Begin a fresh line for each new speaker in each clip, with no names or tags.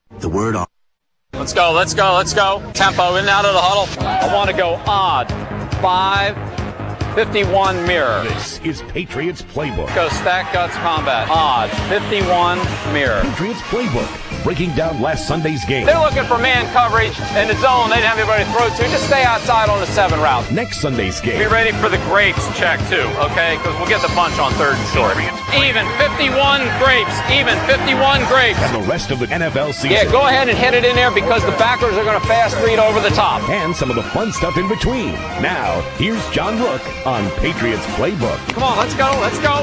The word on.
Let's go. Tempo in and out of the huddle. I want to go odd. 5-51 mirror.
This is Patriots Playbook.
Go stack guts combat. Odd. 51 mirror.
Patriots Playbook. Breaking down last Sunday's game.
They're looking for man coverage in the zone. They didn't have anybody to throw to. Just stay outside on the 7 route.
Next Sunday's game.
Be ready for the grapes check, too, okay? Because we'll get the bunch on 3rd and short. Even 51 grapes. Even 51 grapes.
And the rest of the NFL season.
Yeah, go ahead and hit it in there because the backers are going to fast read over the top.
And some of the fun stuff in between. Now, here's John Rook on Patriots Playbook.
Come on, let's go.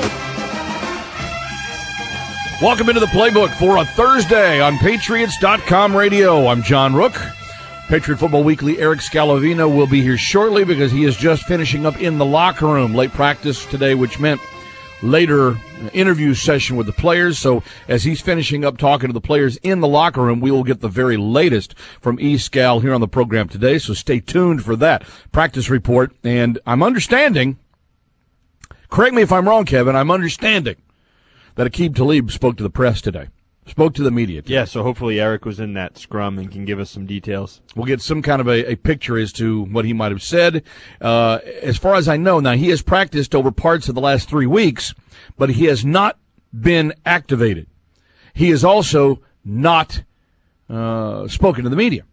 Welcome into the Playbook for a Thursday on Patriots.com radio. I'm John Rook. Patriot Football Weekly Eric Scalavino will be here shortly because he is just finishing up in the locker room. Late practice today, which meant later interview session with the players. So as he's finishing up talking to the players in the locker room, we will get the very latest from E-Scal here on the program today. So stay tuned for that practice report. And I'm understanding, correct me if I'm wrong, Kevin, I'm understanding that Aqib Talib spoke to the press today, spoke to the media today.
Yeah, so hopefully Eric was in that scrum and can give us some details.
We'll get some kind of a picture as to what he might have said. As far as I know, now he has practiced over parts of the last 3 weeks, but he has not been activated. He has also not spoken to the media.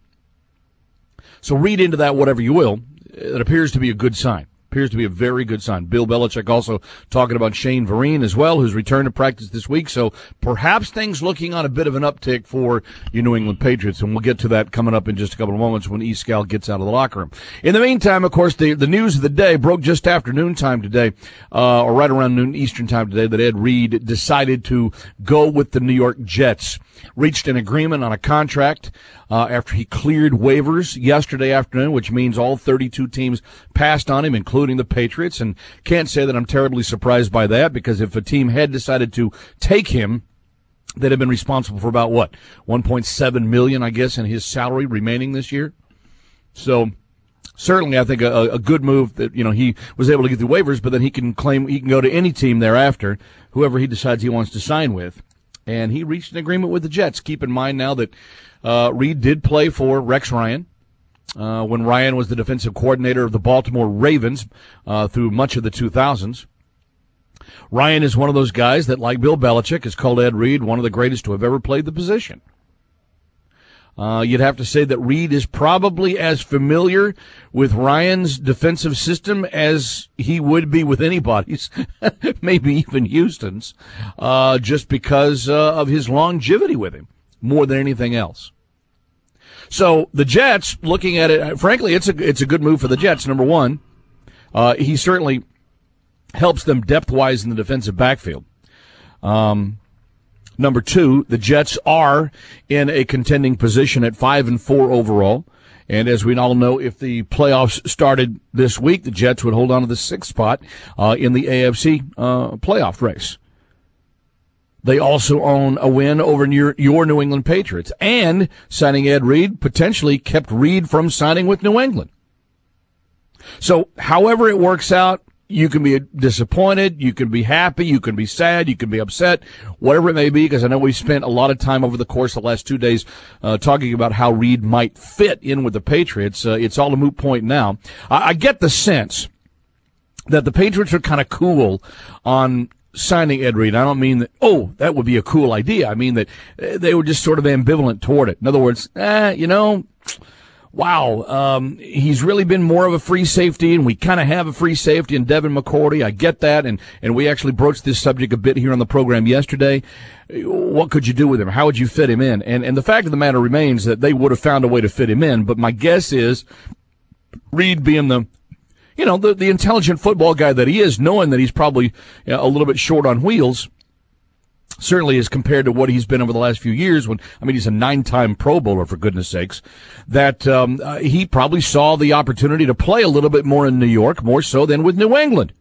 So read into that whatever you will. It appears to be a good sign. Appears to be a very good sign. Bill Belichick also talking about Shane Vereen as well, who's returned to practice this week. So perhaps things looking on a bit of an uptick for you New England Patriots, and we'll get to that coming up in just a couple of moments when E-Scal gets out of the locker room. In the meantime, of course, the news of the day broke just after noontime today, or right around noon Eastern time today, that Ed Reed decided to go with the New York Jets. Reached an agreement on a contract after he cleared waivers yesterday afternoon, which means all 32 teams passed on him, including the Patriots. And can't say that I'm terribly surprised by that, because if a team had decided to take him, they'd have been responsible for about, what, $1.7 million, I guess, in his salary remaining this year. So certainly I think a good move that, he was able to get the waivers, but then he can claim he can go to any team thereafter, whoever he decides he wants to sign with. And he reached an agreement with the Jets. Keep in mind now that Reed did play for Rex Ryan when Ryan was the defensive coordinator of the Baltimore Ravens through much of the 2000s. Ryan is one of those guys that, like Bill Belichick, has called Ed Reed one of the greatest to have ever played the position. You'd have to say that Reed is probably as familiar with Ryan's defensive system as he would be with anybody's, maybe even Houston's, just because of his longevity with him more than anything else. So the Jets, looking at it, frankly, it's a good move for the Jets. Number one, he certainly helps them depth-wise in the defensive backfield. Number two, the Jets are in a contending position at 5-4 overall. And as we all know, if the playoffs started this week, the Jets would hold on to the 6th spot in the AFC playoff race. They also own a win over your New England Patriots. And signing Ed Reed potentially kept Reed from signing with New England. So however it works out, you can be disappointed, you can be happy, you can be sad, you can be upset, whatever it may be, because I know we've spent a lot of time over the course of the last 2 days talking about how Reed might fit in with the Patriots. It's all a moot point now. I get the sense that the Patriots are kind of cool on signing Ed Reed. I don't mean that, that would be a cool idea. I mean that they were just sort of ambivalent toward it. In other words, wow, he's really been more of a free safety, and we kind of have a free safety in Devin McCourty. I get that, and we actually broached this subject a bit here on the program yesterday. What could you do with him? How would you fit him in? And the fact of the matter remains that they would have found a way to fit him in, but my guess is Reed being the intelligent football guy that he is, knowing that he's probably a little bit short on wheels, certainly as compared to what he's been over the last few years he's a 9-time Pro Bowler, for goodness sakes, that he probably saw the opportunity to play a little bit more in New York, more so than with New England.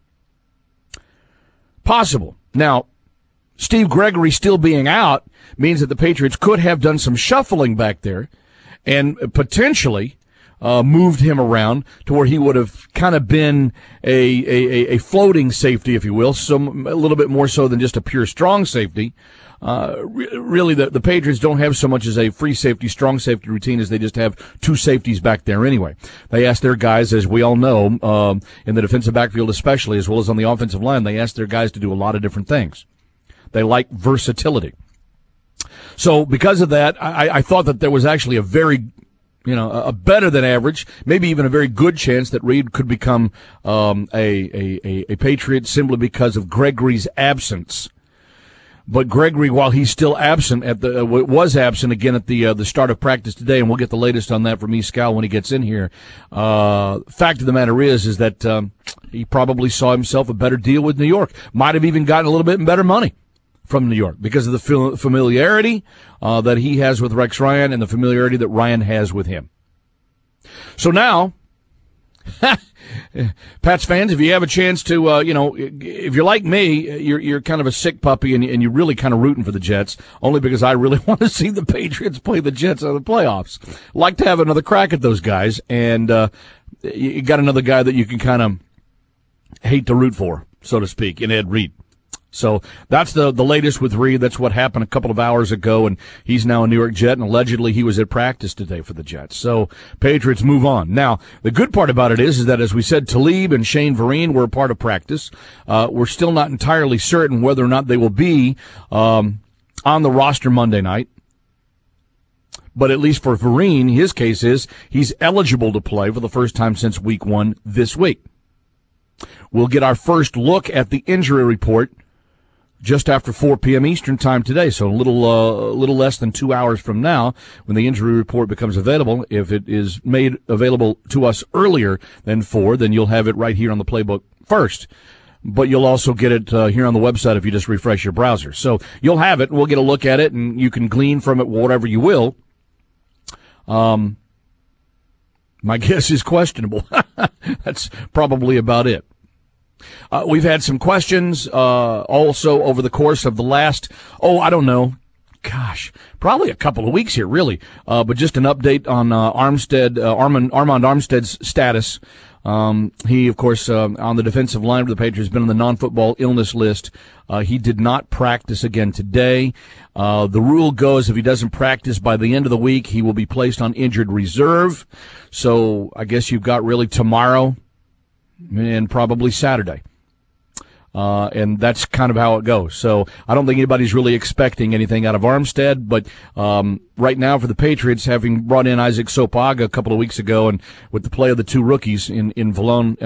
Possible. Now, Steve Gregory still being out means that the Patriots could have done some shuffling back there and potentially moved him around to where he would have kind of been a floating safety, if you will, a little bit more so than just a pure strong safety, really the Patriots don't have so much as a free safety, strong safety routine as they just have two safeties back there anyway. They ask their guys, as we all know, in the defensive backfield especially, as well as on the offensive line, they ask their guys to do a lot of different things. They like versatility. So because of that, I thought that there was actually a very, a better than average, maybe even a very good chance that Reed could become a Patriot simply because of Gregory's absence. But Gregory, while he's still absent was absent again at the start of practice today, and we'll get the latest on that from E. Scal when he gets in here. Fact of the matter is that he probably saw himself a better deal with New York. Might have even gotten a little bit better money from New York because of the familiarity that he has with Rex Ryan and the familiarity that Ryan has with him. So now, Pats fans, if you have a chance to, if you're like me, you're kind of a sick puppy and you're really kind of rooting for the Jets, only because I really want to see the Patriots play the Jets in the playoffs. Like to have another crack at those guys, and you got another guy that you can kind of hate to root for, so to speak, in Ed Reed. So that's the latest with Reed. That's what happened a couple of hours ago, and he's now a New York Jet, and allegedly he was at practice today for the Jets. So Patriots move on. Now, the good part about it is that, as we said, Talib and Shane Vereen were a part of practice. We're still not entirely certain whether or not they will be on the roster Monday night. But at least for Vereen, his case is he's eligible to play for the first time since week 1 this week. We'll get our first look at the injury report just after 4 p.m. Eastern time today, so a little less than 2 hours from now, when the injury report becomes available. If it is made available to us earlier than 4, then you'll have it right here on the playbook first. But you'll also get it here on the website if you just refresh your browser. So you'll have it, and we'll get a look at it, and you can glean from it whatever you will. My guess is questionable. That's probably about it. We've had some questions also over the course of the last, probably a couple of weeks here, really. But just an update on Armand Armstead's status. He, of course, on the defensive line for the Patriots, has been on the non-football illness list. He did not practice again today. The rule goes if he doesn't practice by the end of the week, he will be placed on injured reserve. So I guess you've got really tomorrow and probably Saturday. And that's kind of how it goes. So I don't think anybody's really expecting anything out of Armstead, but right now for the Patriots, having brought in Isaac Sopaga a couple of weeks ago, and with the play of the two rookies in Vallone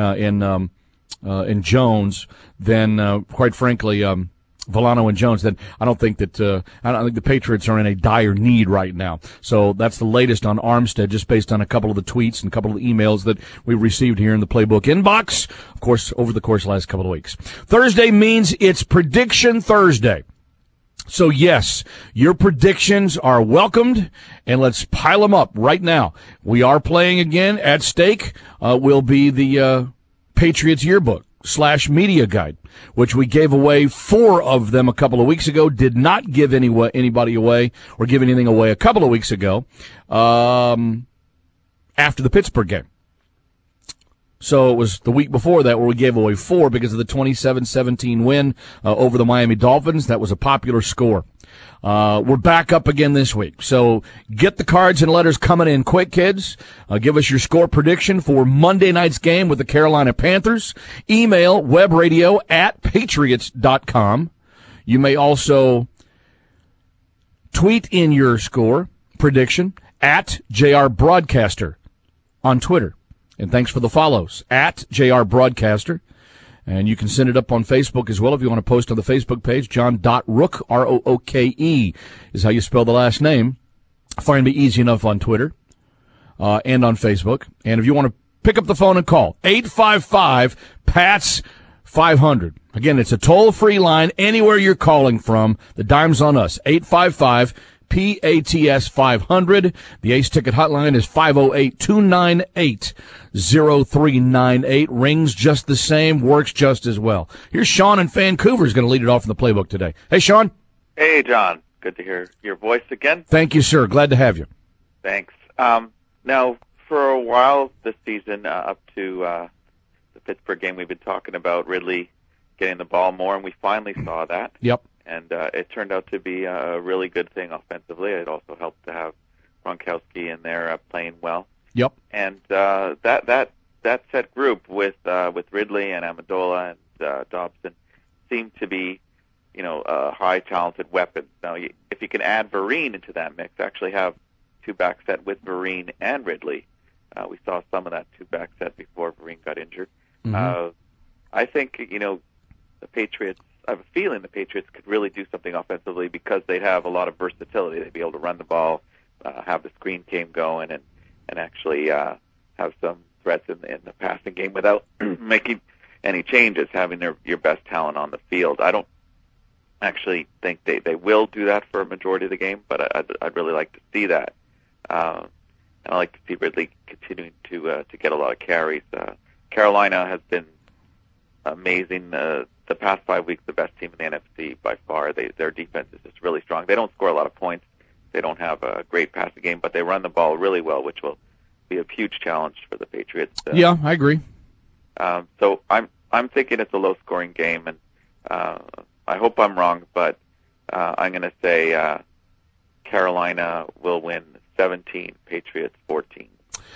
and Jones, then quite frankly, Villano and Jones, then I don't think the Patriots are in a dire need right now. So that's the latest on Armstead, just based on a couple of the tweets and a couple of the emails that we received here in the playbook inbox, of course, over the course of the last couple of weeks. Thursday means it's Prediction Thursday. So yes, your predictions are welcomed, and let's pile them up right now. We are playing again. At stake will be the Patriots yearbook / media guide, which we gave away 4 of them a couple of weeks ago. Did not give anybody away or give anything away a couple of weeks ago after the Pittsburgh game. So it was the week before that where we gave away 4 because of the 27-17 win over the Miami Dolphins. That was a popular score. We're back up again this week. So get the cards and letters coming in quick, kids. Give us your score prediction for Monday night's game with the Carolina Panthers. Email webradio@patriots.com. You may also tweet in your score prediction at JR Broadcaster on Twitter. And thanks for the follows, at JR Broadcaster. And you can send it up on Facebook as well if you want to post on the Facebook page. John.Rooke, R-O-O-K-E, is how you spell the last name. Find me easy enough on Twitter and on Facebook. And if you want to pick up the phone and call, 855-PATS-500. Again, it's a toll-free line anywhere you're calling from. The dime's on us, 855-PATS-500. The Ace Ticket hotline is 508-298-0398. Rings just the same, works just as well. Here's Sean in Vancouver is going to lead it off in the playbook today. Hey, Sean.
Hey, John. Good to hear your voice again.
Thank you, sir. Glad to have you.
Thanks. Now, for a while this season, up to the Pittsburgh game, we've been talking about Ridley getting the ball more, and we finally saw that.
Yep.
and it turned out to be a really good thing offensively. It also helped to have Gronkowski in there playing well.
Yep.
And that set group with Ridley and Amendola and Dobson seemed to be, high talented weapons. Now, if you can add Vereen into that mix, actually have two-back set with Vereen and Ridley. We saw some of that two-back set before Vereen got injured.
Mm-hmm.
I think, the Patriots, I have a feeling the Patriots could really do something offensively because they'd have a lot of versatility. They'd be able to run the ball, have the screen game going, and actually have some threats in the passing game without making any changes, having your best talent on the field. I don't actually think they will do that for a majority of the game, but I'd really like to see that. And I like to see Ridley continuing to get a lot of carries. Carolina has been amazing. The past 5 weeks, the best team in the NFC by far. Their defense is just really strong. They don't score a lot of points. They don't have a great passing game, but they run the ball really well, which will be a huge challenge for the Patriots.
Yeah, I agree.
So I'm thinking it's a low-scoring game, and I hope I'm wrong, but I'm going to say Carolina will win 17, Patriots 14.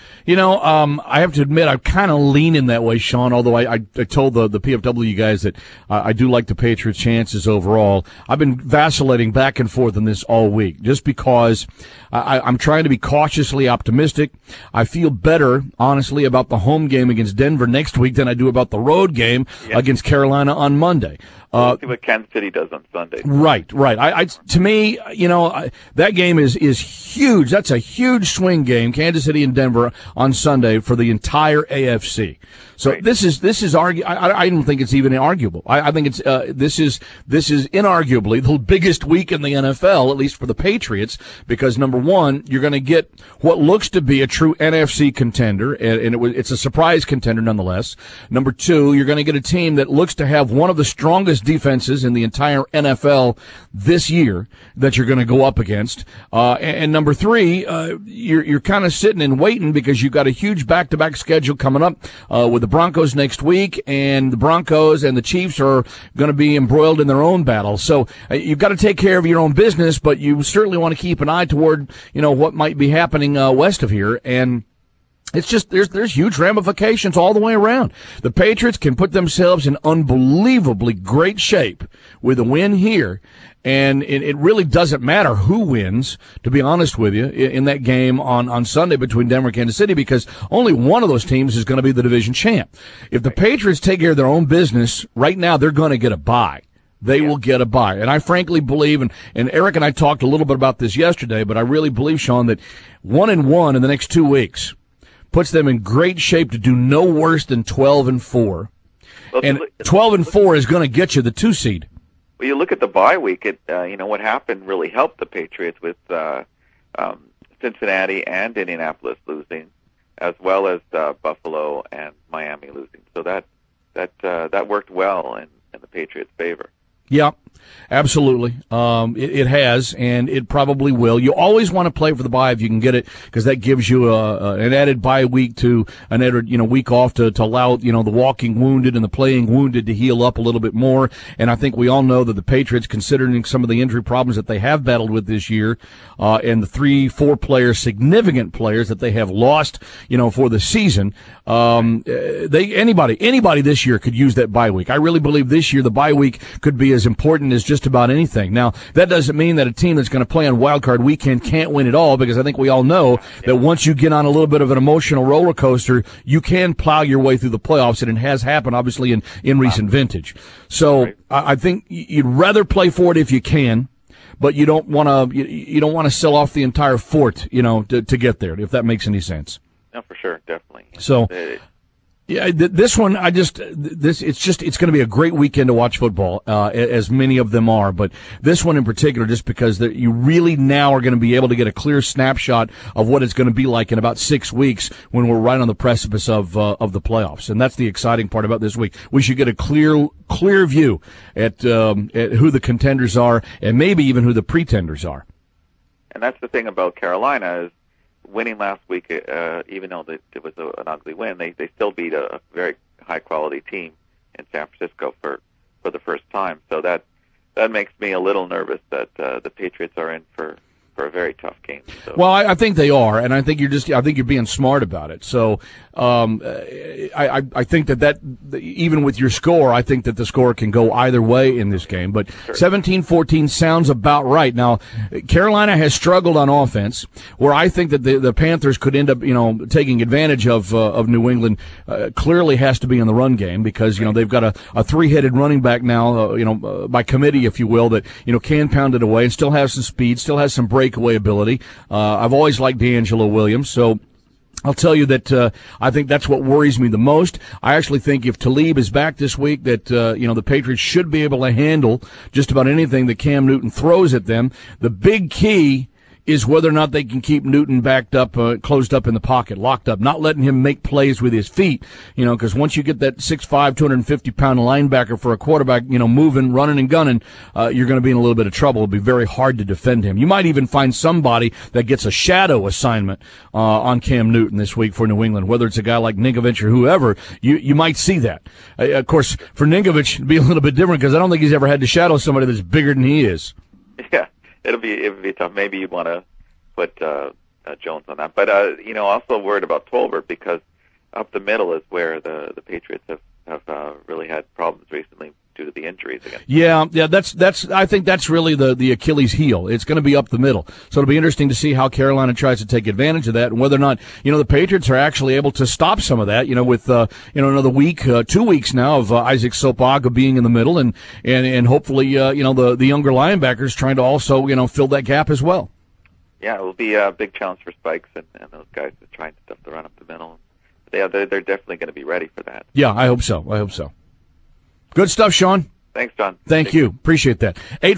I have to admit, I kind of lean in that way, Sean, although I told the PFW guys that I do like the Patriots' chances overall. I've been vacillating back and forth in this all week just because I'm trying to be cautiously optimistic. I feel better, honestly, about the home game against Denver next week than I do about the road game against Carolina on Monday.
We'll see what Kansas City does on Sunday.
Right. To me, that game is huge. That's a huge swing game, Kansas City and Denver on Sunday for the entire AFC. So
right.
this is I don't think it's even arguable. I think it's this is inarguably the biggest week in the NFL, at least for the Patriots, because number one, you're going to get what looks to be a true NFC contender, and it's a surprise contender nonetheless. Number two, you're going to get a team that looks to have one of the strongest defenses in the entire NFL this year that you're going to go up against. And number three, you're kind of sitting and waiting because you've got a huge back-to-back schedule coming up with the Broncos next week, and the Broncos and the Chiefs are going to be embroiled in their own battle. So you've got to take care of your own business, but you certainly want to keep an eye toward, what might be happening west of here. And it's just, there's huge ramifications all the way around. The Patriots can put themselves in unbelievably great shape with a win here. And it really doesn't matter who wins, to be honest with you, in that game on Sunday between Denver and Kansas City, because only one of those teams is going to be the division champ. If the Patriots take care of their own business, right now they're going to get a bye. They will get a bye. And I frankly believe, and Eric and I talked a little bit about this yesterday, but I really believe, Sean, that 1-1 in the next 2 weeks puts them in great shape to do no worse than 12-4.
Well,
and 12-4 is going to get you the 2 seed.
Well, you look at the bye week. What happened really helped the Patriots with Cincinnati and Indianapolis losing, as well as Buffalo and Miami losing. So that worked well in the Patriots' favor.
Yeah, absolutely. It has, and it probably will. You always want to play for the bye if you can get it, because that gives you an added bye week to an added, week off to allow, the walking wounded and the playing wounded to heal up a little bit more. And I think we all know that the Patriots, considering some of the injury problems that they have battled with this year, and the 3-4 players, significant players that they have lost, for the season, anybody this year could use that bye week. I really believe this year the bye week could be as important as just about anything. Now, that doesn't mean that a team that's going to play on Wild Card Weekend can't win it all, because I think we all know that once you get on a little bit of an emotional roller coaster, you can plow your way through the playoffs, and it has happened, obviously, in recent vintage. So I think you'd rather play for it if you can, but you don't want to sell off the entire fort, to get there, if that makes any sense.
No, for sure, definitely.
So, yeah, this one, it's going to be a great weekend to watch football, as many of them are, but this one in particular, just because you really now are going to be able to get a clear snapshot of what it's going to be like in about 6 weeks when we're right on the precipice of the playoffs. And that's the exciting part about this week. We should get a clear view at who the contenders are, and maybe even who the pretenders are.
And that's the thing about Carolina, is winning last week, even though it was an ugly win, they still beat a very high-quality team in San Francisco for the first time. So that that makes me a little nervous that the Patriots are in for a very tough game. So.
Well, I think they are, and I think you're being smart about it. So, I think that even with your score, I think that the score can go either way in this game. But 17-14 sounds about right. Now, Carolina has struggled on offense, where I think that the Panthers could end up, taking advantage of New England. Clearly has to be in the run game because they've got a three-headed running back now, by committee, if you will, that can pound it away and still has some speed, still has some breakaway ability. I've always liked D'Angelo Williams, so I'll tell you that I think that's what worries me the most. I actually think if Talib is back this week, that the Patriots should be able to handle just about anything that Cam Newton throws at them. The big key is whether or not they can keep Newton backed up, closed up in the pocket, locked up, not letting him make plays with his feet, because once you get that 6'5", 250-pound linebacker for a quarterback, moving, running, and gunning, you're going to be in a little bit of trouble. It'll be very hard to defend him. You might even find somebody that gets a shadow assignment on Cam Newton this week for New England, whether it's a guy like Ninkovich or whoever. You might see that. Of course, for Ninkovich, it'll be a little bit different because I don't think he's ever had to shadow somebody that's bigger than he is.
Yeah. It'll be tough. Maybe you want to put Jones on that, but also worried about Tolbert because up the middle is where the Patriots have really had problems recently due to the injuries again.
Yeah. That's. I think that's really the Achilles heel. It's going to be up the middle. So it'll be interesting to see how Carolina tries to take advantage of that and whether or not the Patriots are actually able to stop some of that. With another week, 2 weeks now of Isaac Sopoaga being in the middle and hopefully the younger linebackers trying to also fill that gap as well.
Yeah, it will be a big challenge for Spikes and those guys that trying to stuff the run up the middle. They're definitely going to be ready for that.
Yeah, I hope so. Good stuff, Sean.
Thanks, John.
Thank you. Appreciate that.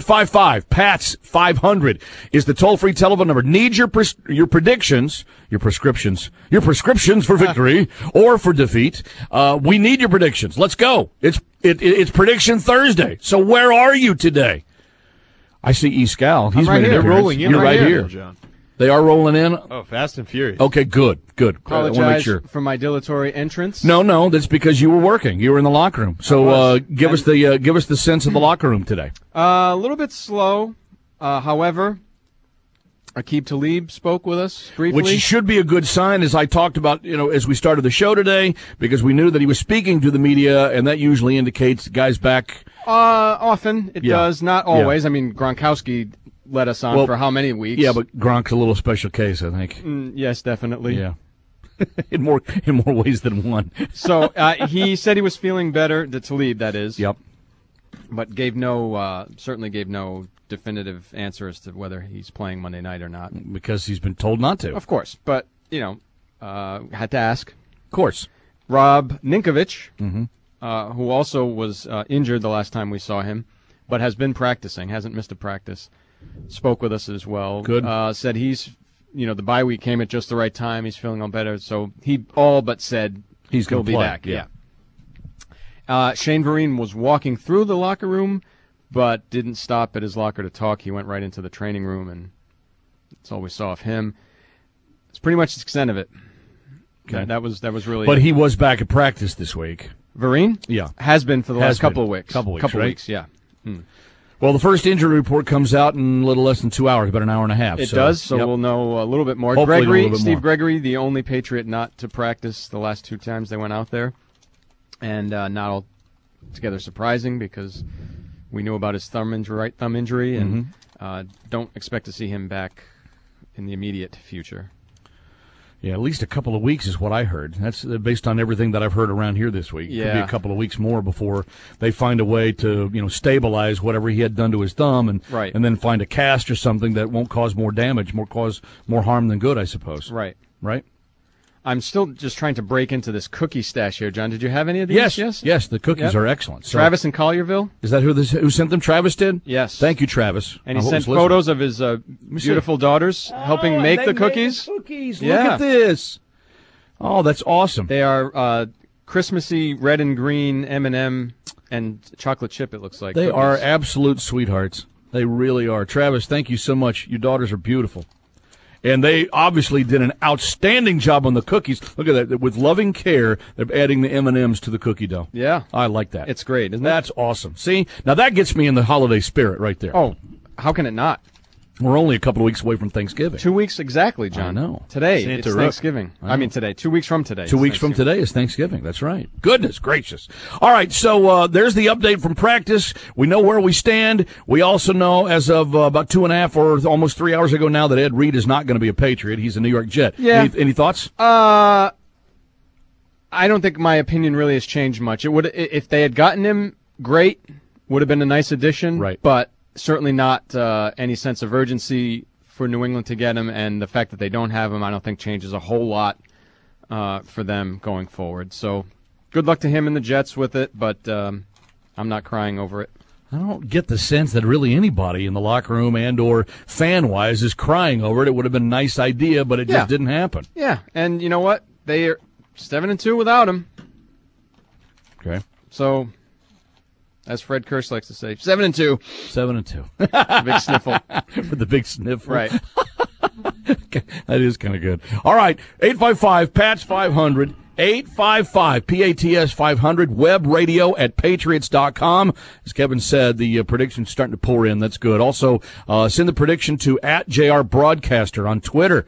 855-PATS-500 is the toll-free telephone number. Need your predictions, your prescriptions for victory or for defeat. We need your predictions. Let's go. It's Prediction Thursday. So where are you today? I see E. Scal. He's
right
ready
here.
to
Rolling in.
You're right here.
John.
They are rolling in.
Oh, fast and furious.
Okay, good.
Apologize for my dilatory entrance.
No, that's because you were working. You were in the locker room. So give us the sense of the locker room today.
A little bit slow. However, Aqib Talib spoke with us briefly.
Which should be a good sign, as I talked about, as we started the show today, because we knew that he was speaking to the media, and that usually indicates the guy's back.
Often it does, not always. Yeah. I mean, Gronkowski led us on for how many weeks?
Yeah, but Gronk's a little special case, I think.
Yes, definitely.
Yeah. in more ways than one.
So he said he was feeling better, the Talib, that is.
Yep.
But certainly gave no definitive answer as to whether he's playing Monday night or not.
Because he's been told not to.
Of course. But, had to ask.
Of course.
Rob Ninkovich, who also was injured the last time we saw him, but has been practicing, hasn't missed a practice, spoke with us as well.
Good.
Said he's, the bye week came at just the right time. He's feeling all better. So he all but said
he's going to
be back. Yeah. Shane Vereen was walking through the locker room, but didn't stop at his locker to talk. He went right into the training room, and that's all we saw of him. It's pretty much the extent of it.
Okay.
That was really.
But he was back at practice this week.
Vereen?
Yeah.
Has been for the last couple of weeks.
Couple
right?
weeks,
yeah.
Well, the first injury report comes out in a little less than 2 hours, about an hour and a half.
It does, so we'll know a little bit more.
Hopefully
Steve Gregory, the only Patriot not to practice the last 2 times they went out there. And not altogether surprising because we knew about his right thumb injury, and don't expect to see him back in the immediate future.
Yeah, at least a couple of weeks is what I heard. That's based on everything that I've heard around here this week.
Yeah.
Could be a couple of weeks more before they find a way to, stabilize whatever he had done to his thumb and then find a cast or something that won't cause more damage, cause more harm than good, I suppose.
Right.
I'm
still just trying to break into this cookie stash here, John. Did you have any of these?
Yes, the cookies are excellent. So,
Travis in Collierville?
Is that who sent them? Travis did?
Yes.
Thank you, Travis.
And he sent photos of his beautiful daughters helping make the cookies.
Look at this. Oh, that's awesome.
They are Christmassy red and green M&M and chocolate chip, it looks like.
They
cookies.
are absolute sweethearts. They really are. Travis, thank you so much. Your daughters are beautiful. And they obviously did an outstanding job on the cookies. Look at that. With loving care, they're adding the M&Ms to the cookie dough.
Yeah.
I like that.
It's great, isn't it?
That's awesome. See? Now that gets me in the holiday spirit right there.
Oh, how can it not?
We're only a couple of weeks away from Thanksgiving.
2 weeks exactly, John.
I know.
Today,
Santa
it's
Rook.
Thanksgiving. I mean today. 2 weeks from today.
2 weeks from today is Thanksgiving. That's right. Goodness gracious. All right, so there's the update from practice. We know where we stand. We also know as of about 2.5 or almost 3 hours ago now that Ed Reed is not going to be a Patriot. He's a New York Jet.
Yeah.
Any thoughts?
I don't think my opinion really has changed much. It would, if they had gotten him, great. Would have been a nice addition.
Right.
But certainly not any sense of urgency for New England to get him, and the fact that they don't have him, I don't think changes a whole lot for them going forward. So good luck to him and the Jets with it, but I'm not crying over it.
I don't get the sense that really anybody in the locker room and or fan-wise is crying over it. It would have been a nice idea, but it just didn't happen.
Yeah, and you know what? They are 7-2 without him.
Okay.
So, as Fred Kirsch likes to say, 7-2.
7-2.
Big sniffle.
With the big sniff.
Right.
That is kind of good. All right, 855-PATS-500, 855-PATS-500, web radio at patriots.com. As Kevin said, the prediction's starting to pour in. That's good. Also, send the prediction to @JRBroadcaster on Twitter.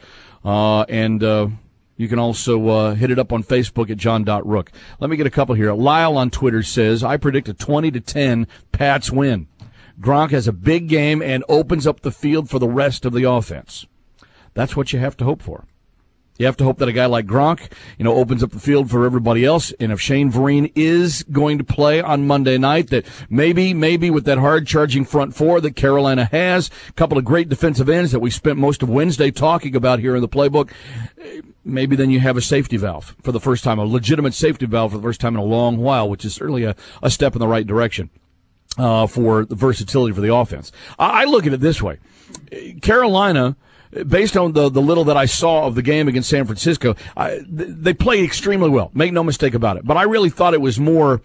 You can also hit it up on Facebook at John.Rook. Let me get a couple here. Lyle on Twitter says, I predict a 20-10 Pats win. Gronk has a big game and opens up the field for the rest of the offense. That's what you have to hope for. You have to hope that a guy like Gronk, opens up the field for everybody else. And if Shane Vereen is going to play on Monday night, that maybe with that hard-charging front four that Carolina has, a couple of great defensive ends that we spent most of Wednesday talking about here in the playbook, maybe then you have a safety valve for the first time, a legitimate safety valve for the first time in a long while, which is certainly a step in the right direction for the versatility for the offense. I look at it this way. Carolina, based on the little that I saw of the game against San Francisco, they played extremely well. Make no mistake about it. But I really thought it was more.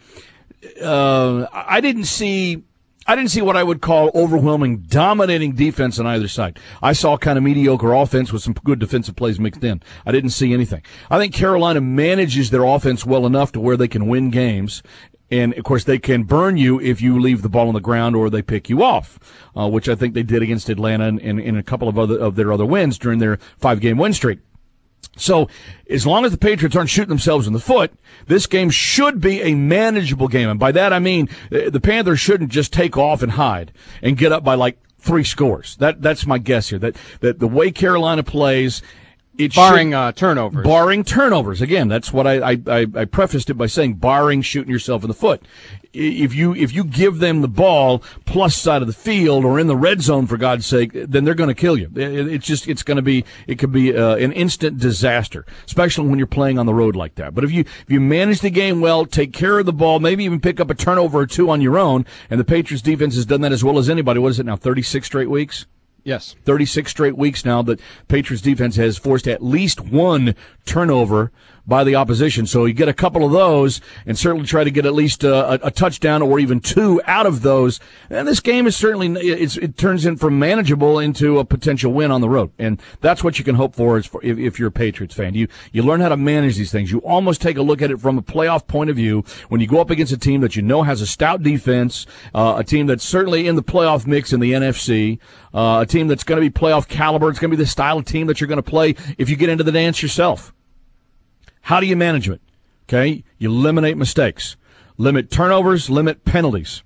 I didn't see what I would call overwhelming, dominating defense on either side. I saw kind of mediocre offense with some good defensive plays mixed in. I didn't see anything. I think Carolina manages their offense well enough to where they can win games. And, of course, they can burn you if you leave the ball on the ground or they pick you off, which I think they did against Atlanta and a couple of their other wins during their 5-game win streak. So as long as the Patriots aren't shooting themselves in the foot, this game should be a manageable game. And by that I mean the Panthers shouldn't just take off and hide and get up by like 3 scores. That's my guess here. That the way Carolina plays,
barring turnovers.
Barring turnovers. Again, that's what I prefaced it by saying barring shooting yourself in the foot. If you give them the ball plus side of the field or in the red zone, for God's sake, then they're going to kill you. It could be an instant disaster, especially when you're playing on the road like that. But if you manage the game well, take care of the ball, maybe even pick up a turnover or 2 on your own, and the Patriots defense has done that as well as anybody. What is it now? 36 straight weeks?
Yes.
36 straight weeks now that Patriots defense has forced at least 1 turnover by the opposition. So you get a couple of those and certainly try to get at least a touchdown or even 2 out of those. And this game is certainly, it turns in from manageable into a potential win on the road. And that's what you can hope for if you're a Patriots fan. You learn how to manage these things. You almost take a look at it from a playoff point of view when you go up against a team that has a stout defense, a team that's certainly in the playoff mix in the NFC, a team that's going to be playoff caliber. It's going to be the style of team that you're going to play if you get into the dance yourself. How do you manage it? Okay, you eliminate mistakes, limit turnovers, limit penalties.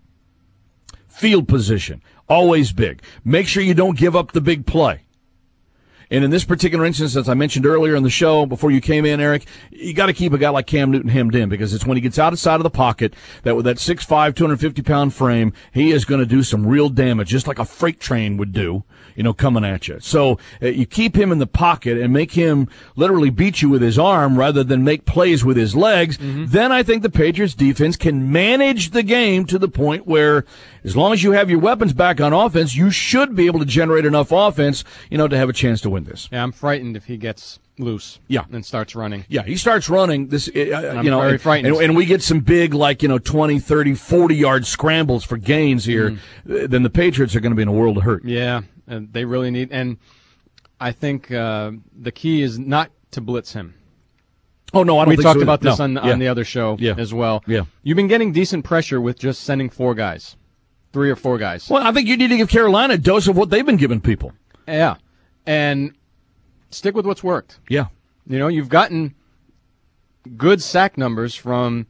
Field position, always big. Make sure you don't give up the big play. And in this particular instance, as I mentioned earlier in the show, before you came in, Eric, you got to keep a guy like Cam Newton hemmed in because it's when he gets outside of the pocket that with that 6'5", 250-pound frame, he is going to do some real damage, just like a freight train would do, coming at you. So you keep him in the pocket and make him literally beat you with his arm rather than make plays with his legs. Mm-hmm. Then I think the Patriots defense can manage the game to the point where as long as you have your weapons back on offense, you should be able to generate enough offense, to have a chance to win this.
Yeah, I'm frightened if he gets loose.
Yeah.
And starts running.
Yeah, he starts running. This,
I'm very frightened.
And we get some big, 20, 30, 40-yard scrambles for gains here. Then the Patriots are going to be in a world of hurt.
Yeah, and they really need. And I think the key is not to blitz him.
Oh, no, I don't
We
think
talked
so
about
either.
this
No.
on the other show as well.
Yeah.
You've been getting decent pressure with just sending 4 guys, 3 or 4 guys.
Well, I think you need to give Carolina a dose of what they've been giving people.
Yeah, and stick with what's worked.
Yeah.
You know, you've gotten good sack numbers from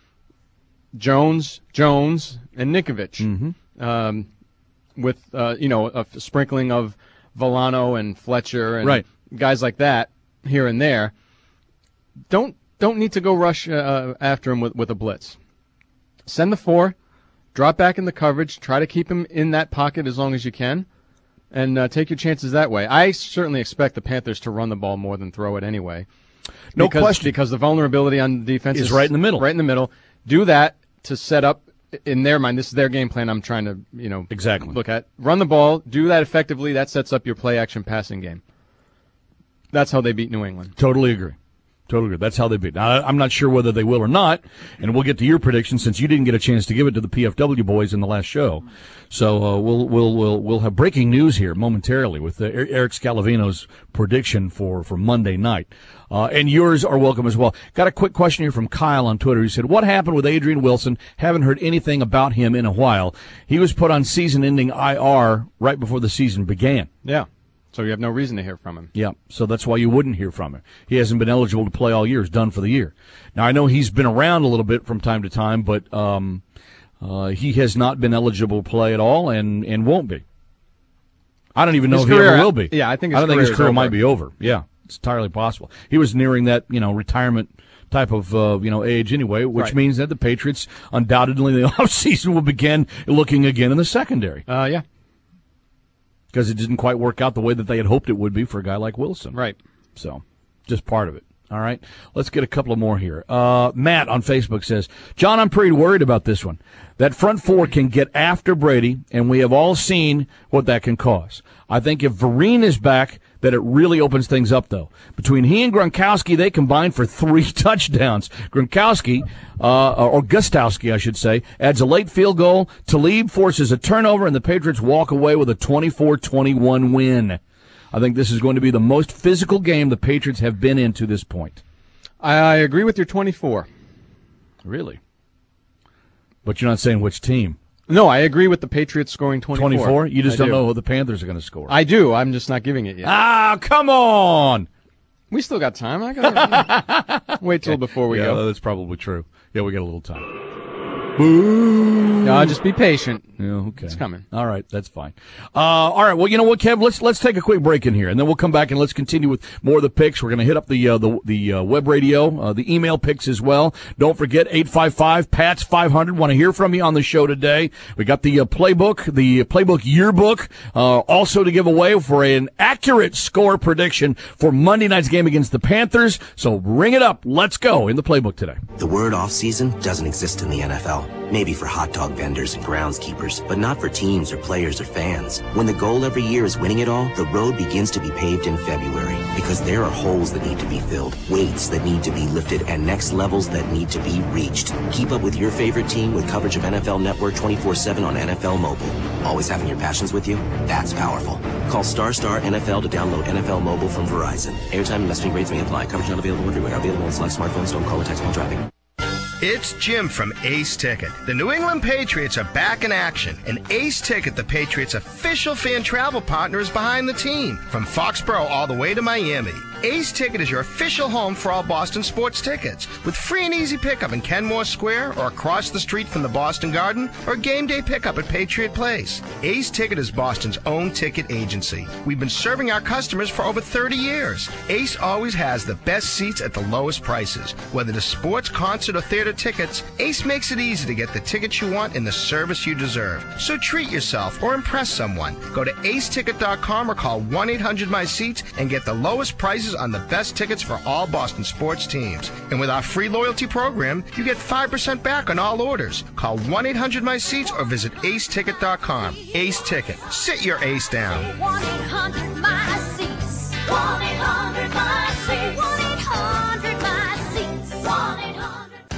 Jones, and Nikovich, with a sprinkling of Volano and Fletcher and guys like that here and there. Don't need to go rush after him with a blitz. Send the 4, drop back in the coverage, try to keep him in that pocket as long as you can, and take your chances that way. I certainly expect the Panthers to run the ball more than throw it anyway.
No question.
Because the vulnerability on defense
is right in the middle.
Right in the middle. Do that to set up, in their mind, this is their game plan I'm trying to
exactly
look at. Run the ball, do that effectively, that sets up your play-action passing game. That's how they beat New England.
Totally agree. That's how they beat. Now, I'm not sure whether they will or not, and we'll get to your prediction since you didn't get a chance to give it to the PFW boys in the last show. So we'll have breaking news here momentarily with Eric Scalavino's prediction for Monday night, and yours are welcome as well. Got a quick question here from Kyle on Twitter. He said, "What happened with Adrian Wilson? Haven't heard anything about him in a while. He was put on season-ending IR right before the season began."
Yeah. So you have no reason to hear from him.
Yeah, so that's why you wouldn't hear from him. He hasn't been eligible to play all year. He's done for the year. Now, I know he's been around a little bit from time to time, but he has not been eligible to play at all and won't be. I don't even know if he ever will be.
Yeah, I think
his career might be over. Yeah, it's entirely possible. He was nearing that, retirement type of age anyway, which means that the Patriots undoubtedly in the offseason will begin looking again in the secondary.
Yeah.
Because it didn't quite work out the way that they had hoped it would be for a guy like Wilson.
Right.
So, just part of it. All right. Let's get a couple of more here. Matt on Facebook says, "John, I'm pretty worried about this one. That front 4 can get after Brady, and we have all seen what that can cause. I think if Vereen is back, that it really opens things up, though. Between he and Gronkowski, they combined for 3 touchdowns. Gronkowski, or Gustowski, I should say, adds a late field goal. Talib forces a turnover, and the Patriots walk away with a 24-21 win. I think this is going to be the most physical game the Patriots have been in to this point."
I agree with your 24.
Really? But you're not saying which team.
No, I agree with the Patriots scoring 24.
24? You just don't know who the Panthers are going to score.
I do. I'm just not giving it yet.
Ah, come on!
We still got time. I got wait till before we go.
That's probably true. Yeah, we got a little time.
Boo! No, just be patient.
Yeah, okay.
It's coming.
All right, that's fine. All right, well, you know what, Kev? Let's take a quick break in here, and then we'll come back and let's continue with more of the picks. We're going to hit up the web radio, the email picks as well. Don't forget 855-PATS-500. Want to hear from you on the show today. We got the playbook yearbook, also to give away for an accurate score prediction for Monday night's game against the Panthers. So ring it up. Let's go in the playbook today.
The word off-season doesn't exist in the NFL. Maybe for hot dog vendors and groundskeepers, but not for teams or players or fans. When the goal every year is winning it all, the road begins to be paved in February because there are holes that need to be filled, weights that need to be lifted, and next levels that need to be reached. Keep up with your favorite team with coverage of NFL Network 24/7 on NFL Mobile. Always having your passions with you? That's powerful. Call Star NFL to download NFL Mobile from Verizon. Airtime and messaging rates may apply. Coverage not available everywhere. Available on select smartphones. Don't call or text while driving.
It's Jim from Ace Ticket. The New England Patriots are back in action, and Ace Ticket, the Patriots' official fan travel partner, is behind the team. From Foxborough all the way to Miami, Ace Ticket is your official home for all Boston sports tickets, with free and easy pickup in Kenmore Square or across the street from the Boston Garden, or game day pickup at Patriot Place. Ace Ticket is Boston's own ticket agency. We've been serving our customers for over 30 years. Ace always has the best seats at the lowest prices. Whether it's sports, concert, or theater tickets, Ace makes it easy to get the tickets you want and the service you deserve. So treat yourself or impress someone. Go to aceticket.com or call 1-800-MY-SEATS and get the lowest prices on the best tickets for all Boston sports teams. And with our free loyalty program, you get 5% back on all orders. Call 1-800-MY-SEATS or visit aceticket.com. Ace Ticket. Sit your ace down.
1-800-MY-SEATS. 1-800-MY-SEATS. 1-800-MY-SEATS. 1-800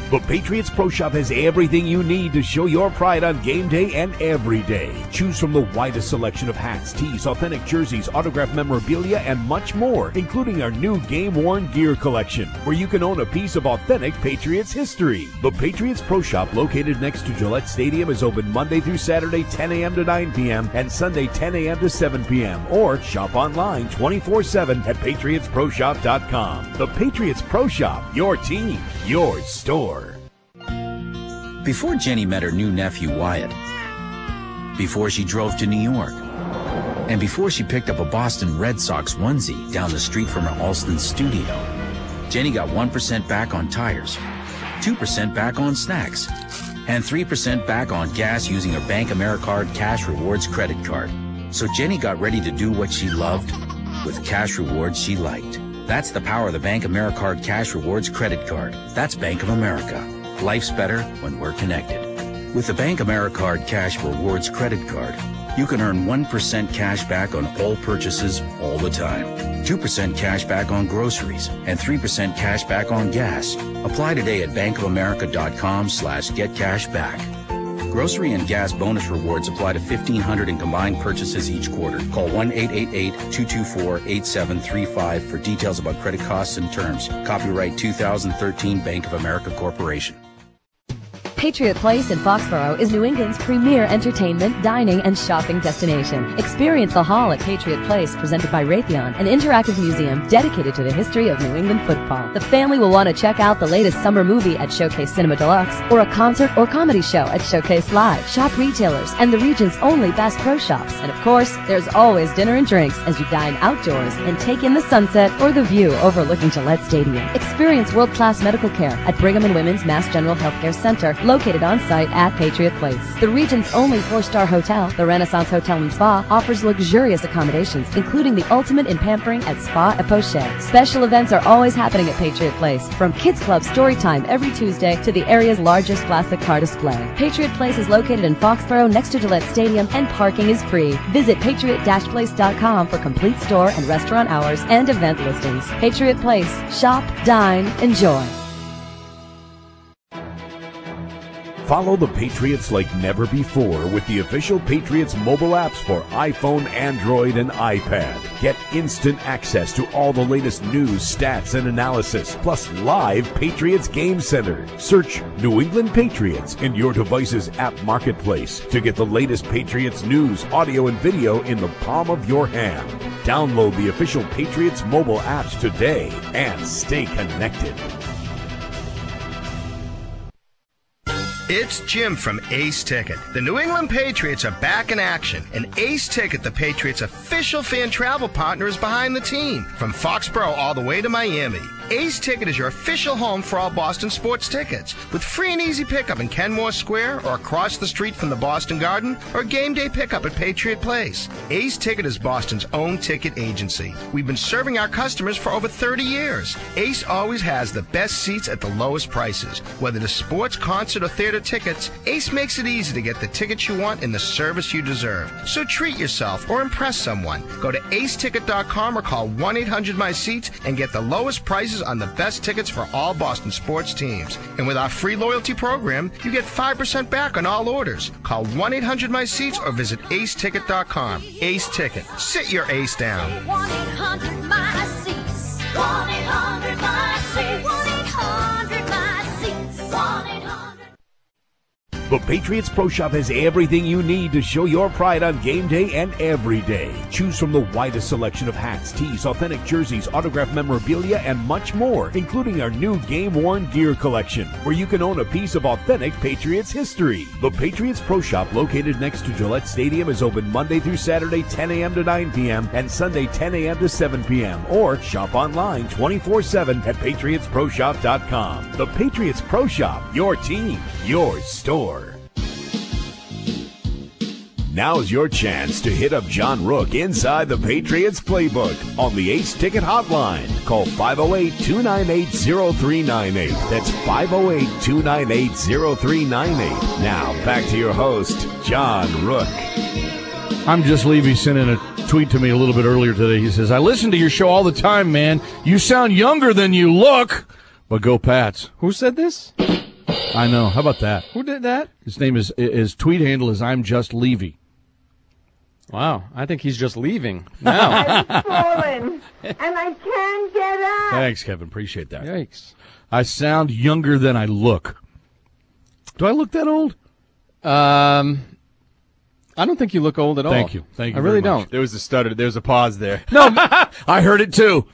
The Patriots Pro Shop has everything you need to show your pride on game day and every day. Choose from the widest selection of hats, tees, authentic jerseys, autographed memorabilia, and much more, including our new game-worn gear collection, where you can own a piece of authentic Patriots history. The Patriots Pro Shop, located next to Gillette Stadium, is open Monday through Saturday 10 a.m. to 9 p.m. and Sunday 10 a.m. to 7 p.m. Or shop online 24/7 at PatriotsProShop.com. The Patriots Pro Shop, your team, your store.
Before Jenny met her new nephew Wyatt, before she drove to New York, and before she picked up a Boston Red Sox onesie down the street from her Alston studio, Jenny got 1% back on tires, 2% back on snacks, and 3% back on gas using her Bank AmeriCard Cash Rewards credit card. So Jenny got ready to do what she loved with cash rewards she liked. That's the power of the Bank AmeriCard Cash Rewards credit card. That's Bank of America. Life's better when we're connected. With the Bank AmeriCard Cash Rewards credit card, you can earn 1% cash back on all purchases all the time, 2% cash back on groceries, and 3% cash back on gas. Apply today at bankofamerica.com/getcashback. Grocery and gas bonus rewards apply to 1,500 in combined purchases each quarter. Call 1-888-224-8735 for details about credit costs and terms. Copyright 2013 Bank of America Corporation.
Patriot Place in Foxborough is New England's premier entertainment, dining, and shopping destination. Experience the Hall at Patriot Place, presented by Raytheon, an interactive museum dedicated to the history of New England football. The family will want to check out the latest summer movie at Showcase Cinema Deluxe, or a concert or comedy show at Showcase Live. Shop retailers and the region's only Bass Pro Shops. And of course, there's always dinner and drinks as you dine outdoors and take in the sunset or the view overlooking Gillette Stadium. Experience world-class medical care at Brigham and Women's Mass General Healthcare Center, located on site at Patriot Place. The region's only 4-star hotel, the Renaissance Hotel and Spa, offers luxurious accommodations, including the ultimate in pampering at Spa et Poche. Special events are always happening at Patriot Place, from Kids Club story time every Tuesday to the area's largest classic car display. Patriot Place is located in Foxborough next to Gillette Stadium, and parking is free. Visit patriot-place.com for complete store and restaurant hours and event listings. Patriot Place. Shop, dine, enjoy.
Follow the Patriots like never before with the official Patriots mobile apps for iPhone, Android, and iPad. Get instant access to all the latest news, stats, and analysis, plus live Patriots Game Center. Search New England Patriots in your device's app marketplace to get the latest Patriots news, audio, and video in the palm of your hand. Download the official Patriots mobile apps today and stay connected.
It's Jim from Ace Ticket. The New England Patriots are back in action, and Ace Ticket, the Patriots' official fan travel partner, is behind the team. From Foxborough all the way to Miami, Ace Ticket is your official home for all Boston sports tickets, with free and easy pickup in Kenmore Square or across the street from the Boston Garden, or game day pickup at Patriot Place. Ace Ticket is Boston's own ticket agency. We've been serving our customers for over 30 years. Ace always has the best seats at the lowest prices. Whether it's sports, concert, or theater tickets, Ace makes it easy to get the tickets you want and the service you deserve. So treat yourself or impress someone. Go to aceticket.com or call 1-800-MY-SEATS and get the lowest prices on the best tickets for all Boston sports teams. And with our free loyalty program, you get 5% back on all orders. Call 1-800-MY-SEATS or visit aceticket.com. Ace Ticket. Sit your ace down.
1-800-MY-SEATS. 1-800-MY-SEATS. 1-800-MY-SEATS. 1-800.
The Patriots Pro Shop has everything you need to show your pride on game day and every day. Choose from the widest selection of hats, tees, authentic jerseys, autographed memorabilia, and much more, including our new game-worn gear collection, where you can own a piece of authentic Patriots history. The Patriots Pro Shop, located next to Gillette Stadium, is open Monday through Saturday 10 a.m. to 9 p.m. and Sunday 10 a.m. to 7 p.m. Or shop online 24/7 at PatriotsProShop.com. The Patriots Pro Shop, your team, your store. Now's your chance to hit up John Rook inside the Patriots playbook on the Ace Ticket hotline. Call 508-298-0398. That's 508-298-0398. Now, back to your host, John Rook.
I'm just Levy sent in a tweet to me a little bit earlier today. He says, I listen to your show all the time, man. You sound younger than you look. But go Pats.
Who said this?
I know. How about that?
Who did that?
His name is, his tweet handle is I'm Just Levy.
Wow, I think he's just leaving now.
I've fallen, and I can't get up.
Thanks, Kevin. Appreciate that.
Yikes.
I sound younger than I look. Do I look that old?
I don't think you look old at all.
Thank you. Thank you
I really
very much.
don't.
There was a stutter. There was a pause there.
No,
I heard it too.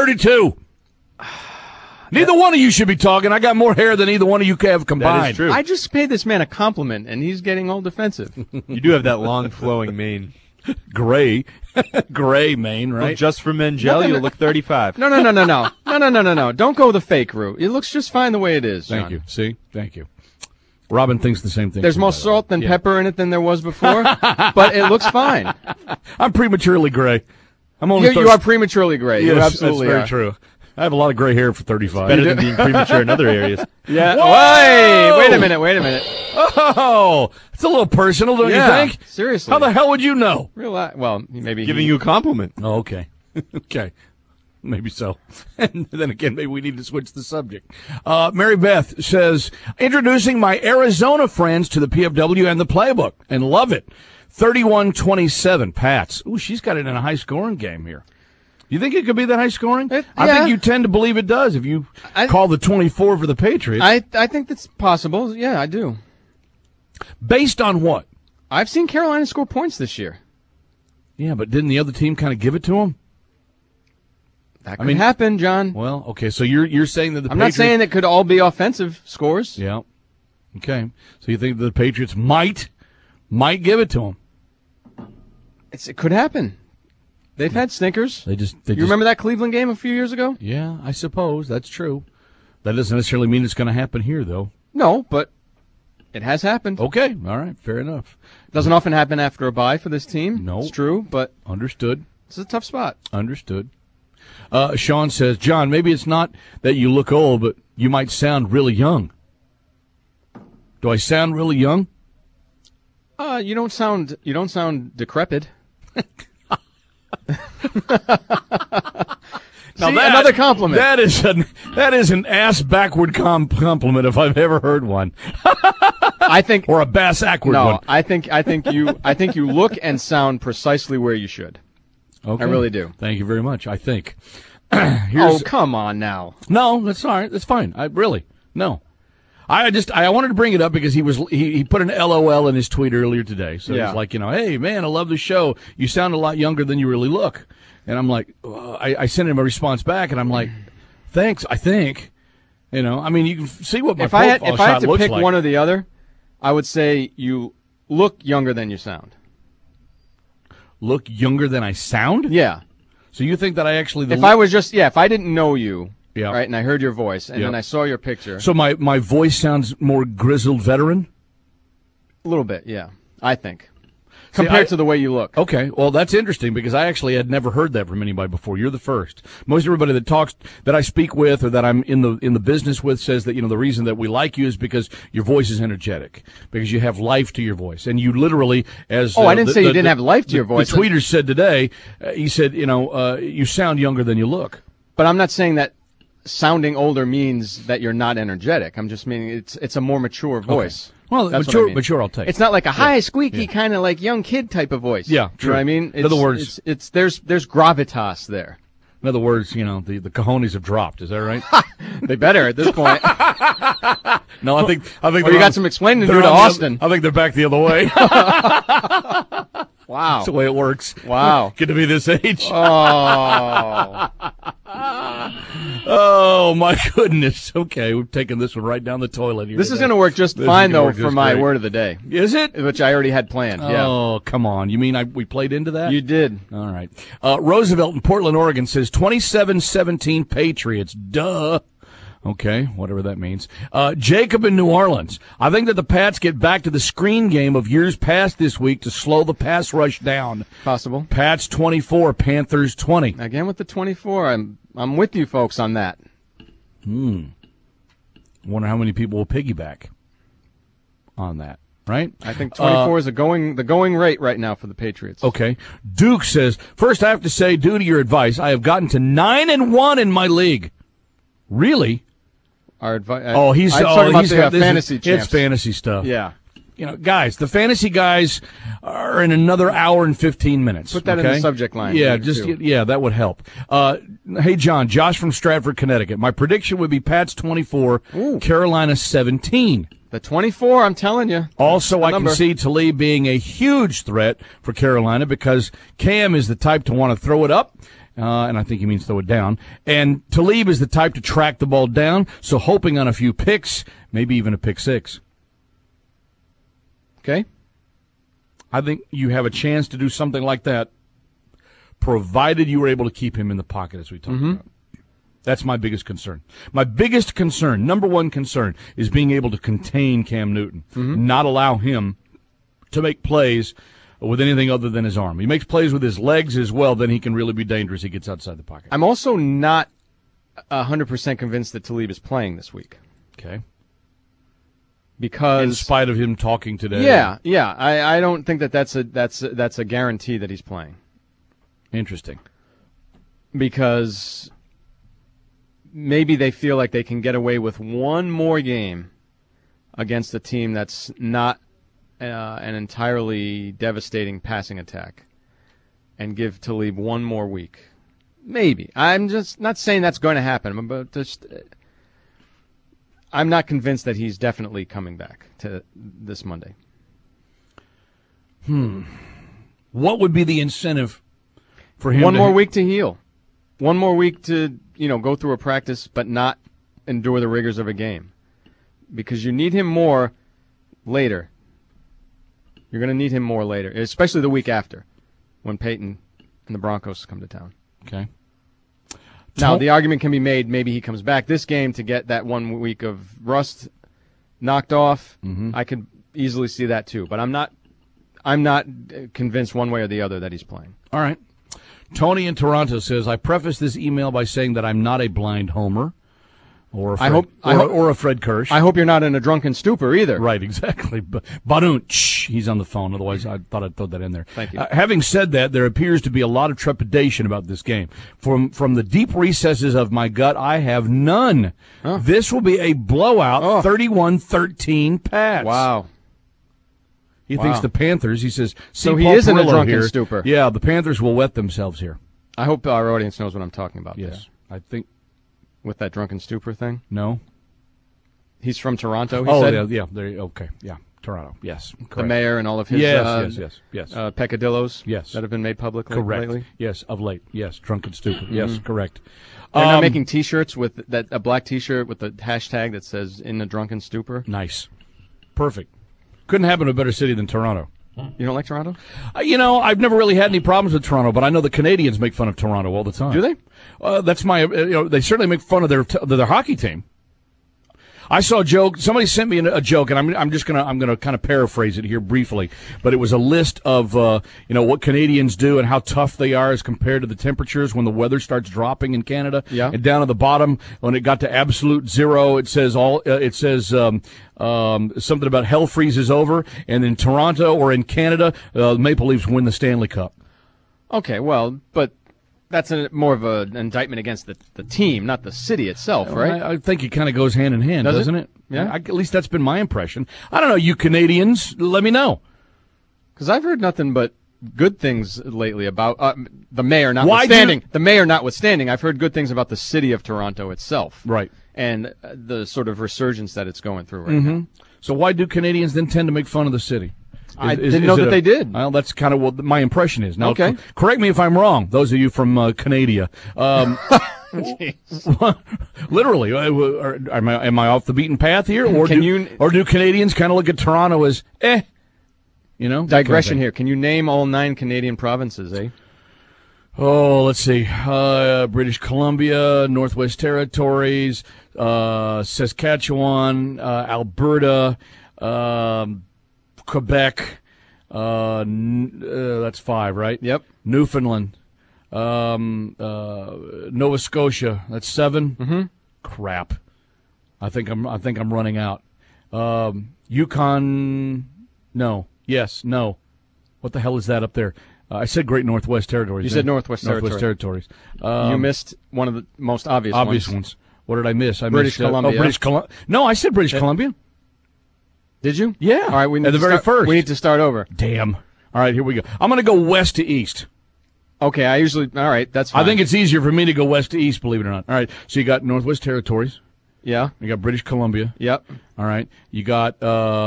Neither one of you should be talking. I got more hair than either one of you have combined.
That is true.
I just paid this man a compliment, and he's getting all defensive.
You do have that long flowing mane.
Gray mane, right?
Well, just for men gel, you'll look 35.
No. Don't go the fake route. It looks just fine the way it is, John.
Thank you. See? Thank you. Robin thinks the same thing.
There's more salt than pepper in it than there was before, but it looks fine.
I'm prematurely gray. I'm only
You are prematurely gray.
Yes,
you absolutely
that's very
are.
true. I have a lot of gray hair for 35.
Better than being premature in other areas.
Yeah.
Whoa!
Wait a minute.
Oh, it's a little personal, don't you think?
Seriously.
How the hell would you know?
Well, maybe
Giving you a compliment.
Oh, okay. Okay. Maybe so. And then again, maybe we need to switch the subject. Mary Beth says, introducing my Arizona friends to the PFW and the playbook, and love it. 31-27, Pats. Ooh, she's got it in a high-scoring game here. You think it could be that high-scoring? I think you tend to believe it does if you call the 24 for the Patriots.
I think that's possible. Yeah, I do.
Based on what?
I've seen Carolina score points this year.
Yeah, but didn't the other team kind of give it to them?
That could happen, John.
Well, okay, so you're saying that the
I'm
Patriots...
not saying it could all be offensive scores.
Yeah. Okay. So you think the Patriots might give it to them?
It could happen. They've had stinkers.
You
remember that Cleveland game a few years ago?
Yeah, I suppose. That's true. That doesn't necessarily mean it's going to happen here, though.
No, but it has happened.
Okay. All right. Fair enough.
Doesn't often happen after a bye for this team.
No.
It's true, but...
Understood.
It's a tough spot.
Understood. Sean says, John, maybe it's not that you look old, but you might sound really young. Do I sound really young?
You don't sound decrepit.
Now
See, another compliment.
That is an ass backward compliment if I've ever heard one.
I think,
or a bass backward one.
No, I think you look and sound precisely where you should.
Okay.
I really do.
Thank you very much. I think.
Oh, come on now.
No, that's all right. That's fine. I wanted to bring it up because he put an LOL in his tweet earlier today. So
Yeah.
he's like, hey man, I love the show. You sound a lot younger than you really look. And I'm like, I sent him a response back, and I'm like, thanks. I think, you can see what my profile shot looks like.
If I had to pick one or the other, I would say you look younger than you sound.
Look younger than I sound?
Yeah.
So you think that I actually?
If I didn't know you,
yeah,
right, and I heard your voice, and then I saw your picture.
So my voice sounds more grizzled veteran?
A little bit, yeah, I think. Compared to the way you look.
Okay, well, that's interesting because I actually had never heard that from anybody before. You're the first. Most everybody that I speak with or that I'm in the business with says that, the reason that we like you is because your voice is energetic, because you have life to your voice. And you literally, as...
I didn't say you didn't have life to your voice.
The tweeter said today, he said, you sound younger than you look.
But I'm not saying that sounding older means that you're not energetic. I'm just meaning it's a more mature voice.
Okay. Well, mature I'll take.
It's not like a high, squeaky, kind of like young kid type of voice.
Yeah, true.
You know what I mean?
In other words...
there's gravitas there.
In other words, the cojones have dropped. Is that right?
They better at this point.
No, I think
you got some explaining to do to Austin.
I think they're back the other way.
Wow.
That's the way it works.
Wow.
Good to be this age.
Oh.
Oh, my goodness. Okay, we've taken this one right down the toilet here.
This is going to work just fine, though, for my word of the day.
Is it?
Which I already had planned, yeah.
Oh, come on. You mean we played into that?
You did.
All right. Roosevelt in Portland, Oregon says 27-17 Patriots. Duh. Okay, whatever that means. Jacob in New Orleans. I think that the Pats get back to the screen game of years past this week to slow the pass rush down.
Possible.
Pats 24, Panthers 20.
Again with the 24. I'm with you folks on that.
Wonder how many people will piggyback on that, right?
I think 24 is the going rate right now for the Patriots.
Okay. Duke says, first I have to say, due to your advice, I have gotten to 9-1 in my league. Really?
our advice.
He's
talking about the
got this.
fantasy champs.
It's fantasy stuff.
Yeah.
Guys, the fantasy guys are in another hour and 15 minutes.
Put that in the subject line.
Yeah, that would help. Hey, John, Josh from Stratford, Connecticut. My prediction would be Pats 24, Carolina 17.
The 24, I'm telling you.
Also, I can see Talib being a huge threat for Carolina because Cam is the type to want to throw it up. And I think he means throw it down. And Talib is the type to track the ball down, so hoping on a few picks, maybe even a pick six.
Okay.
I think you have a chance to do something like that, provided you were able to keep him in the pocket, as we talked about. That's my biggest concern. My biggest concern, number one concern, is being able to contain Cam Newton, not allow him to make plays with anything other than his arm. He makes plays with his legs as well, then he can really be dangerous. He gets outside the pocket.
I'm also not 100% convinced that Talib is playing this week.
Okay.
Because
in spite of him talking today.
Yeah. I don't think that's a guarantee that he's playing.
Interesting.
Because maybe they feel like they can get away with one more game against a team that's not an entirely devastating passing attack and give Talib one more week. Maybe. I'm just not saying that's going to happen, but just I'm not convinced that he's definitely coming back to this Monday.
What would be the incentive for him?
One more week to heal. One more week to, go through a practice but not endure the rigors of a game. Because you need him more later. You're going to need him more later, especially the week after when Peyton and the Broncos come to town.
Okay.
Now, the argument can be made maybe he comes back this game to get that 1 week of rust knocked off. I could easily see that too, but I'm not convinced one way or the other that he's playing.
All right. Tony in Toronto says, I preface this email by saying that I'm not a blind homer or a Fred Kirsch.
I hope you're not in a drunken stupor either.
Right, exactly. Badunch, he's on the phone. Otherwise, I thought I'd throw that in there.
Thank you.
Having said that, there appears to be a lot of trepidation about this game. From the deep recesses of my gut, I have none. Oh. This will be a blowout, 31-13 Pats.
Wow.
He thinks the Panthers, he says,
so he is in a drunken stupor.
Yeah, the Panthers will wet themselves here.
I hope our audience knows what I'm talking about.
Yes,
there.
I think.
With that drunken stupor thing?
No.
He's from Toronto, he said?
Okay. Yeah, Toronto, yes. Correct.
The mayor and all of his
yes.
peccadillos
yes.
that have been made public lately?
Yes, of late. Yes, drunken stupor. Yes, correct.
They're not making T-shirts with a black T-shirt with the hashtag that says "in the drunken stupor."
Nice, perfect. Couldn't happen to a better city than Toronto.
You don't like Toronto?
I've never really had any problems with Toronto, but I know the Canadians make fun of Toronto all the time.
Do they?
That's they certainly make fun of their hockey team. I saw a joke. Somebody sent me a joke, and I'm gonna kind of paraphrase it here briefly. But it was a list of what Canadians do and how tough they are as compared to the temperatures when the weather starts dropping in Canada.
Yeah.
And down at the bottom, when it got to absolute zero, it says something about hell freezes over. And in Toronto or in Canada, the Maple Leafs win the Stanley Cup.
Okay, well, but that's more of an indictment against the team, not the city itself, right?
I think it kind of goes hand in hand, doesn't it?
Yeah.
At least that's been my impression. I don't know, you Canadians, let me know.
Because I've heard nothing but good things lately about the mayor notwithstanding. The mayor notwithstanding, I've heard good things about the city of Toronto itself.
Right.
And the sort of resurgence that it's going through right now.
So why do Canadians then tend to make fun of the city?
I didn't know that they did.
Well, that's kind of what my impression is. Now,
okay.
Correct me if I'm wrong, those of you from Canada. Literally, am I off the beaten path here? Or do Canadians kind of look at Toronto as,
Digression here. Can you name all 9 Canadian provinces, eh?
Oh, let's see. British Columbia, Northwest Territories, Saskatchewan, Alberta, Quebec, that's 5, right?
Yep.
Newfoundland, Nova Scotia, that's 7.
Mm-hmm.
Crap. I think I'm running out. Yukon, no. Yes, no. What the hell is that up there? I said Great Northwest Territories.
You said Northwest Territories.
Territories.
You missed one of the most obvious ones.
What did I miss? I
British
missed,
Columbia.
British Columbia. No, I said British Columbia.
Did you?
Yeah.
All right, we need
at the
to
very
start,
first.
We need to start over.
Damn. All right, here we go. I'm going to go west to east.
Okay, all right, that's fine.
I think it's easier for me to go west to east, believe it or not. All right, so you got Northwest Territories.
Yeah.
You got British Columbia.
Yep.
All right. You got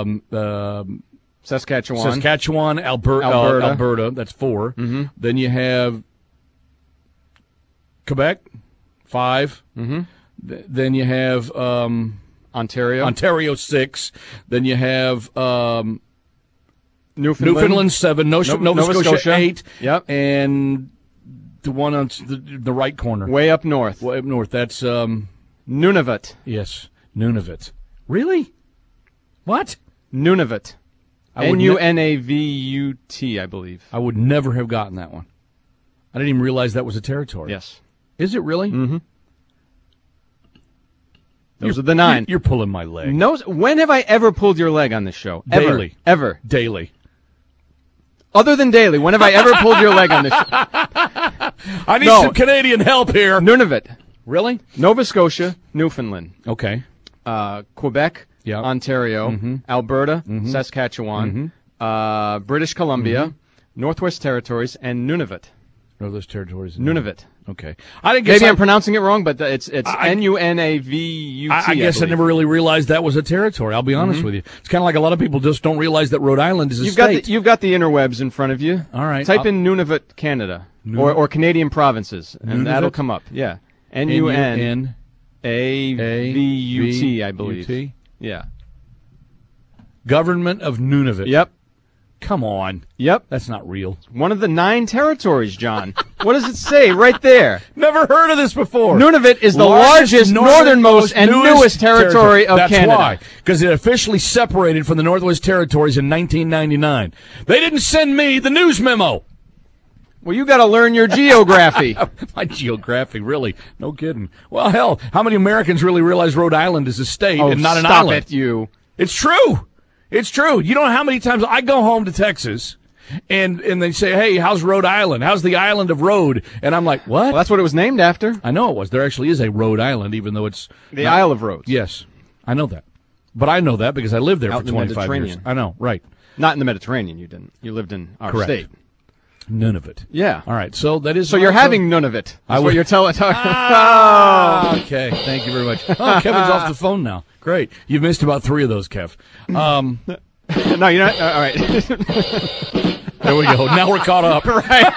Saskatchewan.
Alberta. That's 4.
Mm-hmm.
Then you have Quebec, 5.
Mm-hmm.
Then you have
Ontario,
6. Then you have
Newfoundland
7. Nova Scotia 8.
Yep.
And the one on the right corner.
Way up north.
Way up north. That's
Nunavut.
Yes, Nunavut. Really? What?
Nunavut. Nunavut, I believe.
I would never have gotten that one. I didn't even realize that was a territory.
Yes.
Is it really?
Mm-hmm. Those are the 9.
You're pulling my leg.
No, when have I ever pulled your leg on this show?
Daily.
Ever.
Daily.
Other than daily, when have I ever pulled your leg on this show?
I need some Canadian help here.
Nunavut.
Really?
Nova Scotia, Newfoundland.
Okay.
Quebec,
Yeah.
Ontario,
Mm-hmm.
Alberta, Saskatchewan, British Columbia, Northwest Territories, and Nunavut.
Northwest Territories.
Nunavut.
Okay. I didn't guess
Maybe I'm pronouncing it wrong, but it's Nunavut.
I guess I never really realized that was a territory. I'll be honest with you. It's kind of like a lot of people just don't realize that Rhode Island is a state.
You've got the interwebs in front of you.
All right.
Type in Nunavut, Canada, or Canadian provinces, and that'll come up. Yeah. Nunavut, I believe. Yeah.
Government of Nunavut.
Yep.
Come on.
Yep.
That's not real.
One of the 9 territories, John. What does it say right there?
Never heard of this before.
Nunavut is the largest, northernmost, and newest territory of
That's
Canada.
That's why. Because it officially separated from the Northwest Territories in 1999. They didn't send me the news memo.
Well, you got to learn your geography.
My geography, really. No kidding. Well, hell, how many Americans really realize Rhode Island is a state and not an island?
Stop it, you.
It's true. It's true. You don't know how many times I go home to Texas and they say, hey, how's Rhode Island? How's the island of Rhode? And I'm like, what?
Well, that's what it was named after.
I know it was. There actually is a Rhode Island, even though it's
the Isle of Rhodes.
Yes, I know that. But I know that because I lived there
Out
for
in the
25
Mediterranean.
years. I know, right.
Not in the Mediterranean, you didn't. You lived in our
Correct.
state.
Nunavut.
Yeah.
All right. So that is.
So you're having Nunavut. That's what you're telling.
Okay. Thank you very much. Oh, Kevin's off the phone now. Great. You've missed about 3 of those, Kev.
No, you're not. All right.
There we go. Now we're caught up.
Right.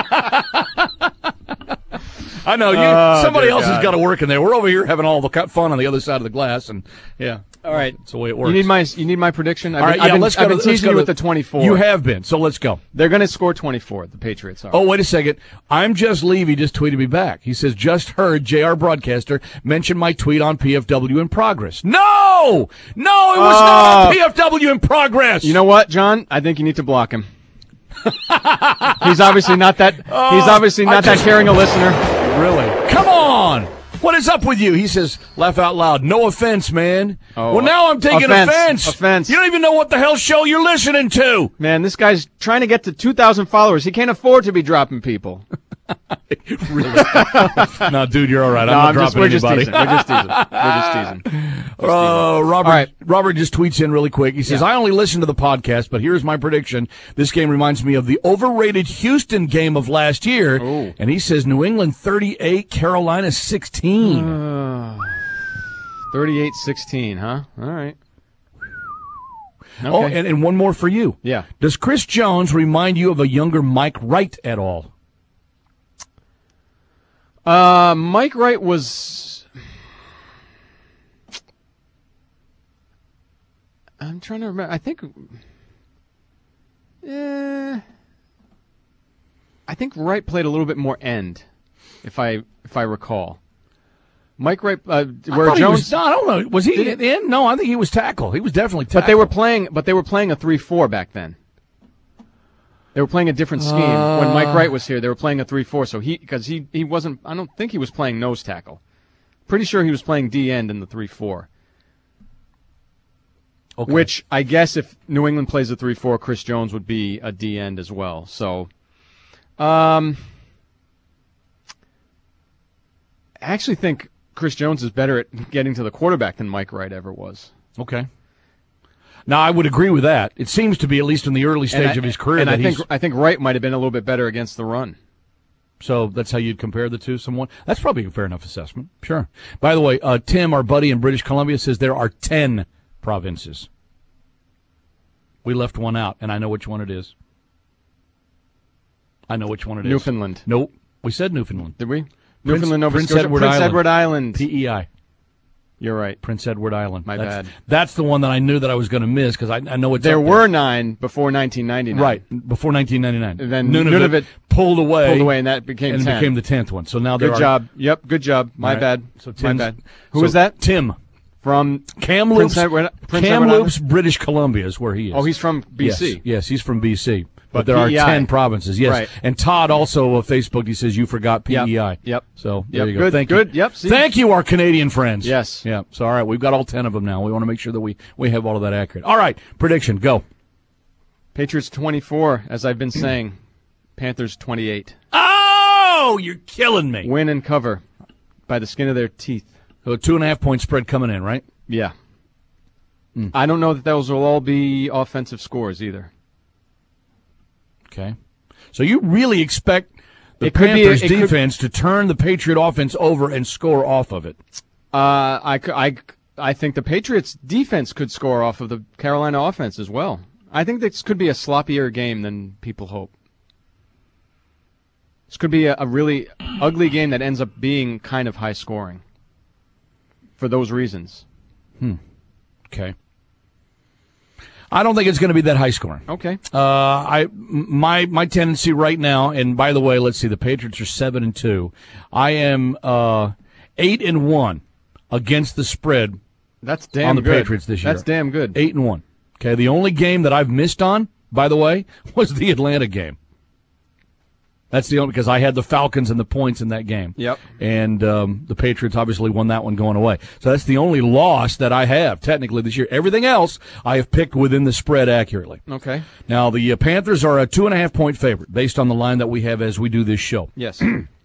I know. Somebody else has got to work in there. We're over here having all the fun on the other side of the glass, and yeah.
All right.
That's the way it works.
You need my prediction?
All right, yeah,
I've been teasing you with the 24.
You have been, so let's go.
They're going to score 24, the Patriots are.
Oh, wait a second. I'm Just Levy just tweeted me back. He says, just heard JR Broadcaster mention my tweet on PFW in progress. No! No, it was not on PFW in progress!
You know what, John? I think you need to block him. He's obviously not that. He's obviously not that caring a listener.
Really? Come on! What is up with you? He says, laugh out loud. No offense, man.
Oh,
well, now I'm taking offense.
Offense.
You don't even know what the hell show you're listening to.
Man, this guy's trying to get to 2,000 followers. He can't afford to be dropping people.
Really? No, dude, you're all right.
I'm
not dropping anybody.
We're just teasing.
Robert just tweets in really quick. He says, I only listen to the podcast, but here's my prediction. This game reminds me of the overrated Houston game of last year.
Ooh.
And he says New England 38, Carolina 16.
38-16, huh? All right. Okay.
Oh, and one more for you.
Yeah.
Does Chris Jones remind you of a younger Mike Wright at all?
Mike Wright was... I'm trying to remember. I think Wright played a little bit more end, if I recall. Mike Wright, where Jones...
I don't know. Was he in? No, I think he was tackle. He was definitely tackle.
But they were playing a 3-4 back then. They were playing a different scheme. When Mike Wright was here, they were playing a 3-4. So he wasn't, I don't think he was playing nose tackle. Pretty sure he was playing D-end in the 3-4.
Okay.
Which, I guess if New England plays a 3-4, Chris Jones would be a D-end as well. So, I actually think Chris Jones is better at getting to the quarterback than Mike Wright ever was.
Okay. Now, I would agree with that. It seems to be, at least in the early stage of his career,
and
that
I think Wright might have been a little bit better against the run.
So that's how you'd compare the two somewhat? That's probably a fair enough assessment. Sure. By the way, Tim, our buddy in British Columbia, says there are 10 provinces. We left one out, and I know which one it is.
Newfoundland.
Nope. We said Newfoundland.
Did we? Newfoundland, Nova
Prince
Scotia.
Edward
Edward Island.
PEI.
You're right.
Prince Edward Island.
My bad.
That's the one that I knew that I was going to miss because I know it's
There were 9 before 1999.
Right, before 1999.
And then
Nunavut pulled away,
and that became 10.
And became the 10th one. So now there
Good job. Yep, good job. My bad.
So
My bad. Who was that?
Tim.
From
Kamloops,
Prince
Kamloops, British Columbia is where he is.
Oh, he's from BC.
Yes, he's from BC. But there
PEI.
are 10 provinces, yes.
Right.
And Todd also Facebooked, he says, you forgot PEI.
Yep.
So there you go.
Good,
Thank
good.
you.
Yep. See?
Thank you, our Canadian friends.
Yes.
Yeah. So, all right, we've got all 10 of them now. We want to make sure that we have all of that accurate. All right, prediction, go.
Patriots 24, as I've been saying. Panthers 28.
Oh, you're killing me.
Win and cover by the skin of their teeth.
So a 2.5-point spread coming in, right?
Yeah. I don't know that those will all be offensive scores either.
Okay. So you really expect the
It could be-
Panthers
it could-
defense to turn the Patriot offense over and score off of it?
I think the Patriots defense could score off of the Carolina offense as well. I think this could be a sloppier game than people hope. This could be a really ugly game that ends up being kind of high scoring for those reasons.
Okay. I don't think it's going to be that high scoring.
Okay.
My tendency right now, and by the way, let's see, the Patriots are 7-2. I am 8-1 against the spread.
That's damn
on the
good.
Patriots this year.
That's damn good.
8-1. Okay. The only game that I've missed on, by the way, was the Atlanta game. That's the only, because I had the Falcons and the points in that game.
Yep.
And the Patriots obviously won that one going away. So that's the only loss that I have technically this year. Everything else I have picked within the spread accurately.
Okay.
Now the Panthers are a 2.5-point favorite based on the line that we have as we do this show.
Yes.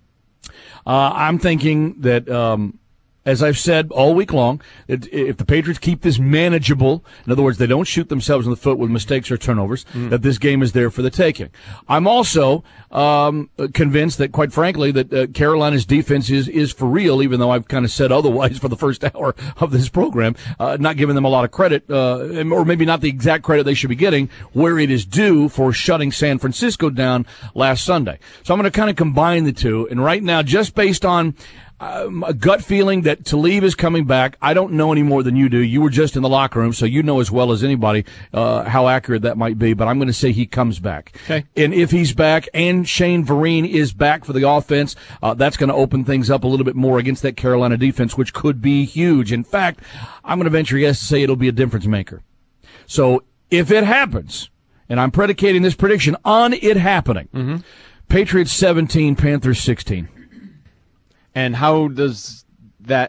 I'm thinking that, as I've said all week long, if the Patriots keep this manageable, in other words, they don't shoot themselves in the foot with mistakes or turnovers, that this game is there for the taking. I'm also convinced that, quite frankly, that Carolina's defense is for real, even though I've kind of said otherwise for the first hour of this program, not giving them a lot of credit, or maybe not the exact credit they should be getting, where it is due for shutting San Francisco down last Sunday. So I'm going to kind of combine the two, and right now, just based on a gut feeling that Talib is coming back. I don't know any more than you do. You were just in the locker room, so you know as well as anybody how accurate that might be, but I'm going to say he comes back.
Okay.
And if he's back and Shane Vereen is back for the offense, that's going to open things up a little bit more against that Carolina defense, which could be huge. In fact, I'm going to venture a guess to say it'll be a difference maker. So if it happens, and I'm predicating this prediction on it happening, Patriots 17, Panthers 16.
And how does that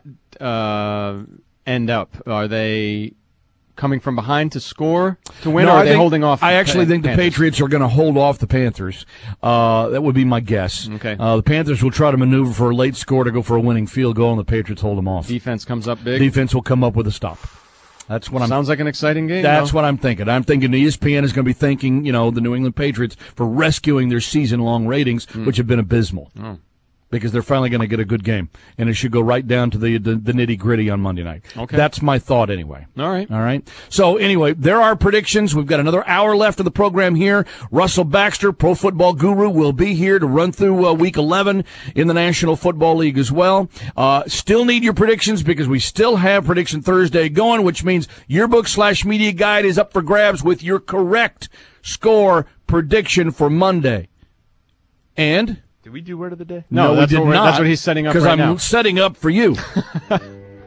end up? Are they coming from behind to score to win, or are they holding off?
I actually think the
Panthers?
Patriots are going to hold off the Panthers. That would be my guess.
Okay.
The Panthers will try to maneuver for a late score to go for a winning field goal, and the Patriots hold them off.
Defense comes up big.
Defense will come up with a stop. That's what I'm.
Sounds like an exciting game.
That's
though.
what I'm thinking. I'm thinking ESPN is going to be thanking, the New England Patriots for rescuing their season-long ratings, which have been abysmal.
Oh.
Because they're finally going to get a good game, and it should go right down to the nitty-gritty on Monday night.
Okay.
That's my thought anyway.
All right.
All right. So anyway, there are predictions. We've got another hour left of the program here. Russell Baxter, Pro Football Guru, will be here to run through Week 11 in the National Football League as well. Still need your predictions because we still have Prediction Thursday going, which means Yearbook/Media Guide is up for grabs with your correct score prediction for Monday. And...
Did we do word of the day?
No,
we
that's
did
what
not.
That's what he's setting up right
Because
now.
I'm setting up for you.
Thought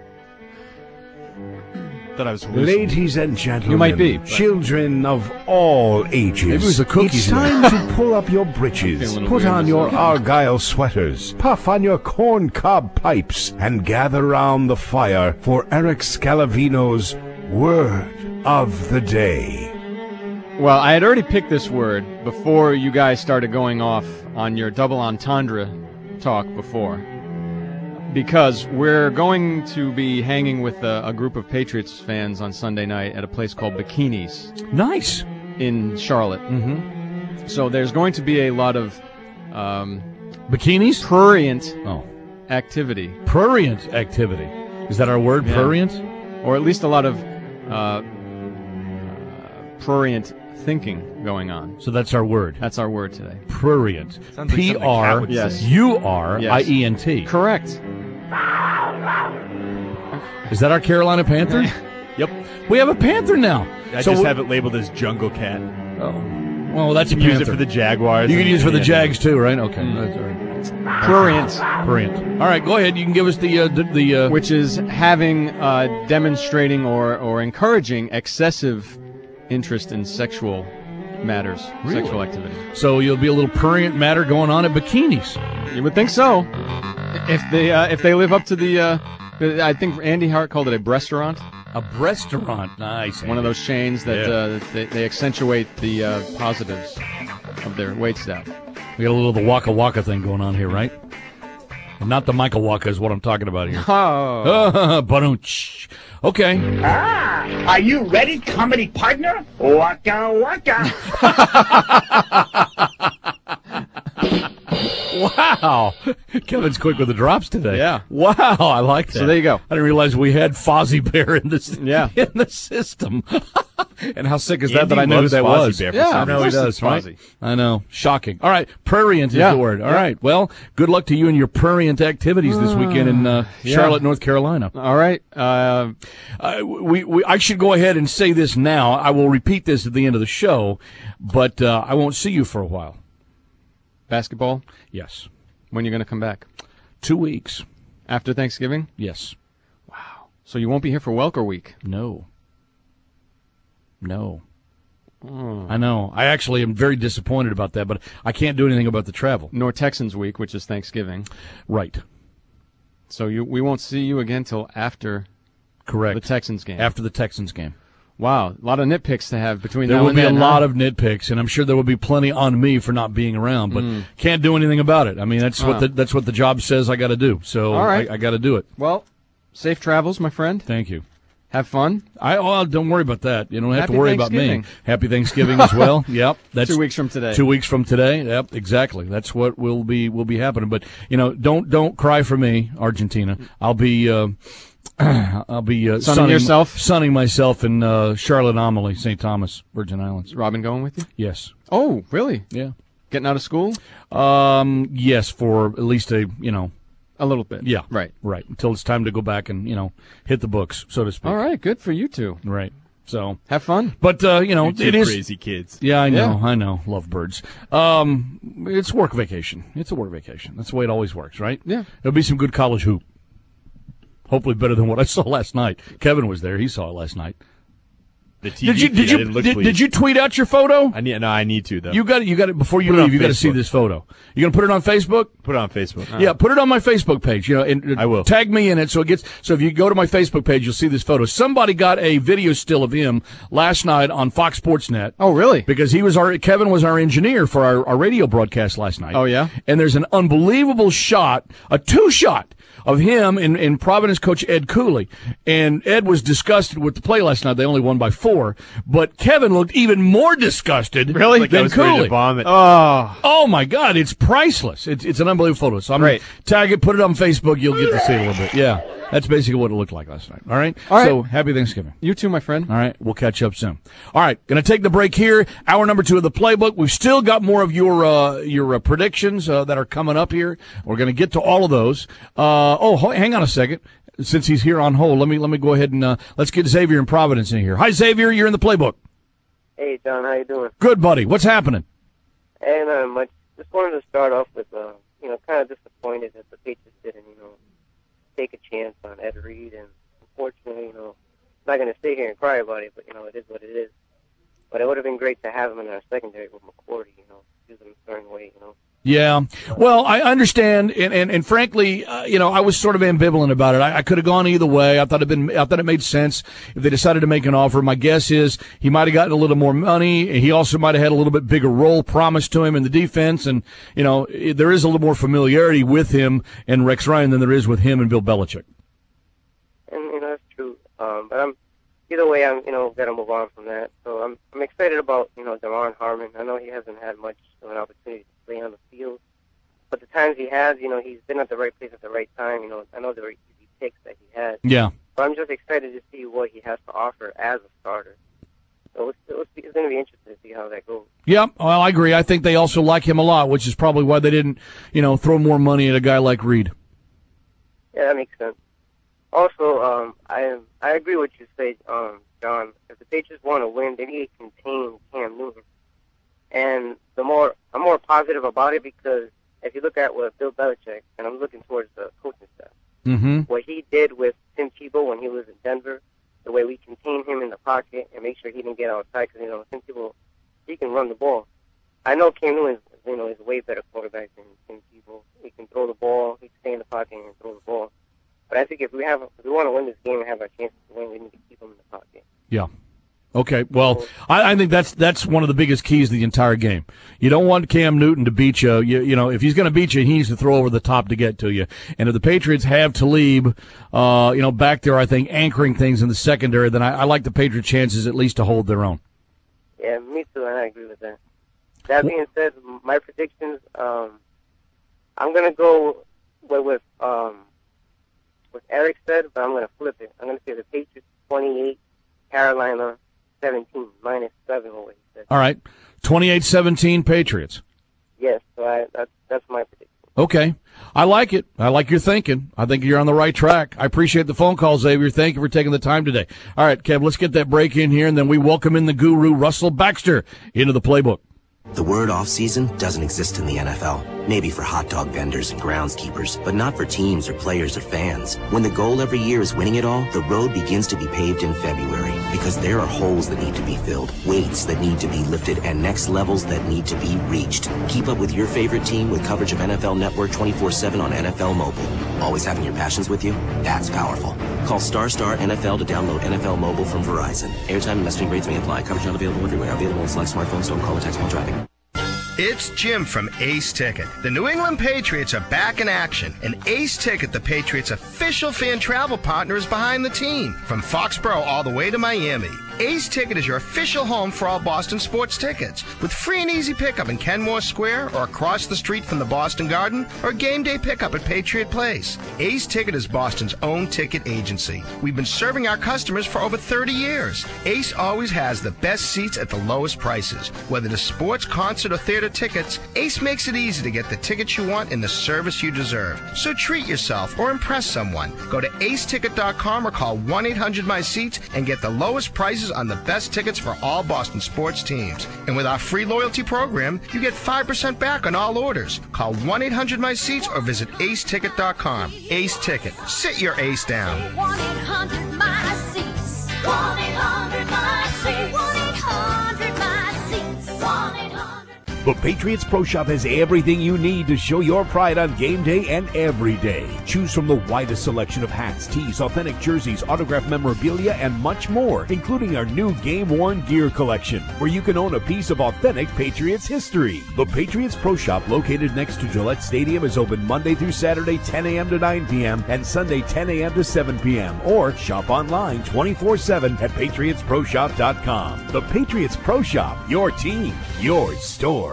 I was hallucinating.
Ladies and gentlemen,
You might be, but-
children of all ages,
Maybe it was the cookies
it's
in
time to pull up your britches,
feeling
put
weird
on
this
your
weekend.
Argyle sweaters, puff on your corn cob pipes, and gather round the fire for Eric Scalavino's Word of the Day.
Well, I had already picked this word before you guys started going off on your double entendre talk before. because we're going to be hanging with a group of Patriots fans on Sunday night at a place called Bikinis.
Nice.
In Charlotte. Mm-hmm. So there's going to be a lot of
bikinis?
Prurient activity.
Prurient activity. Is that our word, prurient?
Or at least a lot of prurient thinking going on.
So that's our word.
That's our word today.
Prurient.
Sounds like something a cat would say.
P-R-U-R-I-E-N-T.
Correct.
Is that our Carolina Panthers?
Yep.
We have a panther now.
I just have it labeled as Jungle Cat.
Oh. Well, that's
you
a
can
panther.
use it for the Jaguars.
You can use it for the Jags too, right? Okay. That's all right.
Prurient.
Prurient. All right, go ahead. You can give us the
which is having, demonstrating or encouraging excessive interest in sexual matters,
Really?
sexual activity.
So you'll be a little prurient matter going on at Bikinis.
You would think so. If they live up to the, I think Andy Hart called it a restaurant.
A restaurant, nice.
One of those chains that they accentuate the positives of their wait staff.
We got a little of the Waka Waka thing going on here, right? Not the Michael Waka is what I'm talking about here.
Oh.
Ba-dum-tsh. Okay.
Are you ready, comedy partner? Waka waka.
Wow. Kevin's quick with the drops today.
Yeah.
Wow, I like that.
So there you go.
I didn't realize we had Fozzie Bear in the system. And how sick is that I knew who that was?
Bear
I know he does, right? I know. Shocking. All right. Prurient is the word. All right. Well, good luck to you and your prurient activities this weekend in Charlotte, North Carolina.
All right.
I should go ahead and say this now. I will repeat this at the end of the show, but I won't see you for a while.
Basketball?
Yes.
When are you going to come back?
2 weeks.
After Thanksgiving?
Yes.
Wow. So you won't be here for Welker Week?
No. I know. I actually am very disappointed about that, but I can't do anything about the travel.
Nor Texans Week, which is Thanksgiving.
Right.
So we won't see you again till after the Texans game.
After the Texans game.
Wow. A lot of nitpicks to have between
there
now
will
and
be
then.
a lot of nitpicks, and I'm sure there will be plenty on me for not being around, but can't do anything about it. I mean, that's what the job says I got to do. So
all right.
I got to do it.
Well, safe travels, my friend.
Thank you.
Have fun.
Don't worry about that. You don't have
Happy
to worry about me.
Thanksgiving.
Happy Thanksgiving as well. Yep. That's
2 weeks from today.
2 weeks from today. Yep, exactly. That's what will be happening. But don't cry for me, Argentina. I'll be sunning myself in Charlotte Amalie, St. Thomas, Virgin Islands.
Is Robin going with you?
Yes.
Oh, really?
Yeah.
Getting out of school?
Yes, for at least a
little bit.
Yeah.
Right.
Until it's time to go back and, hit the books, so to speak.
All right. Good for you two.
Right. So
have fun.
But, it is
crazy kids.
Yeah, I know. Love birds. It's work vacation. It's a work vacation. That's the way it always works, right?
Yeah.
There'll be some good college hoop. Hopefully better than what I saw last night. Kevin was there. He saw it last night.
The TV
Did you tweet out your photo?
I need to though.
You got it before you leave. You got to see this photo. You gonna put it on Facebook?
Put it on Facebook.
Yeah, put it on my Facebook page. And
I will
tag me in it so if you go to my Facebook page, you'll see this photo. Somebody got a video still of him last night on Fox Sports Net.
Oh, really?
Because Kevin was our engineer for our radio broadcast last night.
Oh, yeah?
And there's an unbelievable shot, a two-shot of him and Providence coach Ed Cooley. And Ed was disgusted with the play last night. They only won by 4. But Kevin looked even more disgusted
really?
than
was
Cooley.
Ready to vomit.
Oh, my God. It's priceless. It's an unbelievable photo. So I'm going to tag it, put it on Facebook. You'll get to see it a little bit. Yeah. That's basically what it looked like last night. All right? So happy Thanksgiving.
You too, my friend.
All right. We'll catch up soon. All right. Going to take the break here. Hour number 2 of the playbook. We've still got more of your predictions that are coming up here. We're going to get to all of those. Hang on a second. Since he's here on hold, let me go ahead and let's get Xavier in Providence in here. Hi, Xavier. You're in the playbook.
Hey, John. How you doing?
Good, buddy. What's happening?
Hey, man. I just wanted to start off with, kind of disappointed that the Patriots didn't, take a chance on Ed Reed, and unfortunately, I'm not going to sit here and cry about it, but, it is what it is. But it would have been great to have him in our secondary with McCourty, use him a certain way,
Yeah. Well, I understand, and frankly, I was sort of ambivalent about it. I could have gone either way. I thought it made sense if they decided to make an offer. My guess is he might have gotten a little more money. He also might have had a little bit bigger role promised to him in the defense, and there is a little more familiarity with him and Rex Ryan than there is with him and Bill Belichick.
And that's true. But either way, I'm gonna move on from that. So I'm excited about Damar Hamlin. I know he hasn't had much of an opportunity to play on the field, but the times he has, he's been at the right place at the right time. I know there were easy picks that he had.
Yeah.
But I'm just excited to see what he has to offer as a starter. So it's going to be interesting to see how that goes.
Yeah, well, I agree. I think they also like him a lot, which is probably why they didn't, throw more money at a guy like Reed.
Yeah, that makes sense. Also, I agree with what you say, John. If the Patriots want to win, they need to contain Cam Newton. And I'm more positive about it because if you look at what Bill Belichick, and I'm looking towards the coaching staff, what he did with Tim Tebow when he was in Denver, the way we contained him in the pocket and make sure he didn't get outside because, Tim Tebow, he can run the ball. I know Cam Newton is a way better quarterback than Tim Tebow. He can throw the ball, he can stay in the pocket and throw the ball. But I think if we want to win this game and have our chances to win, we need to keep him in the pocket.
Yeah. Okay. Well, I think that's one of the biggest keys to the entire game. You don't want Cam Newton to beat you. If he's going to beat you, he needs to throw over the top to get to you. And if the Patriots have Talib, back there, I think anchoring things in the secondary, then I like the Patriots' chances at least to hold their own.
Yeah, me too, and I agree with that. That being said, my predictions, I'm going to go with what Eric said, but I'm going to flip it. I'm going to say the Patriots 28, Carolina 17, -7 what he said.
All right, 28-17 Patriots.
Yes, so that's my prediction.
Okay, I like it. I like your thinking. I think you're on the right track. I appreciate the phone call, Xavier. Thank you for taking the time today. All right, Kev, let's get that break in here, and then we welcome in the guru, Russell Baxter, into the playbook.
The word off-season doesn't exist in the NFL. Maybe for hot dog vendors and groundskeepers, but not for teams or players or fans. When the goal every year is winning it all, the road begins to be paved in February because there are holes that need to be filled, weights that need to be lifted, and next levels that need to be reached. Keep up with your favorite team with coverage of NFL Network 24/7 on NFL Mobile. Always having your passions with you? That's powerful. Call Star NFL to download NFL Mobile from Verizon. Airtime and messaging rates may apply. Coverage not available everywhere. Available on select smartphones. Don't call or text while driving.
It's Jim from Ace Ticket. The New England Patriots are back in action, and Ace Ticket, the Patriots' official fan travel partner, is behind the team. From Foxborough all the way to Miami, Ace Ticket is your official home for all Boston sports tickets. With free and easy pickup in Kenmore Square or across the street from the Boston Garden or game day pickup at Patriot Place. Ace Ticket is Boston's own ticket agency. We've been serving our customers for over 30 years. Ace always has the best seats at the lowest prices. Whether it's sports, concert, or theater tickets, Ace makes it easy to get the tickets you want and the service you deserve. So treat yourself or impress someone. Go to aceticket.com or call 1-800-MY-SEATS and get the lowest prices on the best tickets for all Boston sports teams. And with our free loyalty program, you get 5% back on all orders. Call 1-800-MY-SEATS or visit aceticket.com. Ace Ticket. Sit your ace down.
1-800-MY-SEATS. 1-800-MY-SEATS. 1-800-MY-SEATS. 1-800.
The Patriots Pro Shop has everything you need to show your pride on game day and every day. Choose from the widest selection of hats, tees, authentic jerseys, autographed memorabilia, and much more, including our new game-worn gear collection, where you can own a piece of authentic Patriots history. The Patriots Pro Shop, located next to Gillette Stadium, is open Monday through Saturday 10 a.m. to 9 p.m. and Sunday 10 a.m. to 7 p.m. Or shop online 24/7 at PatriotsProShop.com. The Patriots Pro Shop, your team, your store.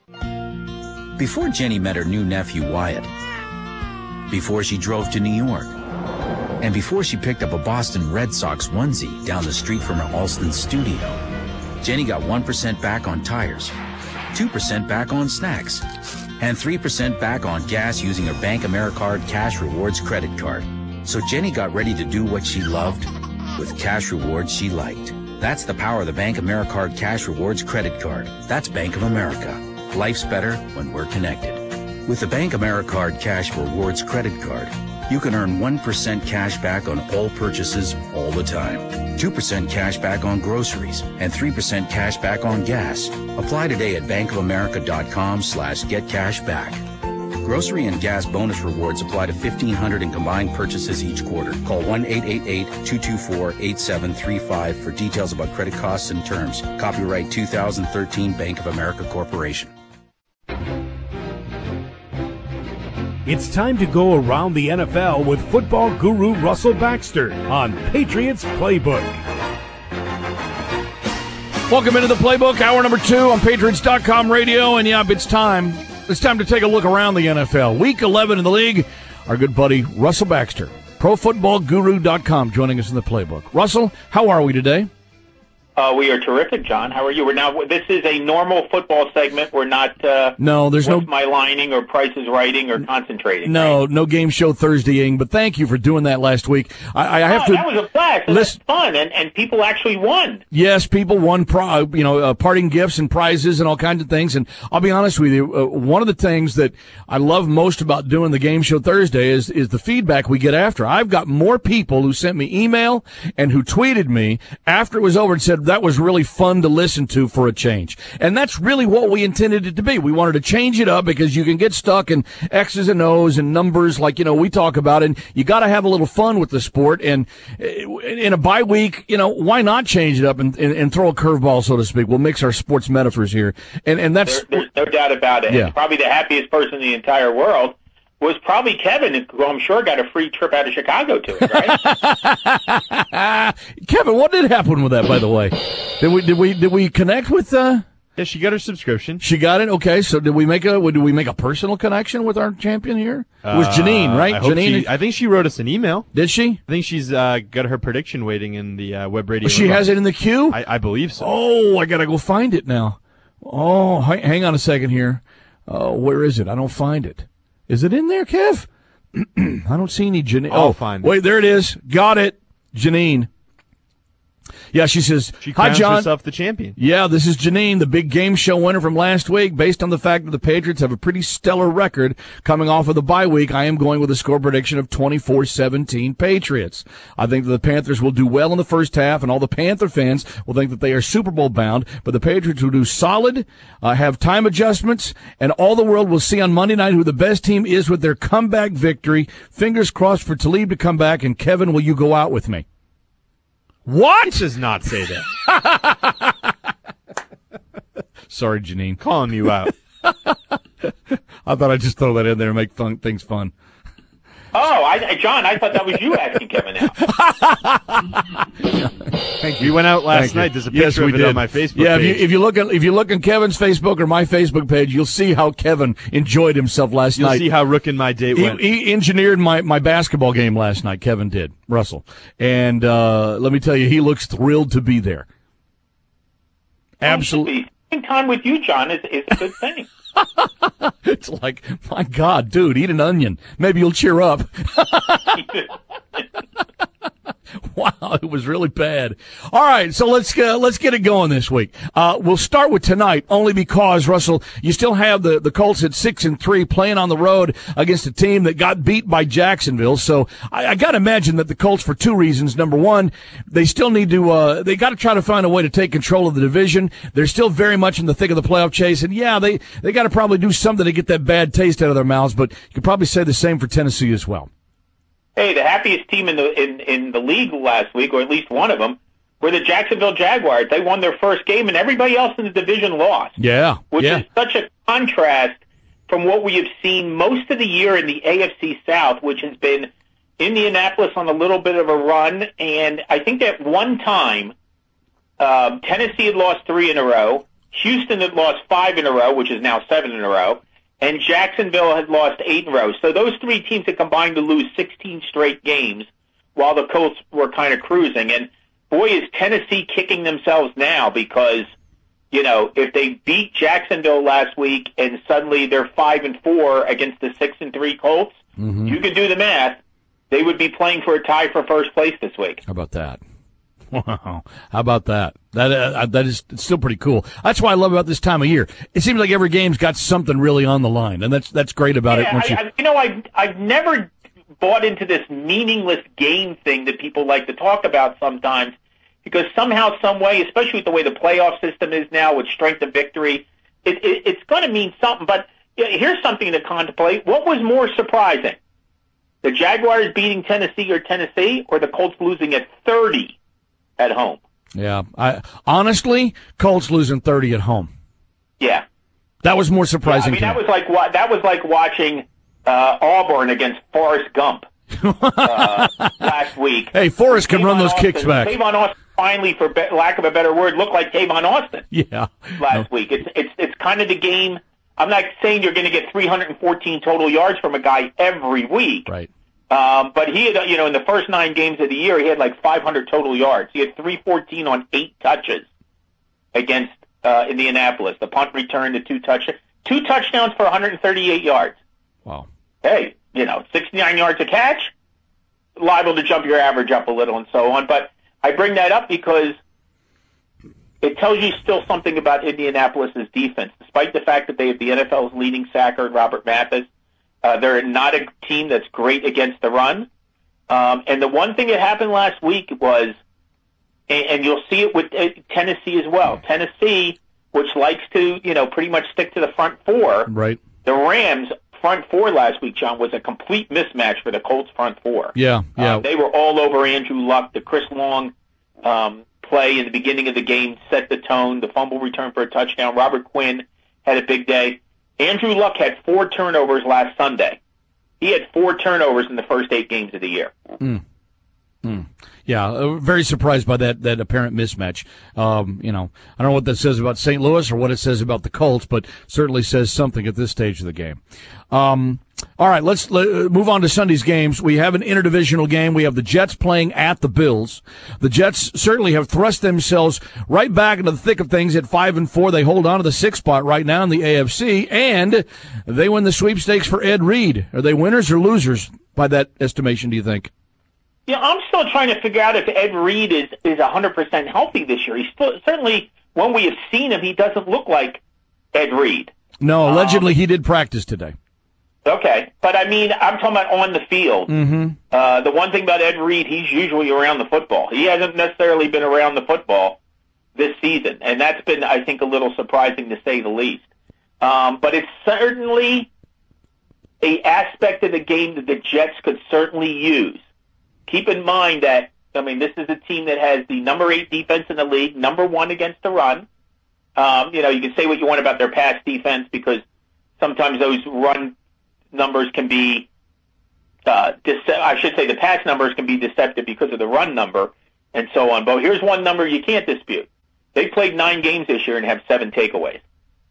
Before Jenny met her new nephew Wyatt, before she drove to New York, and before she picked up a Boston Red Sox onesie down the street from her Alston studio, Jenny got 1% back on tires, 2% back on snacks, and 3% back on gas using her Bank AmeriCard Cash Rewards credit card. So Jenny got ready to do what she loved with cash rewards she liked. That's the power of the Bank AmeriCard Cash Rewards credit card. That's Bank of America. Life's better when we're connected. With the Bank AmeriCard Cash Rewards credit card, you can earn 1% cash back on all purchases all the time, 2% cash back on groceries, and 3% cash back on gas. Apply today at bankofamerica.com/getcashback. Grocery and gas bonus rewards apply to 1,500 in combined purchases each quarter. Call 1-888-224-8735 for details about credit costs and terms. Copyright 2013 Bank of America Corporation.
It's time to go around the NFL with football guru Russell Baxter on Patriots Playbook.
Welcome into the Playbook, hour number 2 on Patriots.com radio. And, yeah, it's time. It's time to take a look around the NFL. Week 11 in the league. Our good buddy Russell Baxter, ProFootballGuru.com, joining us in the Playbook. Russell, how are we today?
We are terrific, John. How are you? This is a normal football segment. We're not.
No, there's
What's My Lining or Price is Writing or Concentrating.
No,
right?
no game show Thursdaying. But thank you for doing that last week. I have to.
That was a blast. It was fun, and people actually won.
Yes, people won. Parting gifts and prizes and all kinds of things. And I'll be honest with you, one of the things that I love most about doing the game show Thursday is the feedback we get after. I've got more people who sent me email and who tweeted me after it was over and said, that was really fun to listen to for a change. And that's really what we intended it to be. We wanted to change it up because you can get stuck in X's and O's and numbers like, we talk about, and you got to have a little fun with the sport. And in a bye week, why not change it up and throw a curveball, so to speak? We'll mix our sports metaphors here. And that's...
There's no doubt about it.
Yeah.
Probably the happiest person in the entire world was probably Kevin, who I'm sure got a free trip out of Chicago to it,
right? Kevin, what did happen with that, by the way? Did we connect with
Yeah, she got her subscription.
She got it? Okay, so did we make a personal connection with our champion here? It was Janine, right?
I think she wrote us an email.
Did she?
I think she's got her prediction waiting in the web radio.
She has it in the queue?
I believe so.
Oh, I gotta go find it now. Oh, hang on a second here. Where is it? I don't find it. Is it in there, Kev? I don't see any Janine.
I'll find it.
Wait, there it is. Got it. Janine. Yeah, she says,
she
hi,
crowns
John.
herself the champion.
Yeah, this is Janine, the big game show winner from last week. Based on the fact that the Patriots have a pretty stellar record coming off of the bye week, I am going with a score prediction of 24-17 Patriots. I think that the Panthers will do well in the first half, and all the Panther fans will think that they are Super Bowl bound, but the Patriots will do solid, have time adjustments, and all the world will see on Monday night who the best team is with their comeback victory. Fingers crossed for Talib to come back, and Kevin, will you go out with me? What?
It does not say that.
Sorry, Janine.
Calling you out.
I thought I'd just throw that in there and make things fun.
Oh, John, I thought that was you asking Kevin out.
Thank you. We went out last night. There's a picture of it on my Facebook page.
If you look on Kevin's Facebook or my Facebook page, you'll see how Kevin enjoyed himself last night.
You'll see how rooking my date went.
He engineered my basketball game last night. Kevin did, Russell. And let me tell you, he looks thrilled to be there. Absolutely.
Spending time with you, John, is a good thing.
It's like, my God, dude, eat an onion. Maybe you'll cheer up. Wow, it was really bad. All right, so let's get it going this week. We'll start with tonight, only because, Russell, you still have the Colts at 6-3 playing on the road against a team that got beat by Jacksonville. So I got to imagine that the Colts, for two reasons. Number one, they still need to they got to try to find a way to take control of the division. They're still very much in the thick of the playoff chase, and yeah, they got to probably do something to get that bad taste out of their mouths. But you could probably say the same for Tennessee as well.
Hey, the happiest team in the league last week, or at least one of them, were the Jacksonville Jaguars. They won their first game, and everybody else in the division lost.
Yeah,
which is such a contrast from what we have seen most of the year in the AFC South, which has been Indianapolis on a little bit of a run. And I think at one time, Tennessee had lost 3 in a row, Houston had lost 5 in a row, which is now 7 in a row, and Jacksonville had lost 8 in a row. So those 3 teams had combined to lose 16 straight games while the Colts were kind of cruising. And boy, is Tennessee kicking themselves now because, you know, if they beat Jacksonville last week and suddenly they're 5-4 against the 6-3 Colts, you can do the math. They would be playing for a tie for first place this week.
How about that? Wow. How about that? That is still pretty cool. That's what I love about this time of year. It seems like every game's got something really on the line, and that's great about it.
I've never bought into this meaningless game thing that people like to talk about sometimes, because somehow, some way, especially with the way the playoff system is now with strength of victory, it's going to mean something. But here's something to contemplate. What was more surprising? The Jaguars beating Tennessee, or the Colts losing at 30 at home?
Yeah. Honestly, Colts losing 30 at home.
Yeah.
That was more surprising.
Yeah, I mean, that was like watching Auburn against Forrest Gump last week.
Hey, Forrest can run those kicks back.
Tavon Austin finally, for lack of a better word, looked like Tavon Austin.
Yeah.
Last week. It's kind of the game. I'm not saying you're going to get 314 total yards from a guy every week.
Right.
But he had, in the first 9 games of the year, he had like 500 total yards. He had 314 on 8 touches against Indianapolis. The punt return to 2 touchdowns. 2 touchdowns for 138 yards.
Wow.
Hey, 69 yards a catch, liable to jump your average up a little and so on. But I bring that up because it tells you still something about Indianapolis' defense. Despite the fact that they have the NFL's leading sacker in Robert Mathis, they're not a team that's great against the run. And the one thing that happened last week was, and you'll see it with Tennessee as well. Tennessee, which likes to, pretty much stick to the front four.
Right.
The Rams' front four last week, John, was a complete mismatch for the Colts' front four.
Yeah.
They were all over Andrew Luck. The Chris Long play in the beginning of the game set the tone. The fumble return for a touchdown. Robert Quinn had a big day. Andrew Luck had 4 turnovers last Sunday. He had 4 turnovers in the first 8 games of the year.
Yeah, very surprised by that apparent mismatch. I don't know what that says about St. Louis or what it says about the Colts, but certainly says something at this stage of the game. All right, let's move on to Sunday's games. We have an interdivisional game. We have the Jets playing at the Bills. The Jets certainly have thrust themselves right back into the thick of things at 5-4. They hold on to the 6th spot right now in the AFC, and they win the sweepstakes for Ed Reed. Are they winners or losers by that estimation, do you think?
Yeah, I'm still trying to figure out if Ed Reed is 100% healthy this year. He's still, certainly, when we have seen him, he doesn't look like Ed Reed.
No, allegedly he did practice today.
Okay, but I mean, I'm talking about on the field.
Mm-hmm.
The one thing about Ed Reed, he's usually around the football. He hasn't necessarily been around the football this season, and that's been, I think, a little surprising to say the least. But it's certainly an aspect of the game that the Jets could certainly use. Keep in mind that, this is a team that has the number 8 defense in the league, number 1 against the run. You can say what you want about their pass defense because sometimes those run numbers can be, I should say the pass numbers can be deceptive because of the run number and so on. But here's one number you can't dispute. They played 9 games this year and have 7 takeaways.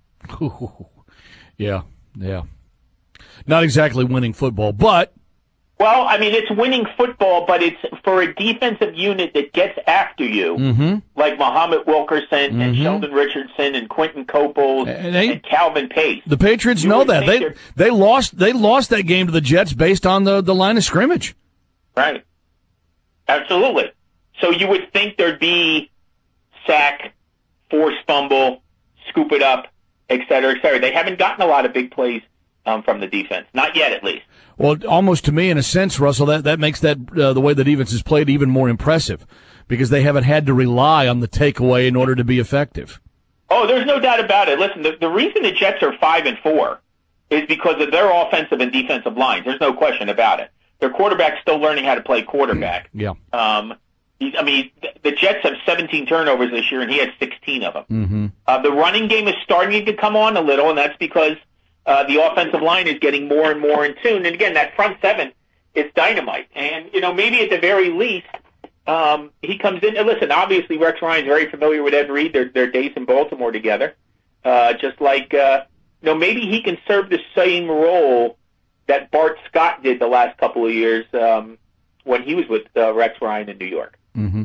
Yeah. Not exactly winning football, but...
Well, it's winning football, but it's for a defensive unit that gets after you, like Muhammad Wilkerson and Sheldon Richardson and Quentin Coples and Calvin Pace.
The Patriots know that. They lost that game to the Jets based on the line of scrimmage.
Right. Absolutely. So you would think there'd be sack, forced fumble, scoop it up, et cetera, et cetera. They haven't gotten a lot of big plays from the defense. Not yet, at least.
Well, almost to me, in a sense, Russell, that makes that the way the defense is played even more impressive because they haven't had to rely on the takeaway in order to be effective.
Oh, there's no doubt about it. Listen, the reason the Jets are 5-4 is because of their offensive and defensive lines. There's no question about it. Their quarterback's still learning how to play quarterback.
Yeah.
The Jets have 17 turnovers this year, and he had 16 of them.
Mm-hmm.
The running game is starting to come on a little, and that's because the offensive line is getting more and more in tune. And again, that front 7 is dynamite. And, maybe at the very least, he comes in. And listen, obviously Rex Ryan's very familiar with Ed Reed. Their days in Baltimore together. Just like, maybe he can serve the same role that Bart Scott did the last couple of years when he was with Rex Ryan in New York.
Mm-hmm.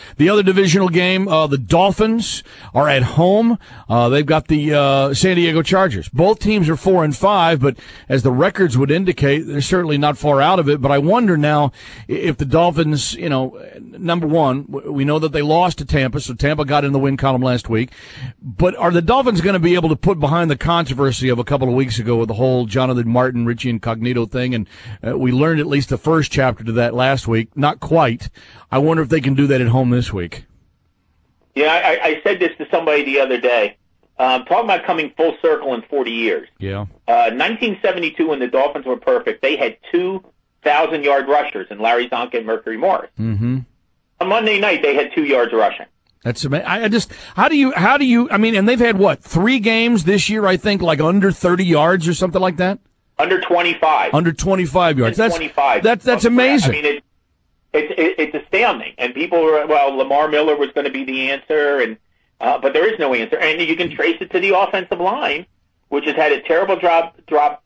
The other divisional game, the Dolphins are at home. They've got the San Diego Chargers. Both teams are 4-5, but as the records would indicate, they're certainly not far out of it. But I wonder now if the Dolphins, number one, we know that they lost to Tampa, so Tampa got in the win column last week. But are the Dolphins going to be able to put behind the controversy of a couple of weeks ago with the whole Jonathan Martin, Richie Incognito thing? And we learned at least the first chapter to that last week. Not quite. I wonder if they can do that at home this week.
Yeah, I said this to somebody the other day. Talking about coming full circle in 40 years.
Yeah.
1972, when the Dolphins were perfect, they had 2,000-yard rushers in Larry Zonka and Mercury Morris.
Mm-hmm.
On Monday night, they had 2 yards rushing.
That's amazing. How do you, and they've had, 3 games this year, I think, like under 30 yards or something like that?
Under 25.
Under 25 yards.
That's 25.
That's amazing.
I mean, it's astounding. And people were, Lamar Miller was going to be the answer, but there is no answer. And you can trace it to the offensive line, which has had a terrible drop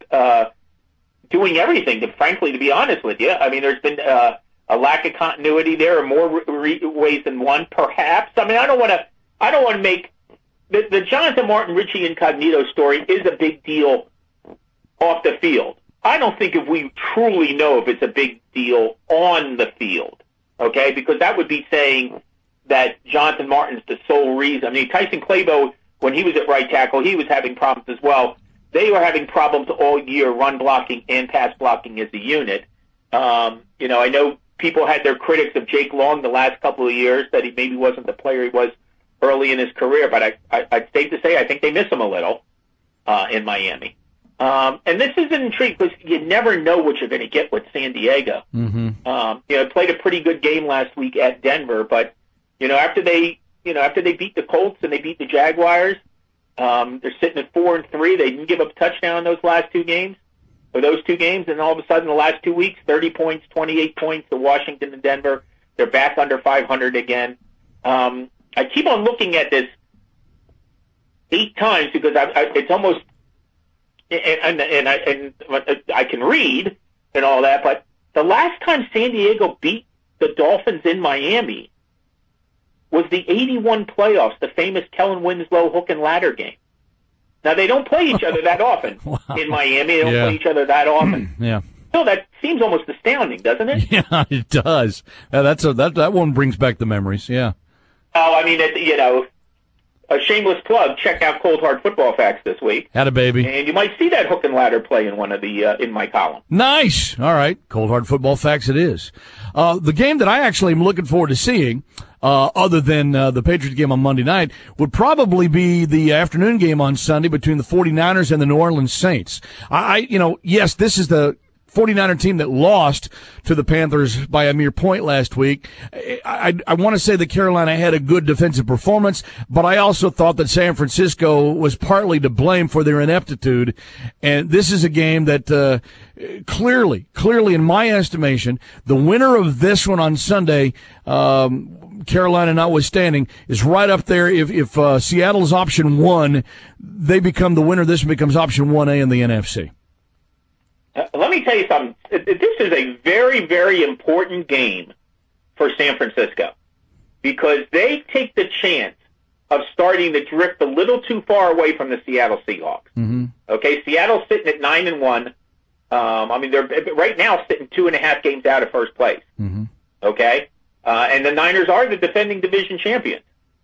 doing everything, frankly, to be honest with you. I mean, there's been a lack of continuity there, or more ways than one, perhaps. I mean, I don't want to make the Jonathan Martin, Richie Incognito story is a big deal off the field. I don't think if we truly know if it's a big deal on the field, okay, because that would be saying that Jonathan Martin's the sole reason. I mean, Tyson Clabo, when he was at right tackle, he was having problems as well. They were having problems all year, run blocking and pass blocking as a unit. I know people had their critics of Jake Long the last couple of years, that he maybe wasn't the player he was early in his career, but I'd safe to say I think they miss him a little in Miami. And this is an intrigue because you never know what you're going to get with San Diego.
Mm-hmm.
Played a pretty good game last week at Denver, but after they beat the Colts and they beat the Jaguars, they're sitting at 4-3. They didn't give up a touchdown in those last 2 games, and all of a sudden the last 2 weeks, 30 points, 28 points to Washington and Denver. They're back under 500 again. I keep on looking at this 8 times because it's almost. And I can read and all that, but the last time San Diego beat the Dolphins in Miami was the 81 playoffs, the famous Kellen Winslow hook and ladder game. Now, they don't play each other that often in Miami. They don't play each other that often.
Yeah.
So that seems almost astounding, doesn't it?
Yeah, it does. That one brings back the memories, yeah.
Oh, I mean, a shameless plug, check out Cold Hard Football Facts this week.
Atta baby.
And you might see that hook and ladder play in one of the in my column.
Nice. All right. Cold Hard Football Facts it is. The game that I actually am looking forward to seeing, other than the Patriots game on Monday night, would probably be the afternoon game on Sunday between the 49ers and the New Orleans Saints. Yes, this is the 49er team that lost to the Panthers by a mere point last week. I want to say that Carolina had a good defensive performance, but I also thought that San Francisco was partly to blame for their ineptitude. And this is a game that clearly, in my estimation, the winner of this one on Sunday, Carolina notwithstanding, is right up there. If Seattle's option 1, they become the winner. This becomes option 1A in the NFC.
Let me tell you something. This is a very, very important game for San Francisco because they take the chance of starting to drift a little too far away from the Seattle Seahawks.
Mm-hmm.
Okay, Seattle's sitting at 9-1. They're right now sitting 2.5 games out of first place.
Mm-hmm.
Okay, and the Niners are the defending division champions.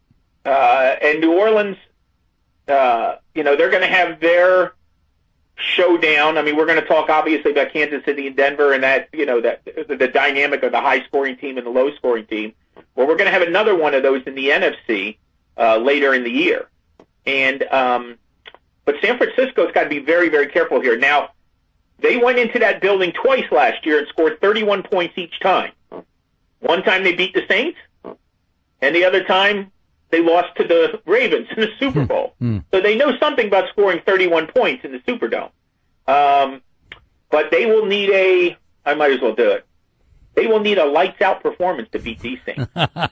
And New Orleans, they're going to have their showdown. I mean, we're going to talk obviously about Kansas City and Denver and that the dynamic of the high-scoring team and the low-scoring team. Well, we're going to have another one of those in the NFC later in the year. And but San Francisco's got to be very, very careful here. Now, they went into that building twice last year and scored 31 points each time. One time they beat the Saints, and the other time they lost to the Ravens in the Super Bowl. So they know something about scoring 31 points in the Superdome. But they will need I might as well do it. They will need a lights-out performance to beat these things.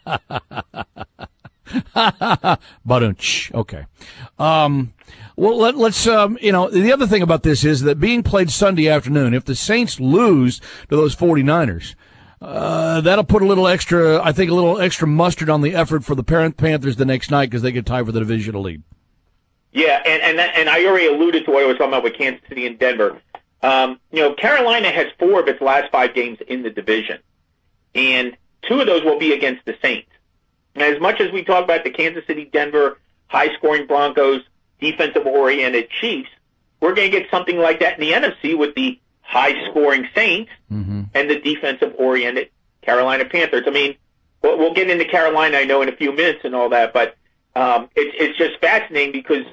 Okay. Well, let's, the other thing about this is that being played Sunday afternoon, if the Saints lose to those 49ers, That'll put a little extra mustard on the effort for the Panthers the next night because they get tied for the divisional lead.
Yeah, and I already alluded to what I was talking about with Kansas City and Denver. Carolina has 4 of its last 5 games in the division, and 2 of those will be against the Saints. And as much as we talk about the Kansas City, Denver, high-scoring Broncos, defensive-oriented Chiefs, we're going to get something like that in the NFC with the high-scoring Saints and the defensive-oriented Carolina Panthers. I mean, we'll get into Carolina, I know, in a few minutes and all that, but it's just fascinating because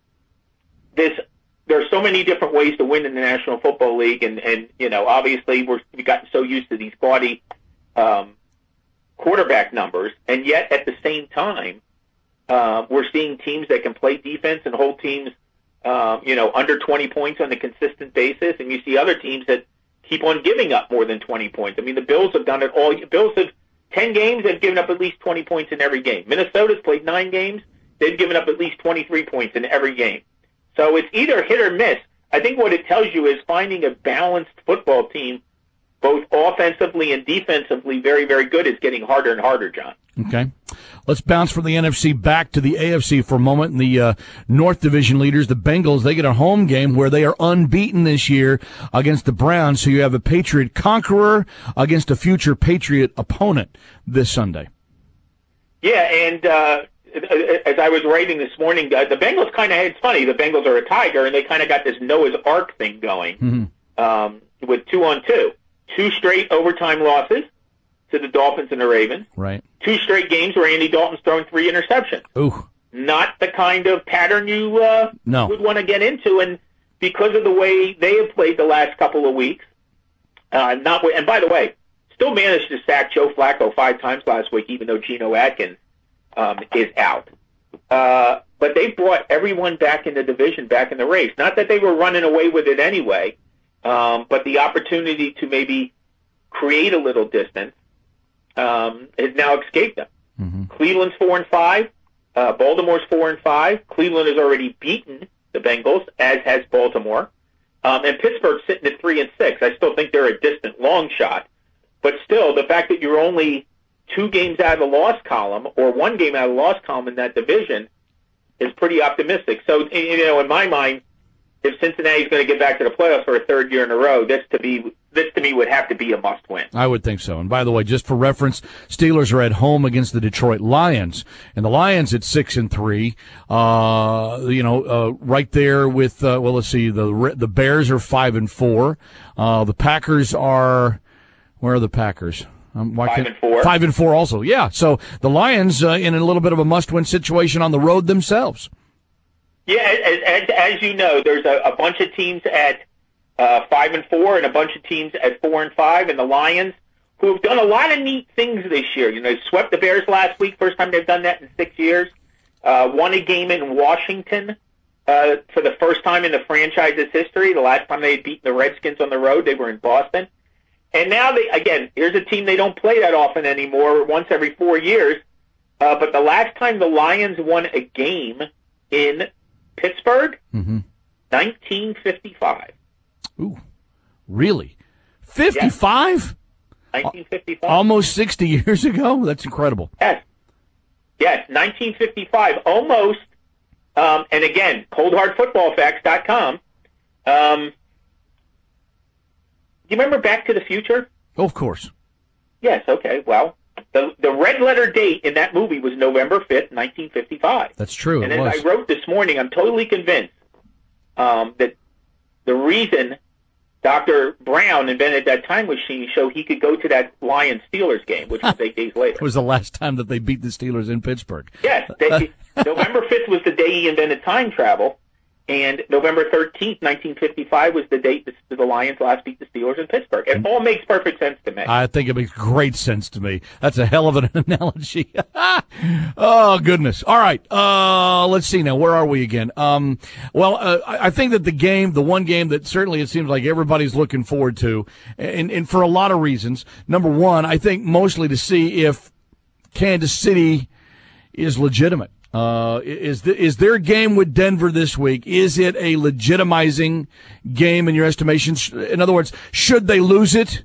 there are so many different ways to win in the National Football League, and obviously we've gotten so used to these gaudy quarterback numbers, and yet at the same time, we're seeing teams that can play defense and hold teams, under 20 points on a consistent basis, and you see other teams that keep on giving up more than 20 points. I mean, the Bills have done it all. Bills have 10 games, they've given up at least 20 points in every game. Minnesota's played 9 games, they've given up at least 23 points in every game. So it's either hit or miss. I think what it tells you is finding a balanced football team, both offensively and defensively, very, very good, is getting harder and harder, John.
Okay. Let's bounce from the NFC back to the AFC for a moment. And the North Division leaders, the Bengals, they get a home game where they are unbeaten this year against the Browns. So you have a Patriot conqueror against a future Patriot opponent this Sunday.
Yeah, and as I was writing this morning, the Bengals it's funny, the Bengals are a tiger, and they kind of got this Noah's Ark thing going with 2-on-2. 2 straight overtime losses to the Dolphins and the Ravens.
Right.
2 straight games where Andy Dalton's thrown 3 interceptions.
Ooh.
Not the kind of pattern you would want to get into, and because of the way they have played the last couple of weeks, and by the way, still managed to sack Joe Flacco 5 times last week, even though Geno Atkins is out. But they brought everyone back in the division, back in the race. Not that they were running away with it anyway, but the opportunity to maybe create a little distance has now escaped them. Cleveland's 4-5. Baltimore's 4-5. Cleveland has already beaten the Bengals, as has Baltimore. And Pittsburgh's sitting at 3-6. I still think they're a distant long shot. But still, the fact that you're only 2 games out of the loss column, or 1 game out of the loss column in that division, is pretty optimistic. So, in my mind, if Cincinnati's going to get back to the playoffs for a 3rd year in a row, this to me would have to be a must-win.
I would think so. And by the way, just for reference, Steelers are at home against the Detroit Lions, and the Lions at 6-3. Right there with let's see, the Bears are 5-4. The Packers are, where are the Packers?
5-4.
5-4 also. Yeah. So the Lions in a little bit of a must-win situation on the road themselves.
Yeah, as you know, there's a bunch of teams at 5-4 and a bunch of teams at 4-5, and the Lions, who have done a lot of neat things this year. They swept the Bears last week, first time they've done that in 6 years. Won a game in Washington for the first time in the franchise's history. The last time they had beaten the Redskins on the road, they were in Boston. And now, here's a team they don't play that often anymore, once every 4 years. But the last time the Lions won a game in Pittsburgh, 1955.
Ooh, really? 55?
Yes. 1955.
Almost 60 years ago? That's incredible.
Yes, 1955. Almost, and again, coldhardfootballfacts.com. Do you remember Back to the Future?
Oh, of course.
Yes, okay. Well, the red letter date in that movie was November 5th, 1955.
That's true.
And as I wrote this morning, I'm totally convinced that the reason Dr. Brown invented that time machine so he could go to that Lions-Steelers game, which was 8 days later.
It was the last time that they beat the Steelers in Pittsburgh.
Yes. November 5th was the day he invented time travel. And November 13th, 1955 was the date the Lions last beat the Steelers in Pittsburgh. It all makes perfect sense to me.
I think it makes great sense to me. That's a hell of an analogy. Oh, goodness. All right. Let's see now. Where are we again? I think that the one game that certainly it seems like everybody's looking forward to, and for a lot of reasons. Number one, I think mostly to see if Kansas City is legitimate. Is their game with Denver this week, is it a legitimizing game in your estimation? In other words, should they lose it,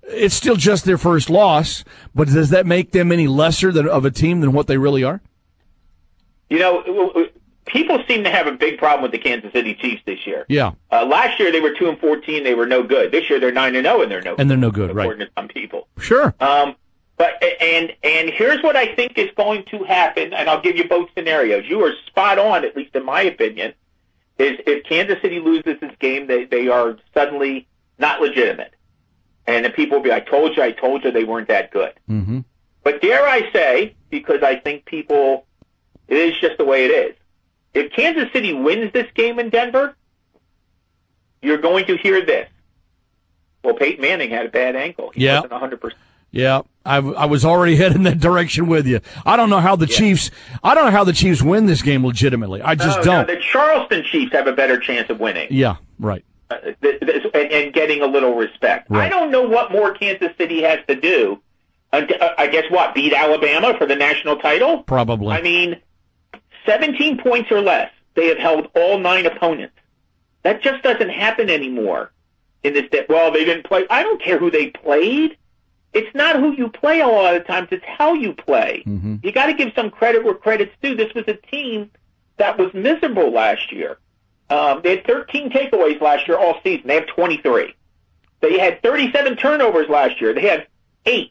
it's still just their first loss, but does that make them any lesser of a team than what they really are?
You know, people seem to have a big problem with the Kansas City Chiefs this year.
Yeah.
Last year they were 2-14, they were no good. This year they're 9-0 and they're no good.
And they're no good,
according
right?
to some people.
Sure.
But here's what I think is going to happen, and I'll give you both scenarios. You are spot on, at least in my opinion, is if Kansas City loses this game, they are suddenly not legitimate. And then people will be, I told you they weren't that good.
Mm-hmm.
But dare I say, because I think people, it is just the way it is. If Kansas City wins this game in Denver, you're going to hear this. Well, Peyton Manning had a bad ankle. He wasn't 100%.
Yeah, I was already heading that direction with you. I don't know how the Chiefs win this game legitimately. I just don't.
No, the Charleston Chiefs have a better chance of winning.
Yeah, right.
And getting a little respect.
Right.
I don't know what more Kansas City has to do. I guess what, beat Alabama for the national title?
Probably.
I mean, 17 points or less. They have held all 9 opponents. That just doesn't happen anymore. In this, well, they didn't play. I don't care who they played. It's not who you play a lot of times. It's how you play.
Mm-hmm.
You got to give some credit where credit's due. This was a team that was miserable last year. They had 13 takeaways last year all season. They have 23. They had 37 turnovers last year. They had 8.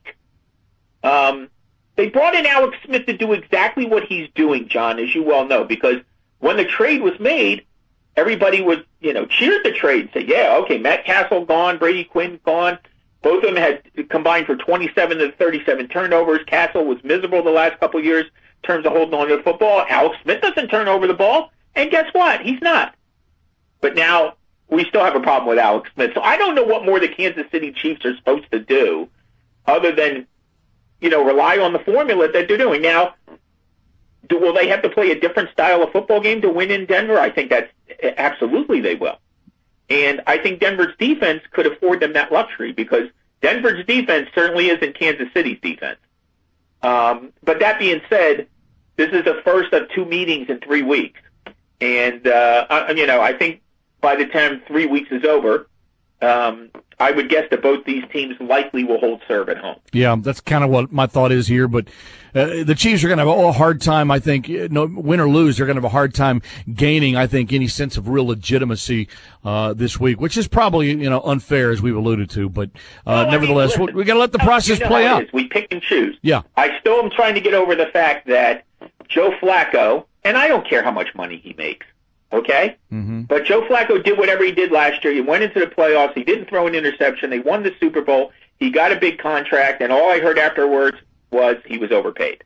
They brought in Alex Smith to do exactly what he's doing, John, as you well know, because when the trade was made, everybody would, cheer the trade and say, yeah, okay, Matt Castle gone, Brady Quinn gone. Both of them had combined for 27 to 37 turnovers. Castle was miserable the last couple of years in terms of holding on to the football. Alex Smith doesn't turn over the ball, and guess what? He's not. But now we still have a problem with Alex Smith. So I don't know what more the Kansas City Chiefs are supposed to do other than, rely on the formula that they're doing. Now, will they have to play a different style of football game to win in Denver? I think that's absolutely they will. And I think Denver's defense could afford them that luxury because Denver's defense certainly isn't Kansas City's defense. But that being said, this is the first of 2 meetings in 3 weeks. And, I think by the time 3 weeks is over, I would guess that both these teams likely will hold serve at home.
Yeah, that's kind of what my thought is here. But the Chiefs are going to have a hard time, I think, win or lose, they're going to have a hard time gaining, I think, any sense of real legitimacy this week, which is probably, unfair, as we've alluded to. But nevertheless, we got to let the process play out.
We pick and choose.
Yeah.
I still am trying to get over the fact that Joe Flacco, and I don't care how much money he makes, okay?
Mm-hmm.
But Joe Flacco did whatever he did last year. He went into the playoffs. He didn't throw an interception. They won the Super Bowl. He got a big contract, and all I heard afterwards was he was overpaid.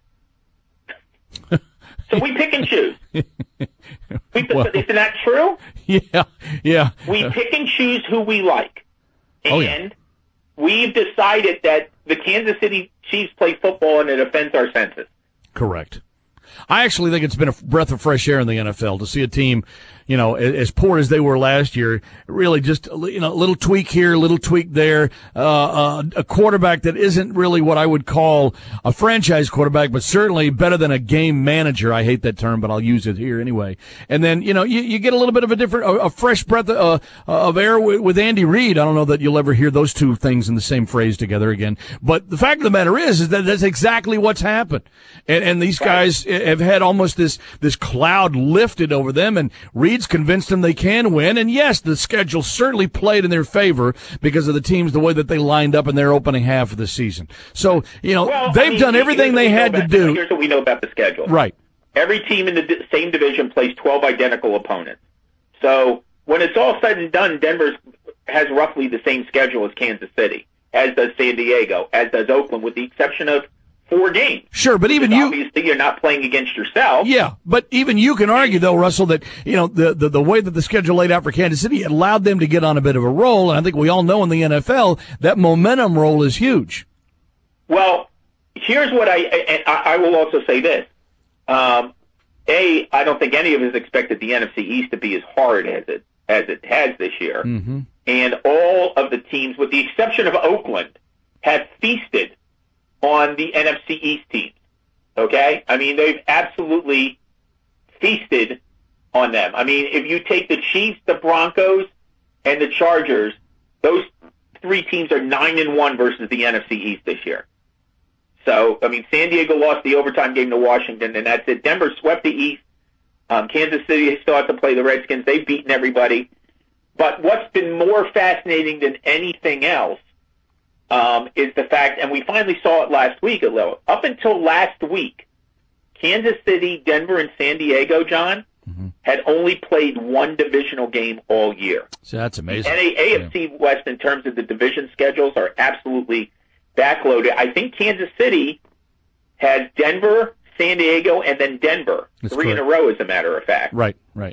So we pick and choose. Isn't that true?
Yeah.
We pick and choose who we like. And
Oh,
we've decided that the Kansas City Chiefs play football and it offends our senses.
Correct. I actually think it's been a breath of fresh air in the NFL to see a team, as poor as they were last year, really just, a little tweak here, a little tweak there, a quarterback that isn't really what I would call a franchise quarterback, but certainly better than a game manager. I hate that term, but I'll use it here anyway. And then, you get a little bit of a fresh breath of air with Andy Reid. I don't know that you'll ever hear those two things in the same phrase together again. But the fact of the matter is that that's exactly what's happened. And these guys have had almost this cloud lifted over them, and Reid's convinced them they can win. And yes, the schedule certainly played in their favor because of the teams, the way that they lined up in their opening half of the season. So, they've done everything they had to do.
Here's what we know about the schedule.
Right.
Every team in the same division plays 12 identical opponents. So when it's all said and done, Denver has roughly the same schedule as Kansas City, as does San Diego, as does Oakland, with the exception of 4 games.
Sure, but even
obviously you're not playing against yourself.
Yeah, but even you can argue, though, Russell, that the way that the schedule laid out for Kansas City allowed them to get on a bit of a roll, and I think we all know in the NFL that momentum roll is huge.
Well, here's what I will also say this. I don't think any of us expected the NFC East to be as hard as it has this year.
Mm-hmm.
And all of the teams, with the exception of Oakland, have feasted on the NFC East teams. Okay? I mean, they've absolutely feasted on them. I mean, if you take the Chiefs, the Broncos, and the Chargers, those three teams are 9-1 versus the NFC East this year. So, I mean, San Diego lost the overtime game to Washington, and that's it. Denver swept the East. Kansas City still has to play the Redskins. They've beaten everybody. But what's been more fascinating than anything else is the fact, and we finally saw it last week a little, up until last week, Kansas City, Denver, and San Diego, John, had only played one divisional game all year.
So that's amazing.
And AFC West, in terms of the division schedules, are absolutely backloaded. I think Kansas City has Denver, San Diego, and then Denver.
That's
three
correct.
in a row, as a matter of fact.
Right.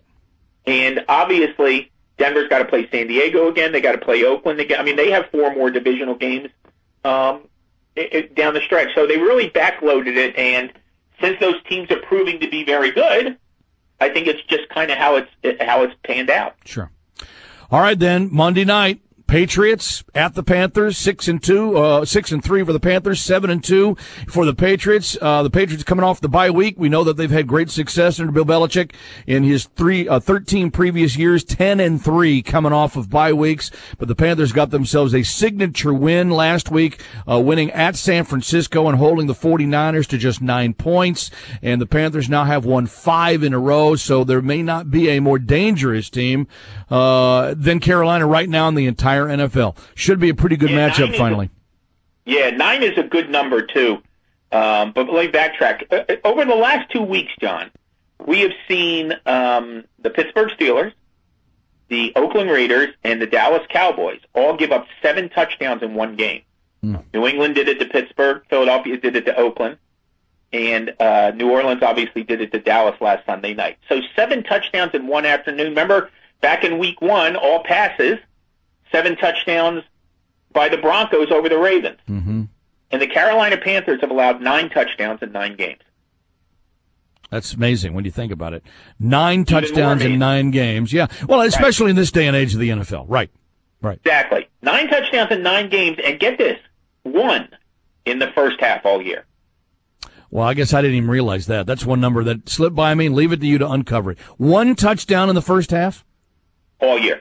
And obviously, Denver's got to play San Diego again. They got to play Oakland again. I mean, they have 4 more divisional games down the stretch. So they really backloaded it. And since those teams are proving to be very good, I think it's just kind of how it's panned out.
Sure. All right, then, Monday night, Patriots at the Panthers, 6-2, 6-3 for the Panthers, 7-2 for the Patriots. The Patriots coming off the bye week. We know that they've had great success under Bill Belichick in his 13 previous years, 10-3 coming off of bye weeks. But the Panthers got themselves a signature win last week, winning at San Francisco and holding the 49ers to just 9 points. And the Panthers now have won 5 in a row, so there may not be a more dangerous team than Carolina right now in the entire NFL. Should be a pretty good matchup finally.
9 is a good number too. But let me backtrack. Over the last 2 weeks, John, we have seen the Pittsburgh Steelers, the Oakland Raiders, and the Dallas Cowboys all give up 7 touchdowns in one game. New England did it to Pittsburgh, Philadelphia did it to Oakland, and New Orleans obviously did it to Dallas last Sunday night. So 7 touchdowns in one afternoon. Remember, back in week 1, all passes, 7 touchdowns by the Broncos over the Ravens. And the Carolina Panthers have allowed 9 touchdowns in 9 games.
That's amazing when you think about it. 9 touchdowns in 9 games. Yeah. Well, especially in this day and age of the NFL. Right.
Exactly. 9 touchdowns in 9 games, and get this, 1 in the first half all year.
Well, I guess I didn't even realize that. That's one number that slipped by me, and leave it to you to uncover it. 1 touchdown in the first half?
All year.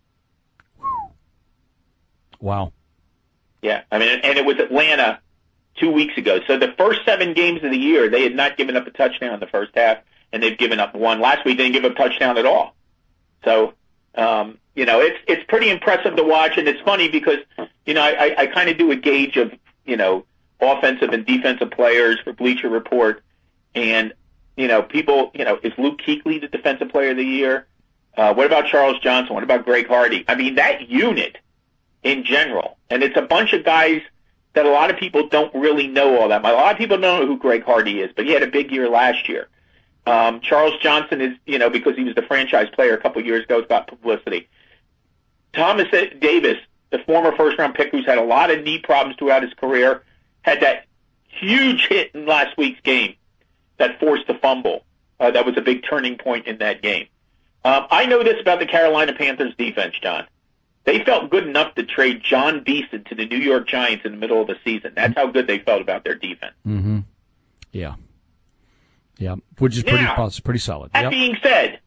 Wow.
Yeah, I mean, and it was Atlanta 2 weeks ago. So the first 7 games of the year, they had not given up a touchdown in the first half, and they've given up 1. Last week, they didn't give up a touchdown at all. So, it's pretty impressive to watch, and it's funny because, I kind of do a gauge of, offensive and defensive players for Bleacher Report, and, people, is Luke Kuechly the defensive player of the year? What about Charles Johnson? What about Greg Hardy? I mean, that unit in general, and it's a bunch of guys that a lot of people don't really know all that much. A lot of people don't know who Greg Hardy is, but he had a big year last year. Charles Johnson is, because he was the franchise player a couple years ago, it's about publicity. Thomas Davis, the former first-round pick who's had a lot of knee problems throughout his career, had that huge hit in last week's game that forced a fumble. That was a big turning point in that game. I know this about the Carolina Panthers defense, John. They felt good enough to trade John Beeson to the New York Giants in the middle of the season. That's how good they felt about their defense.
Yeah. Which is pretty solid.
That being said,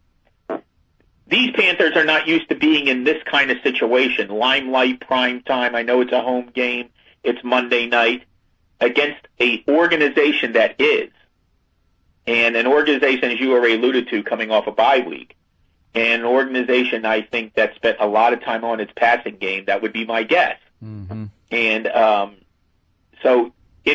these Panthers are not used to being in this kind of situation. Limelight, prime time. I know it's a home game. It's Monday night against a organization that is, and an organization, as you already alluded to, coming off a bye week. And an organization, I think, that spent a lot of time on its passing game. That would be my guess. And so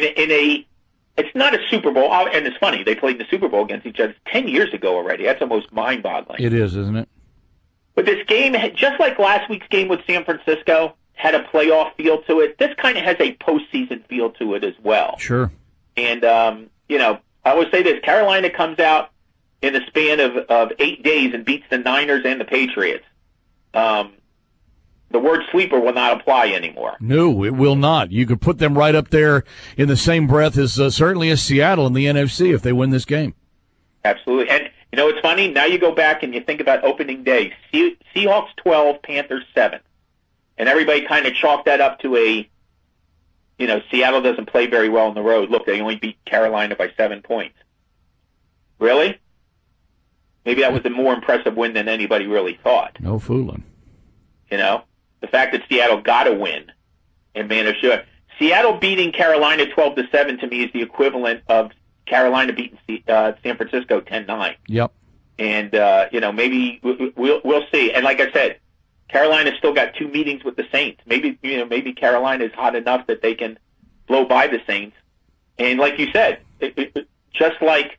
it's not a Super Bowl. And it's funny, they played in the Super Bowl against each other 10 years ago already. That's almost mind-boggling.
It is, isn't it?
But this game, just like last week's game with San Francisco, had a playoff feel to it. This kind of has a postseason feel to it as well.
Sure.
And, I always say this, Carolina comes out in the span of 8 days and beats the Niners and the Patriots. The word sleeper will not apply anymore.
No, it will not. You could put them right up there in the same breath as certainly as Seattle in the NFC if they win this game.
Absolutely. And, it's funny, now you go back and you think about opening day. Seahawks 12, Panthers 7. And everybody kind of chalked that up to Seattle doesn't play very well on the road. Look, they only beat Carolina by 7 points. Really? Maybe that was a more impressive win than anybody really thought.
No fooling.
the fact that Seattle got to win in Manchester. Seattle beating Carolina 12-7 to me is the equivalent of Carolina beating San Francisco 10-9.
Yep.
And maybe we'll see. And like I said, Carolina's still got 2 meetings with the Saints. Maybe Carolina is hot enough that they can blow by the Saints. And like you said, just like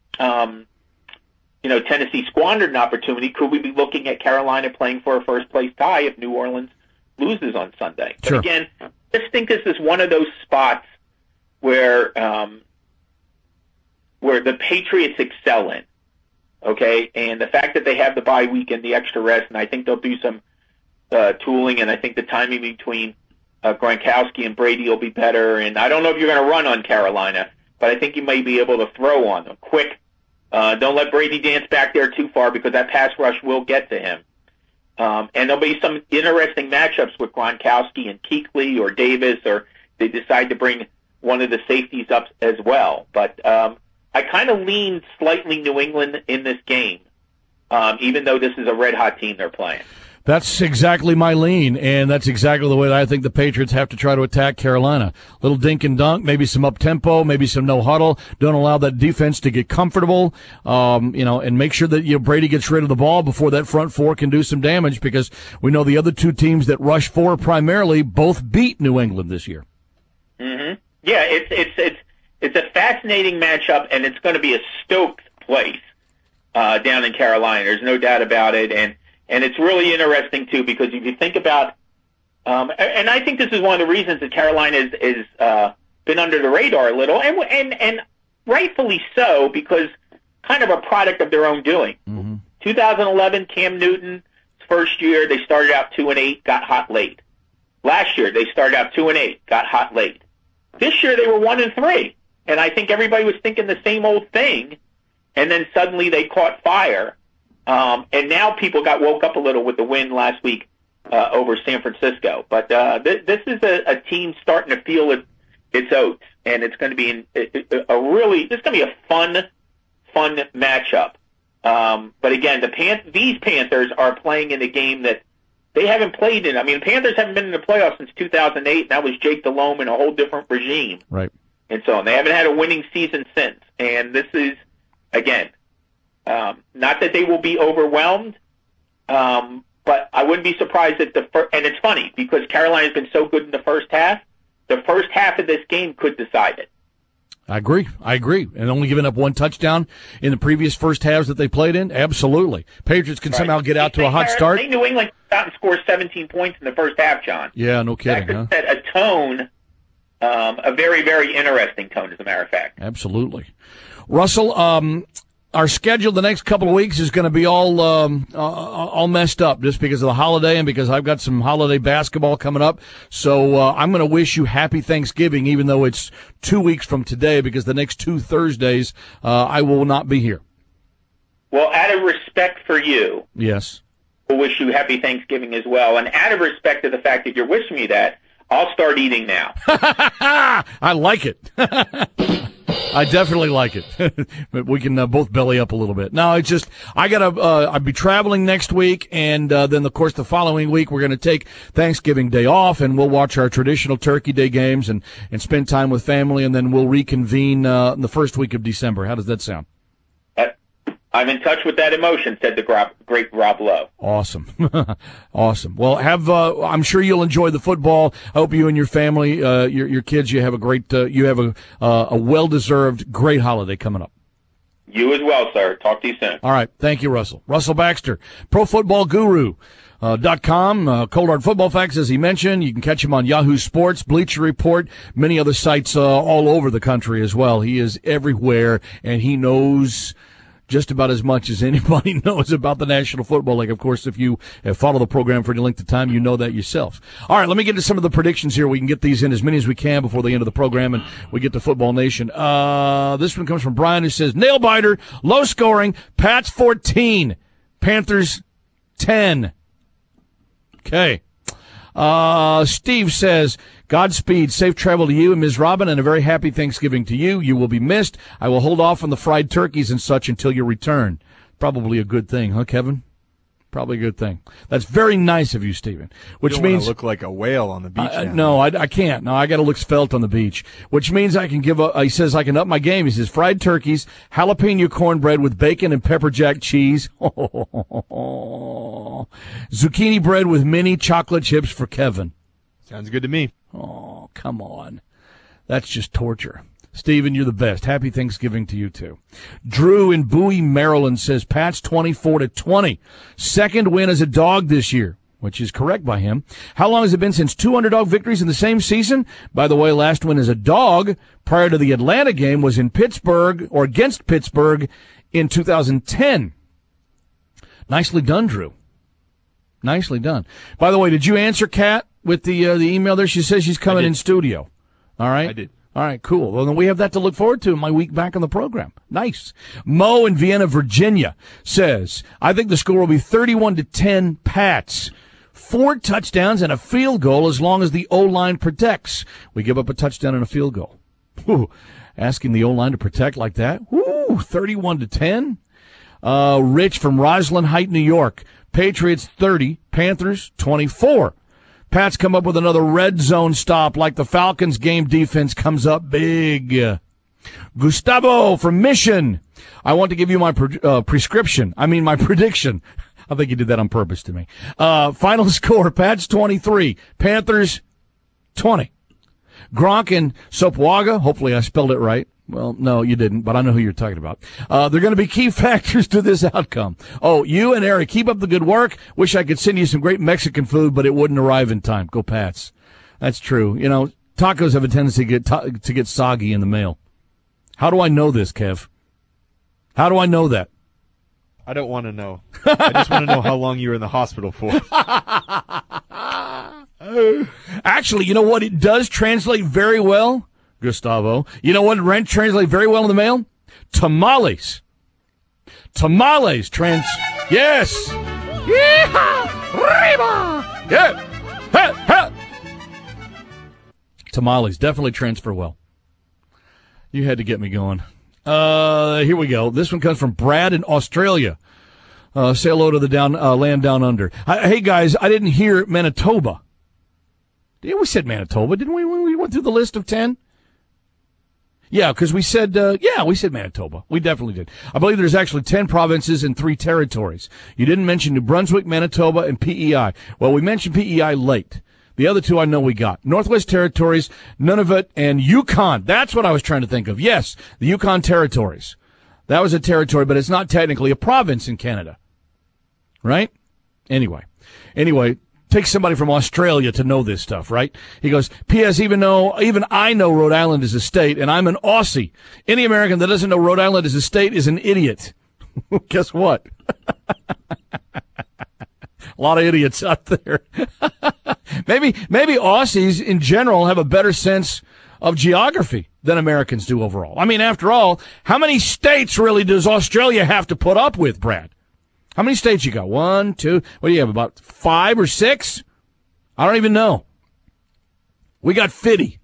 Tennessee squandered an opportunity, could we be looking at Carolina playing for a first-place tie if New Orleans loses on Sunday?
Sure.
But again, I just think this is one of those spots where the Patriots excel in, okay? And the fact that they have the bye week and the extra rest, and I think they'll do some tooling, and I think the timing between Gronkowski and Brady will be better. And I don't know if you're going to run on Carolina, but I think you may be able to throw on them quick. Don't let Brady dance back there too far because that pass rush will get to him. And there'll be some interesting matchups with Gronkowski and Kuechly or Davis, or they decide to bring one of the safeties up as well. But I kind of lean slightly New England in this game, even though this is a red-hot team they're playing.
That's exactly my lean, and that's exactly the way that I think the Patriots have to try to attack Carolina. Little dink and dunk, maybe some up-tempo, maybe some no-huddle. Don't allow that defense to get comfortable, and make sure that Brady gets rid of the ball before that front four can do some damage, because we know the other 2 teams that rush 4 primarily both beat New England this year.
Mm-hmm. Yeah, it's a fascinating matchup, and it's going to be a stoked place down in Carolina. There's no doubt about it, and it's really interesting, too, because if you think about and I think this is one of the reasons that Carolina is been under the radar a little, and rightfully so, because kind of a product of their own doing. Mm-hmm. 2011, Cam Newton's first year, they started out 2-8, got hot late. Last year, they started out 2-8, got hot late. This year, they were 1-3, and I think everybody was thinking the same old thing, and then suddenly they caught fire. And now people got woke up a little with the win last week over San Francisco. But this is a team starting to feel its oats, and it's going to be a fun matchup. But again, these Panthers are playing in a game that they haven't played in. I mean, Panthers haven't been in the playoffs since 2008, and that was Jake Delhomme and a whole different regime.
Right.
And so on. They haven't had a winning season since. And this is, again, not that they will be overwhelmed, but I wouldn't be surprised if and it's funny because Carolina's been so good in the first half of this game could decide it.
I agree. And only giving up 1 touchdown in the previous first halves that they played in? Absolutely. Patriots can somehow get out to a hot start.
New England got out and scored 17 points in the first half, John.
Yeah, no kidding.
That could set a tone, a very, very interesting tone, as a matter of fact.
Absolutely. Russell, our schedule the next couple of weeks is going to be all messed up just because of the holiday and because I've got some holiday basketball coming up. So I'm going to wish you happy Thanksgiving, even though it's 2 weeks from today, because the next 2 Thursdays I will not be here.
Well, out of respect for you,
yes,
we'll wish you happy Thanksgiving as well. And out of respect to the fact that you're wishing me that, I'll start eating now.
I like it. I definitely like it. But we can both belly up a little bit. No, it's just, I'll be traveling next week, and then, of course, the following week we're going to take Thanksgiving Day off, and we'll watch our traditional Turkey Day games and spend time with family, and then we'll reconvene in the first week of December. How does that sound?
I'm in touch with that emotion, said the great Rob Lowe.
Awesome. Awesome. Well, I'm sure you'll enjoy the football. I hope you and your family, your kids, you have a great, a well-deserved great holiday coming up.
You as well, sir. Talk to you soon.
All right. Thank you, Russell. Russell Baxter, ProFootballGuru.com, Cold Hard Football Facts, as he mentioned. You can catch him on Yahoo Sports, Bleacher Report, many other sites all over the country as well. He is everywhere, and he knows just about as much as anybody knows about the National Football League. Of course, if you have followed the program for any length of time, you know that yourself. All right, let me get to some of the predictions here. We can get these in as many as we can before the end of the program, and we get to Football Nation. This one comes from Brian, who says, nail biter, low scoring, Pats 14, Panthers 10. Okay. Steve says, Godspeed, safe travel to you and Ms. Robin, and a very happy Thanksgiving to you. You will be missed. I will hold off on the fried turkeys and such until your return. Probably a good thing, huh, Kevin? Probably a good thing. That's very nice of you, Stephen. Which
you don't
means
look like a whale on the beach.
No, I can't. No, I got to look svelte on the beach. Which means I can he says I can up my game. He says fried turkeys, jalapeno cornbread with bacon and pepper jack cheese. Zucchini bread with mini chocolate chips for Kevin.
Sounds good to me.
Oh, come on. That's just torture. Stephen, you're the best. Happy Thanksgiving to you, too. Drew in Bowie, Maryland says Pats 24-20. Second win as a dog this year, which is correct by him. How long has it been since 2 underdog victories in the same season? By the way, last win as a dog prior to the Atlanta game was in Pittsburgh or against Pittsburgh in 2010. Nicely done, Drew. Nicely done. By the way, did you answer Kat with the email there? She says she's coming in studio. All right?
I did.
All right, cool. Well, then we have that to look forward to in my week back on the program. Nice. Mo in Vienna, Virginia says, I think the score will be 31-10 Pats. 4 touchdowns and a field goal as long as the O-line protects. We give up a touchdown and a field goal. Whew. Asking the O-line to protect like that? Woo, 31-10. Rich from Roslyn Heights, New York. Patriots 30, Panthers 24. Pats come up with another red zone stop like the Falcons game defense comes up big. Gustavo from Mission. I want to give you my my prediction. I think you did that on purpose to me. Final score, Pats 23, Panthers 20. Gronk and Sopwaga, hopefully I spelled it right. Well, no, you didn't, but I know who you're talking about. They're going to be key factors to this outcome. Oh, you and Eric, keep up the good work. Wish I could send you some great Mexican food, but it wouldn't arrive in time. Go Pats. That's true. You know, tacos have a tendency to get soggy in the mail. How do I know this, Kev? How do I know that?
I don't want to know. I just want to know how long you were in the hospital for.
Actually, you know what? It does translate very well. Gustavo. You know what rent translates very well in the mail? Tamales. Tamales yes. Yeehaw! Reba! Yeah. Ha, ha. Tamales definitely transfer well. You had to get me going. Here we go. This one comes from Brad in Australia. Say hello to the land down under. Hey guys, I didn't hear Manitoba. Yeah, we said Manitoba, didn't we? When we went through the list of 10? Yeah, because we said Manitoba. We definitely did. I believe there's actually 10 provinces and 3 territories. You didn't mention New Brunswick, Manitoba, and PEI. Well, we mentioned PEI late. The other 2 I know we got. Northwest Territories, Nunavut, and Yukon. That's what I was trying to think of. Yes, the Yukon Territories. That was a territory, but it's not technically a province in Canada. Right? Anyway. Takes somebody from Australia to know this stuff, right? He goes, P.S. Even I know Rhode Island is a state, and I'm an Aussie. Any American that doesn't know Rhode Island is a state is an idiot. Guess what? A lot of idiots out there. Maybe Aussies in general have a better sense of geography than Americans do overall. I mean, after all, how many states really does Australia have to put up with, Brad? How many states you got? 1, 2, what do you have, about 5 or 6? I don't even know. We got 50.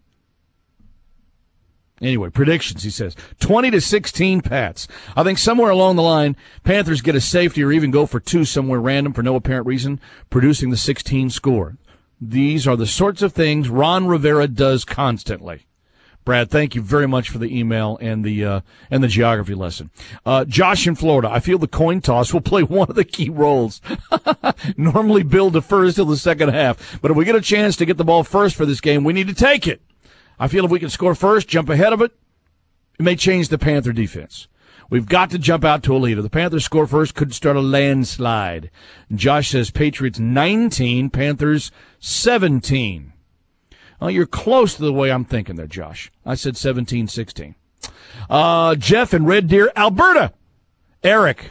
Anyway, predictions, he says. 20-16 Pats. I think somewhere along the line, Panthers get a safety or even go for 2 somewhere random for no apparent reason, producing the 16 score. These are the sorts of things Ron Rivera does constantly. Brad, thank you very much for the email and the geography lesson. Josh in Florida, I feel the coin toss will play one of the key roles. Normally Bill defers till the second half, but if we get a chance to get the ball first for this game, we need to take it. I feel if we can score first, jump ahead of it, it may change the Panther defense. We've got to jump out to a lead. If the Panthers score first, could start a landslide. And Josh says Patriots 19, Panthers 17. Oh, you're close to the way I'm thinking there, Josh. I said 17-16. Jeff in Red Deer, Alberta. Eric.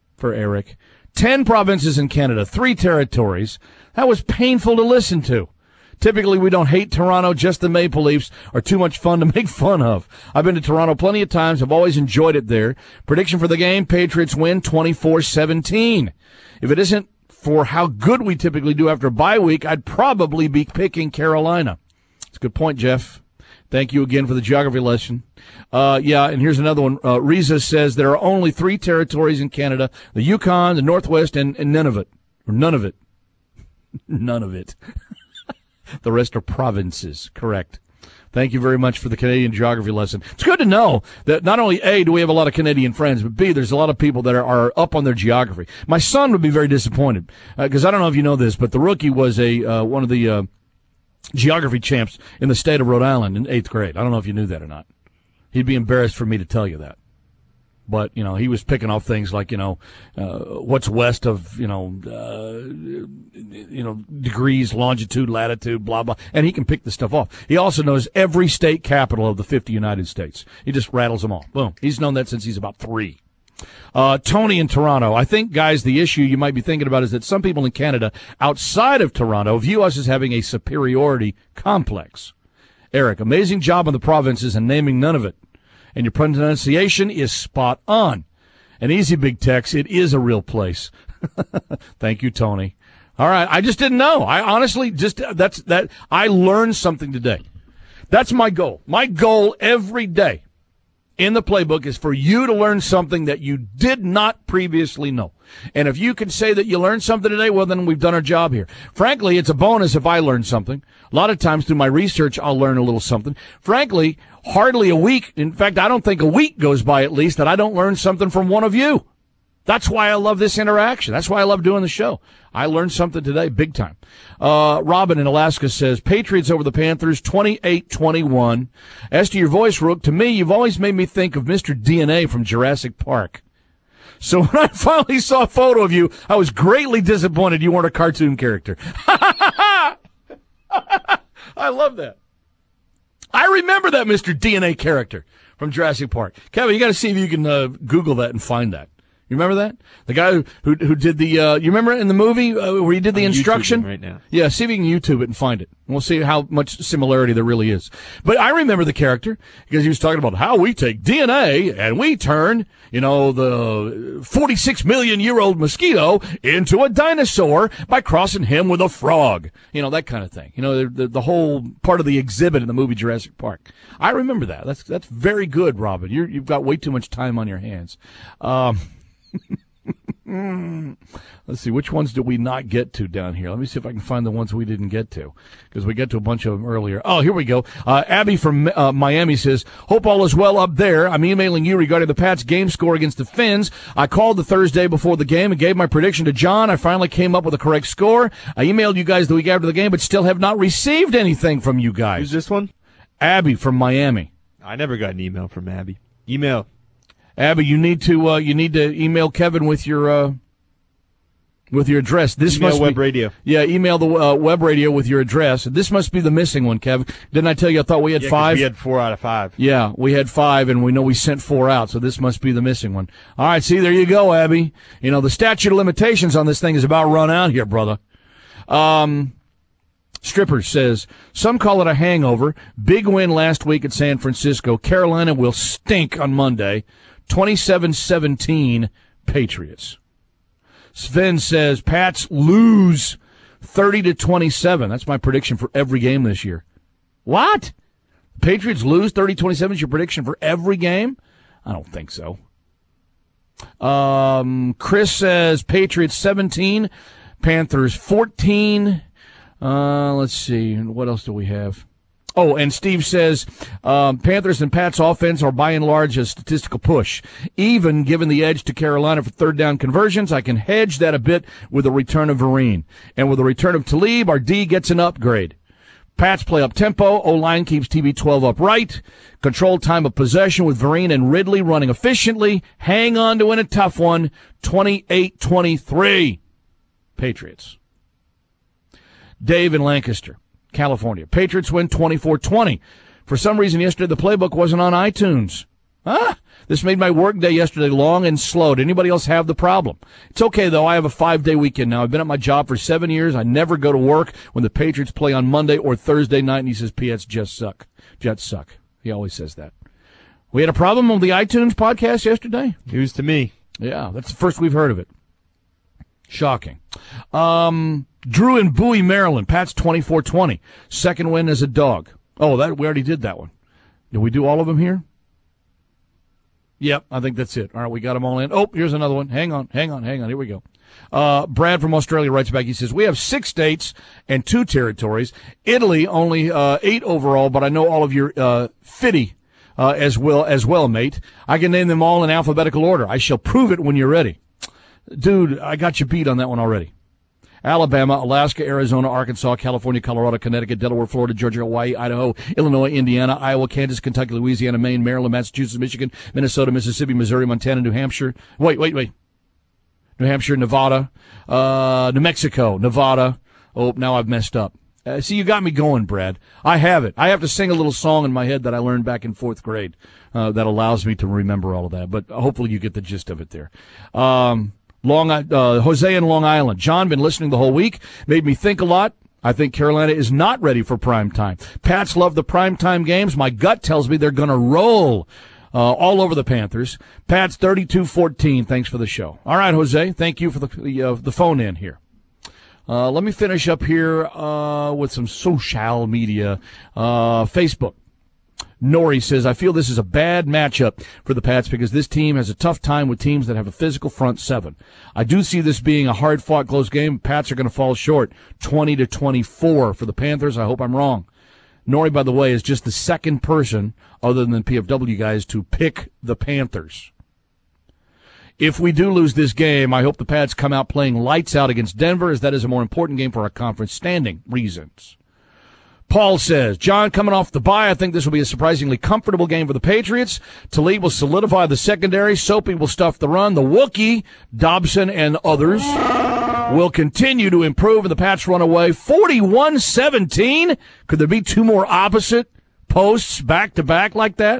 10 provinces in Canada, 3 territories. That was painful to listen to. Typically, we don't hate Toronto, just the Maple Leafs are too much fun to make fun of. I've been to Toronto plenty of times. I've always enjoyed it there. Prediction for the game, Patriots win 24-17. If it isn't for how good we typically do after a bye week, I'd probably be picking Carolina. That's a good point, Jeff. Thank you again for the geography lesson. And here's another one. Riza says there are only 3 territories in Canada, the Yukon, the Northwest, and Nunavut. Or none of it. None of it. The rest are provinces. Correct. Thank you very much for the Canadian geography lesson. It's good to know that not only, A, do we have a lot of Canadian friends, but B, there's a lot of people that are up on their geography. My son would be very disappointed, because I don't know if you know this, but the rookie was one of the geography champs in the state of Rhode Island in 8th grade. I don't know if you knew that or not. He'd be embarrassed for me to tell you that. But, he was picking off things like, what's west of, degrees, longitude, latitude, blah, blah. And he can pick the stuff off. He also knows every state capital of the 50 United States. He just rattles them all. Boom. He's known that since he's about 3. Tony in Toronto. I think, guys, the issue you might be thinking about is that some people in Canada outside of Toronto view us as having a superiority complex. Eric, amazing job on the provinces and naming none of it. And your pronunciation is spot on. And easy, Big Tex, it is a real place. Thank you, Tony. All right, I just didn't know. I honestly I learned something today. That's my goal. My goal every day in the playbook is for you to learn something that you did not previously know. And if you can say that you learned something today, well, then we've done our job here. Frankly, it's a bonus if I learn something. A lot of times through my research, I'll learn a little something. Frankly, hardly a week. In fact, I don't think a week goes by at least that I don't learn something from one of you. That's why I love this interaction. That's why I love doing the show. I learned something today, big time. Robin in Alaska says, Patriots over the Panthers, 28-21. As to your voice, Rook, to me, you've always made me think of Mr. DNA from Jurassic Park. So when I finally saw a photo of you, I was greatly disappointed you weren't a cartoon character. I love that. I remember that Mr. DNA character from Jurassic Park. Kevin, you got to see if you can Google that and find that. You remember that? The guy who did the, you remember it in the movie where he did the instruction?
right now.
Yeah, see if you can YouTube it and find it. We'll see how much similarity there really is. But I remember the character because he was talking about how we take DNA and we turn, the 46 million year old mosquito into a dinosaur by crossing him with a frog. That kind of thing. The whole part of the exhibit in the movie Jurassic Park. I remember that. That's very good, Robin. You've got way too much time on your hands. Let's see, which ones did we not get to down here? Let me see if I can find the ones we didn't get to, because we got to a bunch of them earlier. Oh, here we go. Abby from Miami says, hope all is well up there. I'm emailing you regarding the Pats game score against the Finns. I called the Thursday before the game and gave my prediction to John. I finally came up with a correct score. I emailed you guys the week after the game, but still have not received anything from you guys.
Who's this one?
Abby from Miami.
I never got an email from Abby. Email.
Abby, you need to email Kevin with your address. This
email
must
Web
be,
Radio.
Yeah, email the Web Radio with your address. This must be the missing one, Kevin. Didn't I tell you I thought we had 5?
We had 4 out of 5.
Yeah, we had 5, and we know we sent 4 out, so this must be the missing one. All right, see, there you go, Abby. The statute of limitations on this thing is about run out here, brother. Stripper says, some call it a hangover. Big win last week at San Francisco. Carolina will stink on Monday. 27-17 Patriots. Sven says, Pats lose 30-27. That's my prediction for every game this year. What? Patriots lose 30-27 is your prediction for every game? I don't think so. Chris says, Patriots 17, Panthers 14. Let's see. What else do we have? Oh, and Steve says, Panthers and Pats offense are by and large a statistical push. Even given the edge to Carolina for third down conversions, I can hedge that a bit with the return of Vereen. And with the return of Talib, our D gets an upgrade. Pats play up tempo. O-line keeps TB12 upright. Controlled time of possession with Vereen and Ridley running efficiently. Hang on to win a tough one. 28-23. Patriots. Dave in Lancaster, California. Patriots win 24-20. For some reason yesterday the playbook wasn't on iTunes. This made my work day yesterday long and slow. Did anybody else have the problem? It's okay, though. I have a 5-day weekend now. I've been at my job for 7 years. I never go to work when the Patriots play on Monday or Thursday night, and he says, P.S. Jets suck. Jets suck. He always says that. We had a problem on the iTunes podcast yesterday.
News to me.
Yeah, that's the first we've heard of it. Shocking. Drew in Bowie, Maryland. Pats 24-20. Second win as a dog. Oh, we already did that one. Did we do all of them here? Yep, I think that's it. All right, we got them all in. Oh, here's another one. Hang on. Here we go. Brad from Australia writes back. He says, we have 6 states and 2 territories. Italy, only 8 overall, but I know all of your 50 as well, mate. I can name them all in alphabetical order. I shall prove it when you're ready. Dude, I got you beat on that one already. Alabama, Alaska, Arizona, Arkansas, California, Colorado, Connecticut, Delaware, Florida, Georgia, Hawaii, Idaho, Illinois, Indiana, Iowa, Kansas, Kentucky, Louisiana, Maine, Maryland, Massachusetts, Michigan, Minnesota, Mississippi, Missouri, Montana, New Hampshire. Wait. New Hampshire, Nevada, New Mexico, Nevada. Oh, now I've messed up. See, you got me going, Brad. I have it. I have to sing a little song in my head that I learned back in 4th grade that allows me to remember all of that. But hopefully you get the gist of it there. Jose in Long Island. John, been listening the whole week. Made me think a lot. I think Carolina is not ready for prime time. Pats love the prime time games. My gut tells me they're going to roll all over the Panthers. Pats 32-14. Thanks for the show. All right, Jose. Thank you for the phone in here. Let me finish up here with some social media. Facebook. Nori says, I feel this is a bad matchup for the Pats because this team has a tough time with teams that have a physical front 7. I do see this being a hard-fought close game. Pats are going to fall short 20-24 for the Panthers. I hope I'm wrong. Nori, by the way, is just the second person other than the PFW guys to pick the Panthers. If we do lose this game, I hope the Pats come out playing lights out against Denver, as that is a more important game for our conference standing reasons. Paul says, John, coming off the bye, I think this will be a surprisingly comfortable game for the Patriots. Talib will solidify the secondary. Soapy will stuff the run. The Wookiee, Dobson, and others will continue to improve, and the Pats run away 41-17. Could there be 2 more opposite posts back-to-back like that?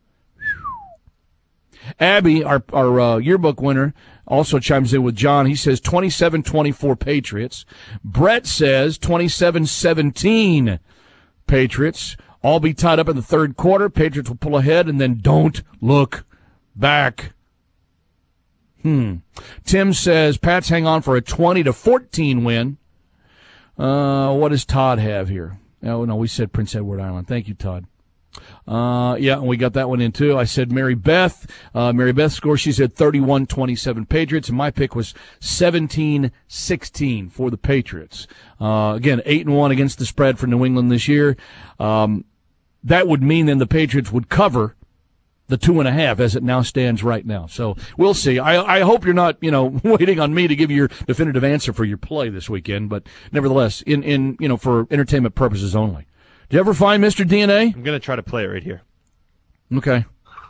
Abby, our yearbook winner, also chimes in with John. He says 27-24 Patriots. Brett says 27-17 Patriots. All be tied up in the 3rd quarter. Patriots will pull ahead and then don't look back. Tim says Pats hang on for a 20-14 win. What does Todd have here? Oh, no, we said Prince Edward Island. Thank you, Todd. Yeah, and we got that one in too. I said Mary Beth. Mary Beth score, she said 31-27 Patriots, and my pick was 17-16 for the Patriots. Again, 8-1 against the spread for New England this year. That would mean then the Patriots would cover the 2.5 as it now stands right now. So we'll see. I hope you're not, waiting on me to give you your definitive answer for your play this weekend, but nevertheless, in for entertainment purposes only. Did you ever find Mr. DNA?
I'm going to try to play it right here.
Okay.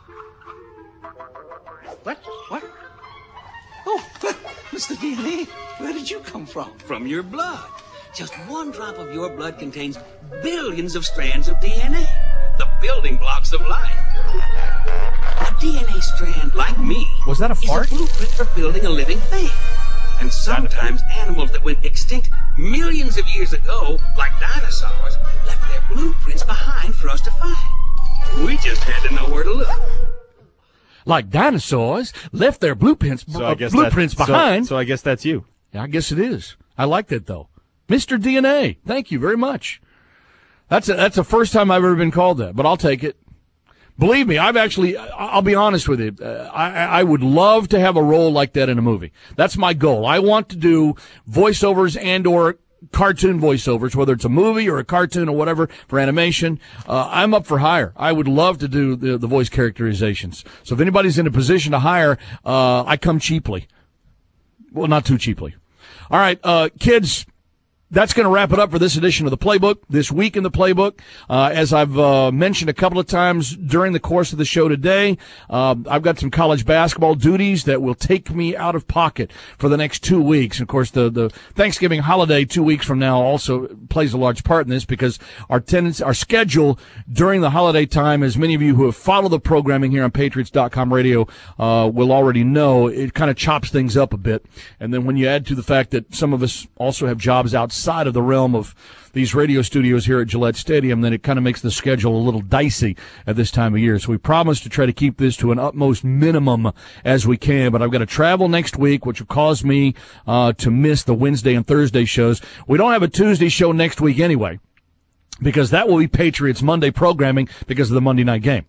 What? Oh, Mr. DNA, where did you come from? From your blood. Just one drop of your blood contains billions of strands of DNA, the building blocks of life. A DNA strand, like me,
was that a fart?
Is a blueprint for building a living thing. And sometimes animals that went extinct millions of years ago, like dinosaurs, left their blueprints behind for us to find. We just had to know where to look.
Like dinosaurs left their blueprints behind.
So I guess that's you.
Yeah, I guess it is. I like that, though. Mr. DNA, thank you very much. That's the first time I've ever been called that, but I'll take it. Believe me, I'll be honest with you. I would love to have a role like that in a movie. That's my goal. I want to do voiceovers and or cartoon voiceovers, whether it's a movie or a cartoon or whatever for animation. I'm up for hire. I would love to do the voice characterizations. So if anybody's in a position to hire, I come cheaply. Well, not too cheaply. All right, kids. That's going to wrap it up for this edition of the Playbook, this week in the Playbook. As I've mentioned a couple of times during the course of the show today, I've got some college basketball duties that will take me out of pocket for the next 2 weeks. And of course, the Thanksgiving holiday 2 weeks from now also plays a large part in this because our schedule during the holiday time, as many of you who have followed the programming here on Patriots.com radio will already know, it kind of chops things up a bit. And then when you add to the fact that some of us also have jobs outside of the realm of these radio studios here at Gillette Stadium, then it kind of makes the schedule a little dicey at this time of year. So we promise to try to keep this to an utmost minimum as we can, but I've got to travel next week, which will cause me to miss the Wednesday and Thursday shows. We don't have a Tuesday show next week anyway, because that will be Patriots Monday programming because of the Monday night game.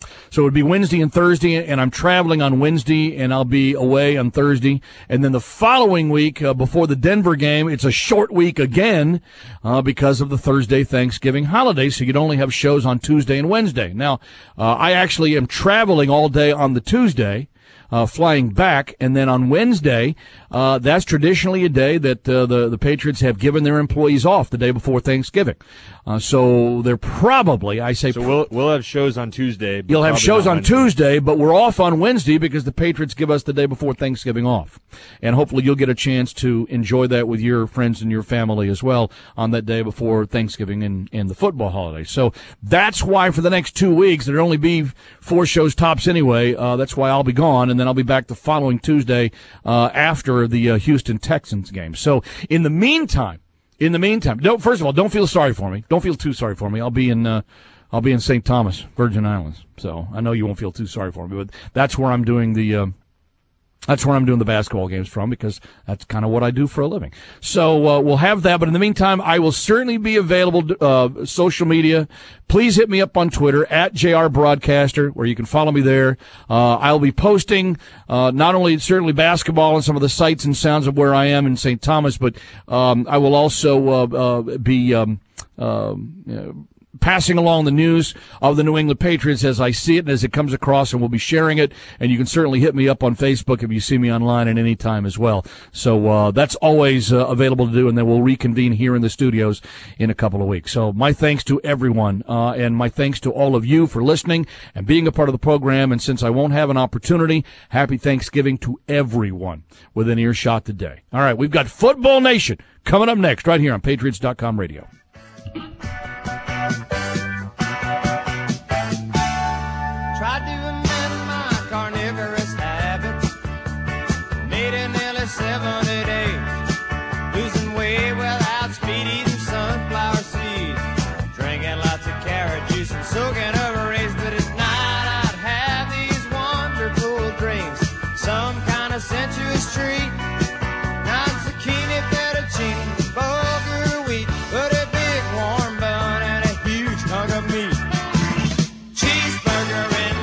So it would be Wednesday and Thursday, and I'm traveling on Wednesday, and I'll be away on Thursday. And then the following week, before the Denver game, it's a short week again because of the Thursday Thanksgiving holiday, so you'd only have shows on Tuesday and Wednesday. Now, I actually am traveling all day on the Tuesday, flying back, and then on Wednesday, that's traditionally a day that the Patriots have given their employees off the day before Thanksgiving. So they're probably,
So we'll have shows on Tuesday.
You'll have shows on Tuesday, but we're off on Wednesday because the Patriots give us the day before Thanksgiving off. And hopefully you'll get a chance to enjoy that with your friends and your family as well on that day before Thanksgiving and the football holiday. So that's why for the next 2 weeks, there'll only be 4 shows tops anyway. That's why I'll be gone, and then I'll be back the following Tuesday after the Houston Texans game. So in the meantime, first of all, don't feel sorry for me. Don't feel too sorry for me. I'll be in St. Thomas, Virgin Islands. So I know you won't feel too sorry for me, but that's where I'm doing the basketball games from, because that's kind of what I do for a living. So we'll have that, but in the meantime, I will certainly be available social media. Please hit me up on Twitter at JR Broadcaster, where you can follow me there. I'll be posting not only certainly basketball and some of the sights and sounds of where I am in St. Thomas, but I will also be passing along the news of the New England Patriots as I see it and as it comes across, and we'll be sharing it. And you can certainly hit me up on Facebook if you see me online at any time as well. So that's always available to do, and then we'll reconvene here in the studios in a couple of weeks. So my thanks to everyone, and my thanks to all of you for listening and being a part of the program. And since I won't have an opportunity, happy Thanksgiving to everyone within earshot today. All right, we've got Football Nation coming up next right here on Patriots.com radio.
Tried to amend my carnivorous habits, made it nearly 70 days, losing weight without speed, eating sunflower seeds, drinking lots of carrot juice and soaking over rays. But at night I'd have these wonderful dreams, some kind of sensuous treat, not zucchini, fettuccine, bulgur wheat, but a big warm bun and a huge hunk of meat. Cheeseburger in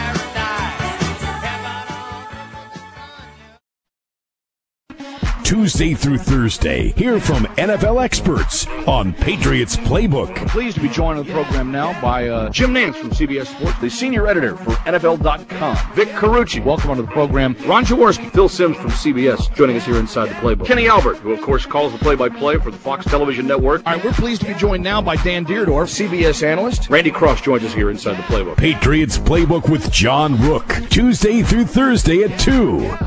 Tuesday through Thursday, hear from NFL experts on Patriots Playbook.
Pleased to be joined on the program now by Jim Nance from CBS Sports, the senior editor for NFL.com. Vic Carucci, welcome onto the program. Ron Jaworski, Phil Simms from CBS, joining us here inside the Playbook. Kenny Albert, who of course calls the play-by-play for the Fox Television Network. All right, we're pleased to be joined now by Dan Deerdorf, CBS analyst. Randy Cross joins us here inside the Playbook.
Patriots Playbook with John Rook, Tuesday through Thursday at 2